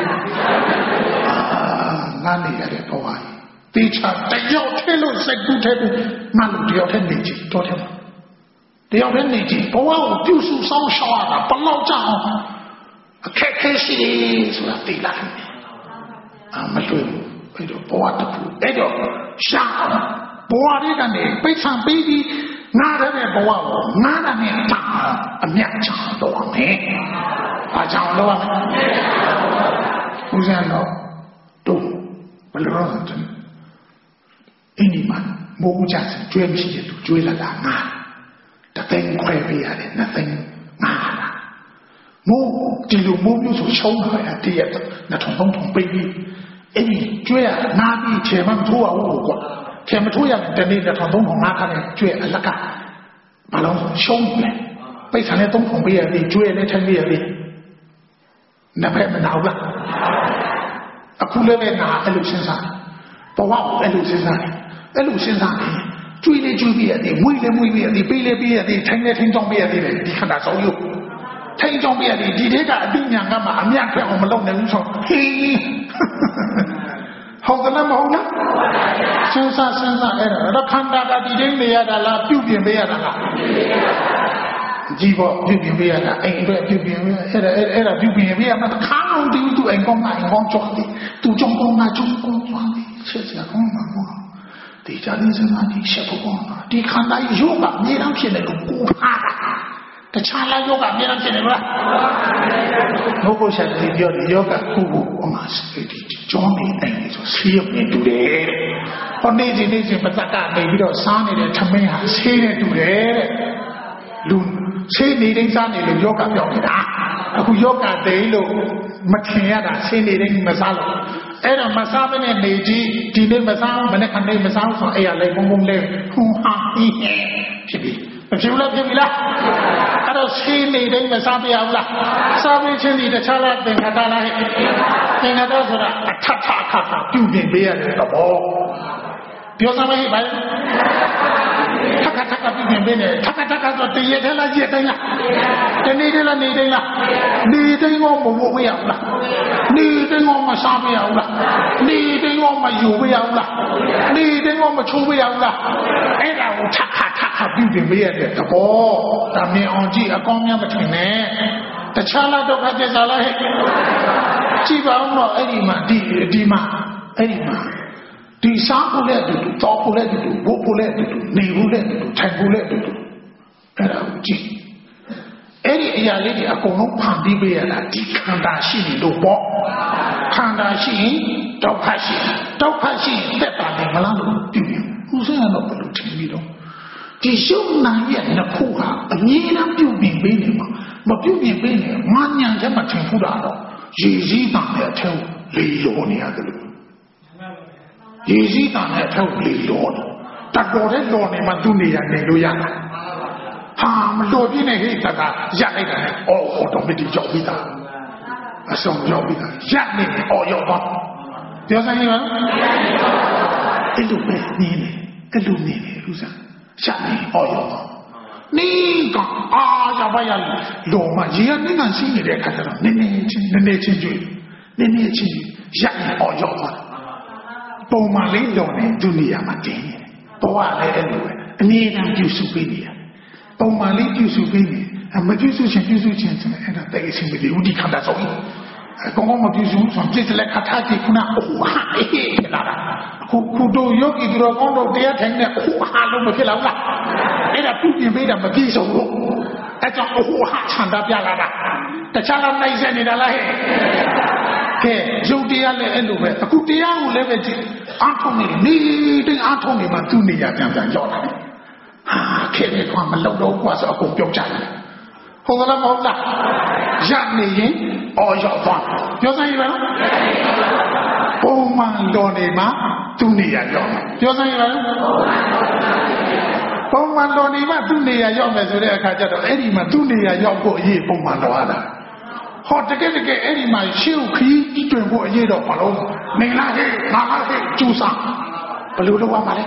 ငါနေရတဲ့ဘဝတေချာတယောက်ထဲလို့စိတ်ကူးထဲပြီးငါလို့တယောက်ထဲနေကြည့်တော့တယ်တယောက်ထဲနေကြည့်ဘဝကိုပြုစုစောင့်ရှောက်ရတာဘလောက်ကြောင်အခက်ခဲရှိဆိုတာသိလာတယ်အမတွေ့ဘူးအဲ့တော့ဘဝတစ်ခုအဲ့တော့ရှာဘဝတွေကနေပိဿံပေးပြီးငါတဲ့ဘဝကိုငါးတာနဲ့တာအမြတ်ချောင်းတော့မယ်။ဘာချောင်းတော့မယ်။ဦးဇင်းတော့တို့ဘယ်လိုလဲ။အင်းဒီမှာမိုးကြစကျွေးမရှိတဲ့သူကျွေးလာတာငါ The thing quite nothing. More till you move you to show her at the end, not on home baby. Any Julia, Nabi, Chairman, two hour, Chairman, two young, the need that on home, Naka, Julia, Laka, Malone, show me. Based on a don't be a Julia, let me a bit. Never have an hour. A cooler than a illusion. For wow, illusion. Illusion. Julia, Julia, the William, William, the Billy Beer, the Tangle, don't be a bit, the Canada, you. 聽咗咩嚟？你睇下邊人噶嘛？咩佢我咪撈你錯？嘿，好嘅啦，冇啦。身上身上哎，那看大家啲人咩呀的啦，表面咩呀的啦？知噃表面咩呀的？哎，對表面咩？哎啦哎啦表面咩呀？嘛，看到啲都眼光眼光裝的，都中光啊中光裝的，切切光嘛光。地家人身上啲寫不光啊，啲看到有個咩人片嚟都不怕。 Chala yoga, Miran Geneva. No go shall be your yoga who almost Johnny and it was sleeping today. On Nazi Nazi Pataka, maybe the sun in the Tameha, say it today. Loon, say needing sun in the yoga yoga. Who yoga they look Matiana, say needing Masala. Era Masaman and Naji, Dine Masam, Manakan Masam for Aya like Mumle, who ha he. If you love him, I don't see me in the Sabia. Sabi in the Chala, then Katana, in a dozen, a tata, you be beer at the ball. You know what I mean? Takataka being been Takataka, the Yetela Yetela, the Nidela Nidela, Niding on my Wayala, Niding on my Sabia, Niding on my Uviala, Niding on my Chuviala, and I will Takataka being beer at the ball. The me on G, a common between the Chala Doka Jazala, Chiba, Edima, Dima, Edima. ဒီစားဖို့လည်းတူတူတောက်ဖို့လည်းတူတူဘိုးဖို့လည်းတူတူနေဖို့လည်းတူတူထိုင်ဖို့လည်းတူတူအဲ့ဒါကိုကြည့်အဲ့ဒီအရာလေးတွေအကုန်လုံးဖန်ပြီးပေးရတာဒီခန္ဓာရှိနေလို့ပေါ့ခန္ဓာရှိရင်ဒုက္ခရှိဒုက္ခရှိရင်သက်တာတယ်မလားလို့ပြုရင်ဦးစင်းကတော့ဘယ်လိုထင်ပြီးတော့ဒီရှုံနာရဲ့နှစ်ခုဟာအမြဲတမ်းပြုပြင်ပေးနေမှာမပြုပြင်ပေးနေငါညံချက်မှထင်ဖူးတာတော့ရည်စည်းတာနဲ့အထက်လေလောနေရတယ်လို့ ရေစီးတာနဲ့ထောက်လေလောတတော်တဲ့လောနေမှသူ့နေရနေလို့ရတာဟာမလို့ပြင်းနေဟိတကရလိုက်တာအော်အော်တော့မတိကြောက်ပြီးသားအဆောင်ကြောက်ပြီးသားရနေအော်ရောက်တော့ပြောစမ်းရင်အဲ့လိုပဲနေနေအဲ့လိုနေနေလူစားရနေအော်ရောက်တော့နေကအာရပါရလောမရေကနေကစီးနေတဲ့အခါကျတော့နည်းနည်းချင်းနည်းနည်းချင်းကြွေးနည်းနည်းချင်းရနေအော်ရောက်တော့ ပုံမှန်လေးလောနေသူနေရာမှာတင်းနေတယ်ဘဝလည်းအဲ့လိုပဲအမြဲတမ်းပြုစုပေးနေရတယ်ပုံမှန်လေးပြုစုပေးနေမပြုစုချင်ပြုစုချင်ဆိုအဲ့ဒါတိတ်အဆင်ပြေဦးဒီခန္ဓာဆုံးအကောင်ကောင်မပြုစုဆိုပြစ်လက်ခါထားကြည့်ခုနအိုးဟာအေးဖြစ်လာတာခုခုတို့ယောဂီတို့ကောင်းတော့တရားထိုင်နေအိုးဟာလို့မဖြစ်လာဘူးလားအဲ့ဒါပြုပြင်ပေးတာမပြည့်စုံဘူးအဲ့ကြောင့်အိုးဟာချန်တာပြလာတာတခြားလားနိုင်စနေတာလားဟဲ့ ကဲရုပ်တရားလည်းအဲ့လိုပဲအခုတရားကိုလည်းပဲကြည့်အားထုတ်နေနေတိုင်းအားထုတ်နေမှသူ့နေရာပြန်ပြန်ရောက်လာတယ်ဟာခဲ့တယ်ကွာမလောက်တော့ကွာဆိုအကုန်ပြုတ်ကြတယ်ဟုတ်လားမဟုတ်လားရနေရင်အော်ရောက်သွားပြောစမ်းရပါလားပုံမှန်တော်နေမှသူ့နေရာရောက်ပြောစမ်းရပါလားပုံမှန်တော်နေမှသူ့နေရာရောက်မယ်ဆိုတဲ့အခါကျတော့အဲ့ဒီမှာသူ့နေရာရောက်ဖို့အရေးပုံမှန်တော်ရတာ ဟောတကယ်တကယ်အဲ့ဒီမှာရှေ့ခီးကြီးတွင်ဖို့အရေးတော့ဘာလို့နေလာဟဲ့ငါလာဟဲ့ကျူစာဘယ်လိုလုပ်ရမှာလဲ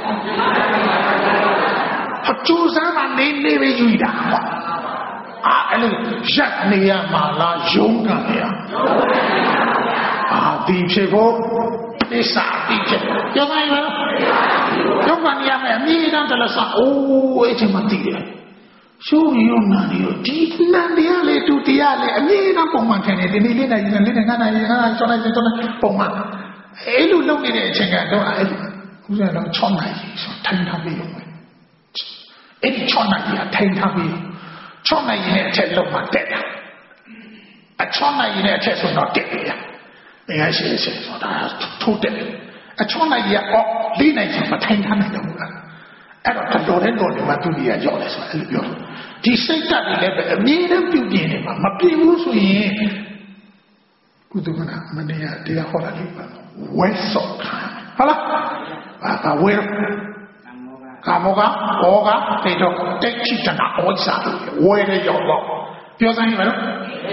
ဟာကျူစာမှာနေနေပဲယူတာအာအဲ့လိုရက်နေရမှာလားရုံးကန်ရအာဒီဖြစ်ဖို့ဒီစားဒီဖြစ်ပြောနိုင်မလားရုံးကန်ရမယ်အမြဲတမ်းတလဆအိုးအဲ့ချိန်မှတည်တယ် ရှုံးရုံနာနေရောဒီနန္တရားလေတူတရားလေအမြဲတမ်းပုံမှန်ခံနေဒီနေ့လေးနိုင်ရင်လေးနိုင်ငါနိုင်ရင်ငါချောနိုင်ရင်ချောနိုင်ပုံမှန်အဲ့လိုလုပ်နေတဲ့အချိန်ကတော့အဲ့ဦးဇင်းတော့ချောနိုင်ဆိုထိုင်ထားပြီးရုံပဲအဲ့ဒီချောနိုင်ရထိုင်ထားပြီးချောနိုင်ရင်အထက်လုံးမှာတက်တာအချောနိုင်ရင်အထက်ဆိုတော့တက်ရအင်္ဂါရှိရှိဆိုတာထိုးတက်အချောနိုင်ရအော်လေးနိုင်ချင်မထိုင်ထားနိုင်တော့ဘူးလားအဲ့တော့တော်တဲ့တော်တယ်မှာသူကြီးကရောက်လဲဆိုအဲ့လိုပြောဒီစိတ်ဓာတ်တွေလည်းပဲအမြဲတမ်းပြုပြင်နေမှာမပြင်းဘူးဆိုရင်ကုသမနာမနေရတရားဟောတာလေးပါဝဲစော့ခံဟုတ်လားဘာကဝဲကာမောကဘောကတေတော့တိတ်ချိတနာဩဇာဝဲရရောက်တော့ပြောစမ်းရမလို့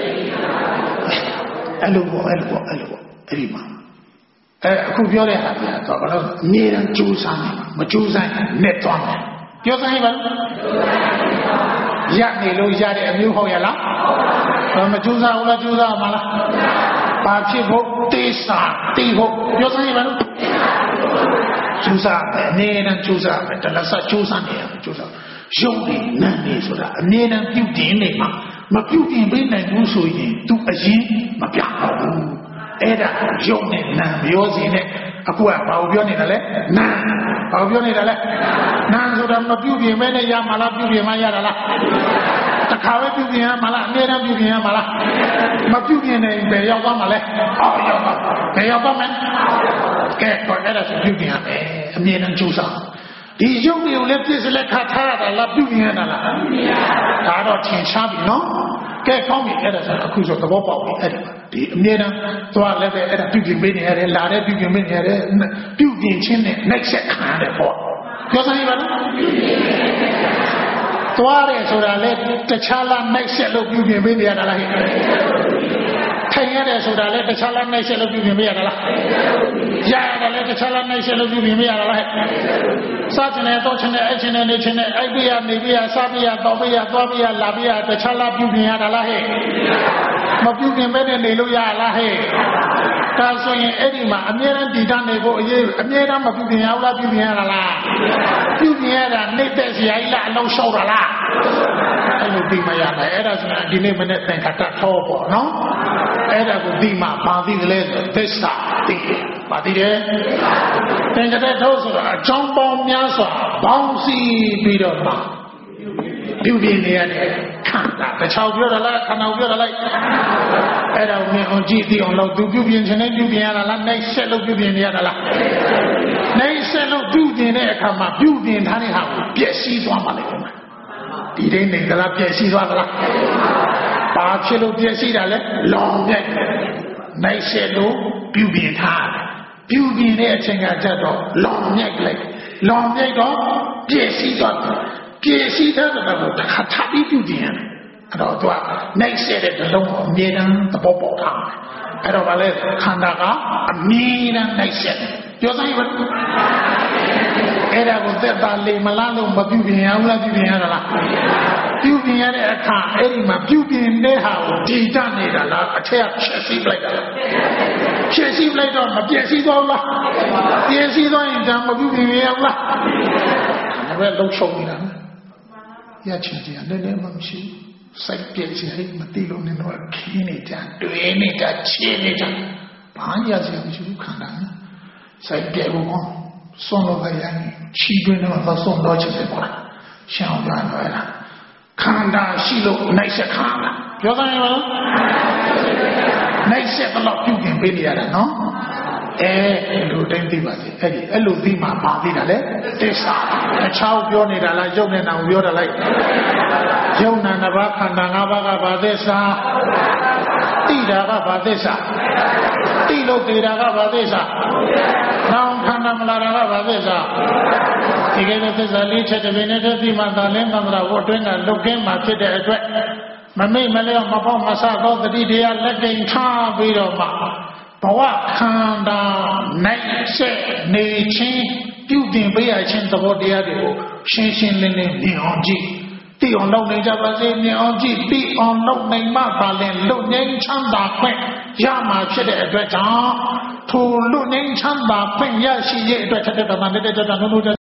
အဲ့လိုပေါ့အဲ့လိုပေါ့အဲ့လိုပေါ့အဲ့ဒီမှာအဲအခုပြောတဲ့ဟာပြတော့ဘာလို့အမြဲတမ်းကြိုးစားနေမှာမကြိုးစားနဲ့သွားမယ်ပြောစမ်းရမလို့ရနေလို့ရတဲ့အမျိုးဟုတ်ရလားမကြိုးစားဘူးလားကြိုးစားမှာလားဘာဖြစ်ဖို့တေးစားတေးဖို့ပြောစမ်းရမလို့ကျူးစားမယ်အနေနဲ့ကျူးစားမယ်တလဆကျူးစားနေရမယ်ကျူးစားရုပ်နဲ့နာမ်နဲ့ဆိုတာအနေနဲ့ပြုတ်တင်နေမှာမပြုတ်တင်ပေးနိုင်ဘူးဆိုရင်သူအရင်မပြတ်ဘူးအဲ့ဒါရုပ်နဲ့နာမ်ပြောစီနဲ့အခုကဘာကိုပြောနေတာလဲနာမ်ဘာကိုပြောနေတာလဲနာမ်ဆိုတာမပြုတ်ပြင်မဲနဲ့ရမှာလားပြုတ်ပြင်မှရတာလားတခါပဲပြုတ်ပြင်ရမှာလားအနေနဲ့ပြုတ်ပြင်ရမှာလားမပြုတ်ပြင်နိုင်ဘယ်ရောက်သွားမှာလဲအော်ရောက်သွားဘယ်ရောက်သွားမလဲကဲတော့အဲ့ဒါဆိုပြုတ်ပြင်ရမယ်အမြဲတမ်းကြိုးစားဒီရုပ်တွေကိုလည်းပြည့်စလက်ခါထားရတာလားပြုတ်ပြင်ရတာလားဒါတော့ထင်ရှားပြီနော်ကဲကောင်းပြီအဲ့ဒါဆိုအခုဆိုသဘောပေါက်ပြီအဲ့ဒါဒီအမြဲတမ်းသွားလည်းပဲအဲ့ဒါပြုတ်ပြင်ပေးနေရတယ်လာတဲ့ပြုတ်ပြင်ပေးနေရတယ်ပြုတ်ပြင်ချင်းနဲ့နှိုက်ဆက်ခံရတယ်ပေါ့ပြောစမ်းရပါလားသွားတယ်ဆိုတာလေတခြားလားနှိုက်ဆက်လို့ပြုတ်ပြင်ပေးနေရတာလားဟဲ့ထိုင်ရတယ်ဆိုတာလေတခြားလားနှိုက်ဆက်လို့ပြုတ်ပြင်ပေးရတာလားရရတယ်လေတခြားလားနှိုက်ဆက်လို့ပြုတ်ပြင်ပေးရတာလားဟဲ့စားချင်တယ်တော့ချင်တယ်အဲ့ချင်တယ်နေချင်တယ်အဲ့ပြရနေပြရစားပြရတော့ပြရသွားပြရလာပြရတခြားလားပြုတ်ပြင်ရတာလားဟဲ့မပြုတ်ပြင်ပဲနေလို့ရလားဟဲ့ဒါဆိုရင်အဲ့ဒီမှာအမြဲတမ်းတည်တတ်နေဖို့အရေးအမြဲတမ်းမပြုတ်ပြင်ရဘူးလားပြုတ်ပြင်ရတာလားပြုတ်ပြင်ရတာနေတဲ့ဆရာကြီးလားအလုံးလျှောက်တာလားအဲ့လိုဒီမရမယ်အဲ့ဒါဆိုရင်ဒီနေ့မနေ့သင်္ခါတထောပေါ့နော်အဲ့ဒါကိုဒီမှာပါသိတယ်လေသစ္စာသိပါသိတယ်သင်္ခါတထောဆိုတာအကြောင်းပေါင်းများစွာဘောင်းစီပြီးတော့မှပြုတ်ပြင်နေရတဲ့ခန္ဓာတခြားပြောတာလားခန္ဓာပြောတာလားအဲ့ဒါကိုမြင်အောင်ကြည့်သိအောင်လို့သူပြုတ်ပြင်ခြင်းနဲ့ပြုတ်ပြင်ရတာလားနှိုက်ဆက်လို့ပြုတ်ပြင်နေရတာလားနှိုက်ဆက်လို့ပြုတ်ပြင်တဲ့အခါမှာပြုတ်ပြင်ထားတဲ့ဟာကိုပျက်စီးသွားမှလည်းဒီတိုင်းနေကြလားပျက်စီးသွားသလားဘာဖြစ်လို့ပျက်စီးတာလဲလောင်ပြိုက်နိုင်စေလို့ပြုပြင်ထားတယ်ပြုပြင်တဲ့အချိန်ကကြတော့လောင်မြိုက်လိုက်လောင်မြိုက်တော့ပျက်စီးသွားတယ်ပျက်စီးတဲ့တော့တစ်ခါထပ်ပြီးပြုပြင်ရတယ်အဲ့တော့သူကနိုင်စေတဲ့လုံးကိုအမြဲတမ်းသဘောပေါက်ထားတယ်အဲ့တော့ဗာလဲခန္ဓာကအမြဲတမ်းနိုင်စေတယ်ပြောစမ်းရပါအဲ့ဒါကိုသက်သာလေမလားလို့မပြုပြင်ရဘူးလားပြုပြင်ရတာလားပြုပြင်ရတဲ့အခါအဲ့ဒီမှာပြုပြင်တဲ့ဟာကိုတည်တတ်နေတာလားအထက်ကဖြည့်ဆည်းလိုက်တာလားဖြည့်ဆည်းလိုက်တော့မပြည့်စည်တော့လားပြည့်စည်တော့ရင်ဒါမပြုပြင်ရဘူးလားဒါပဲလုံးချုံနေတာရချင်တယ်လည်းလည်းမရှိစိုက်ပြည့်စီမတိလို့နေတော့ခင်းနေကြတွေ့နေကြချင်းနေကြဘာရစီမရှိဘူးခန္ဓာစိုက်ပြည့်ဘူးဆုံးလို့ကြရင်ချီတွင်းတော့သဆုံးတော့ချင်တယ်ပေါ့ရှောင်းကြတော့အဲ့ဒါခန္ဓာရှိလို့နိုင်ဆက်ခါတာပြောစမ်းရပါလားနိုင်ဆက်တော့ပြုပြင်ပေးနေရတာနော်အဲလူတိုင်းသိပါစေအဲ့ဒီအဲ့လိုသိမှပါသိတာလေသစ္စာအချောင်းပြောနေတာလားယုံနေတာကိုပြောတာလိုက်ယုံနာနှစ်ပါးခန္ဓာ၅ပါးကဘာသစ္စာတိတာကဘာသစ္စာတိလို့တေတာကဘာသစ္စာနောင်ခန္ဓာမလာတာကဘာသစ္စာဒီကဲသစ္စာလေးချက်တပင်နဲ့တည်းဒီမှာသာလင်းသံဃာဝတ်တွင်းကလုတ်ကင်းမှာဖြစ်တဲ့အတွက်မမိတ်မလျော့မပေါက်မဆသောတတိတရားလက်ကိန်ထားပြီးတော့မှဘဝခန္ဓာနိုင်ဆက်နေခြင်းပြုတင်ပေးရခြင်းသဘောတရားတွေကိုရှင်းရှင်းလင်းလင်းမြင်အောင်ကြည့်သိအောင်လုပ်နေကြပါစေမြင်အောင်ကြည့်သိအောင်လုပ်နိုင်မှသာလင်လွတ်ငြိမ်းချမ်းသာခွင့်ရမှာဖြစ်တဲ့အတွက်ကြောင့်ထိုလွတ်ငြိမ်းချမ်းသာခွင့်ရရှိရဲ့အတွက်ထက်တဲ့တမန်တဲ့တဲ့တန်လို့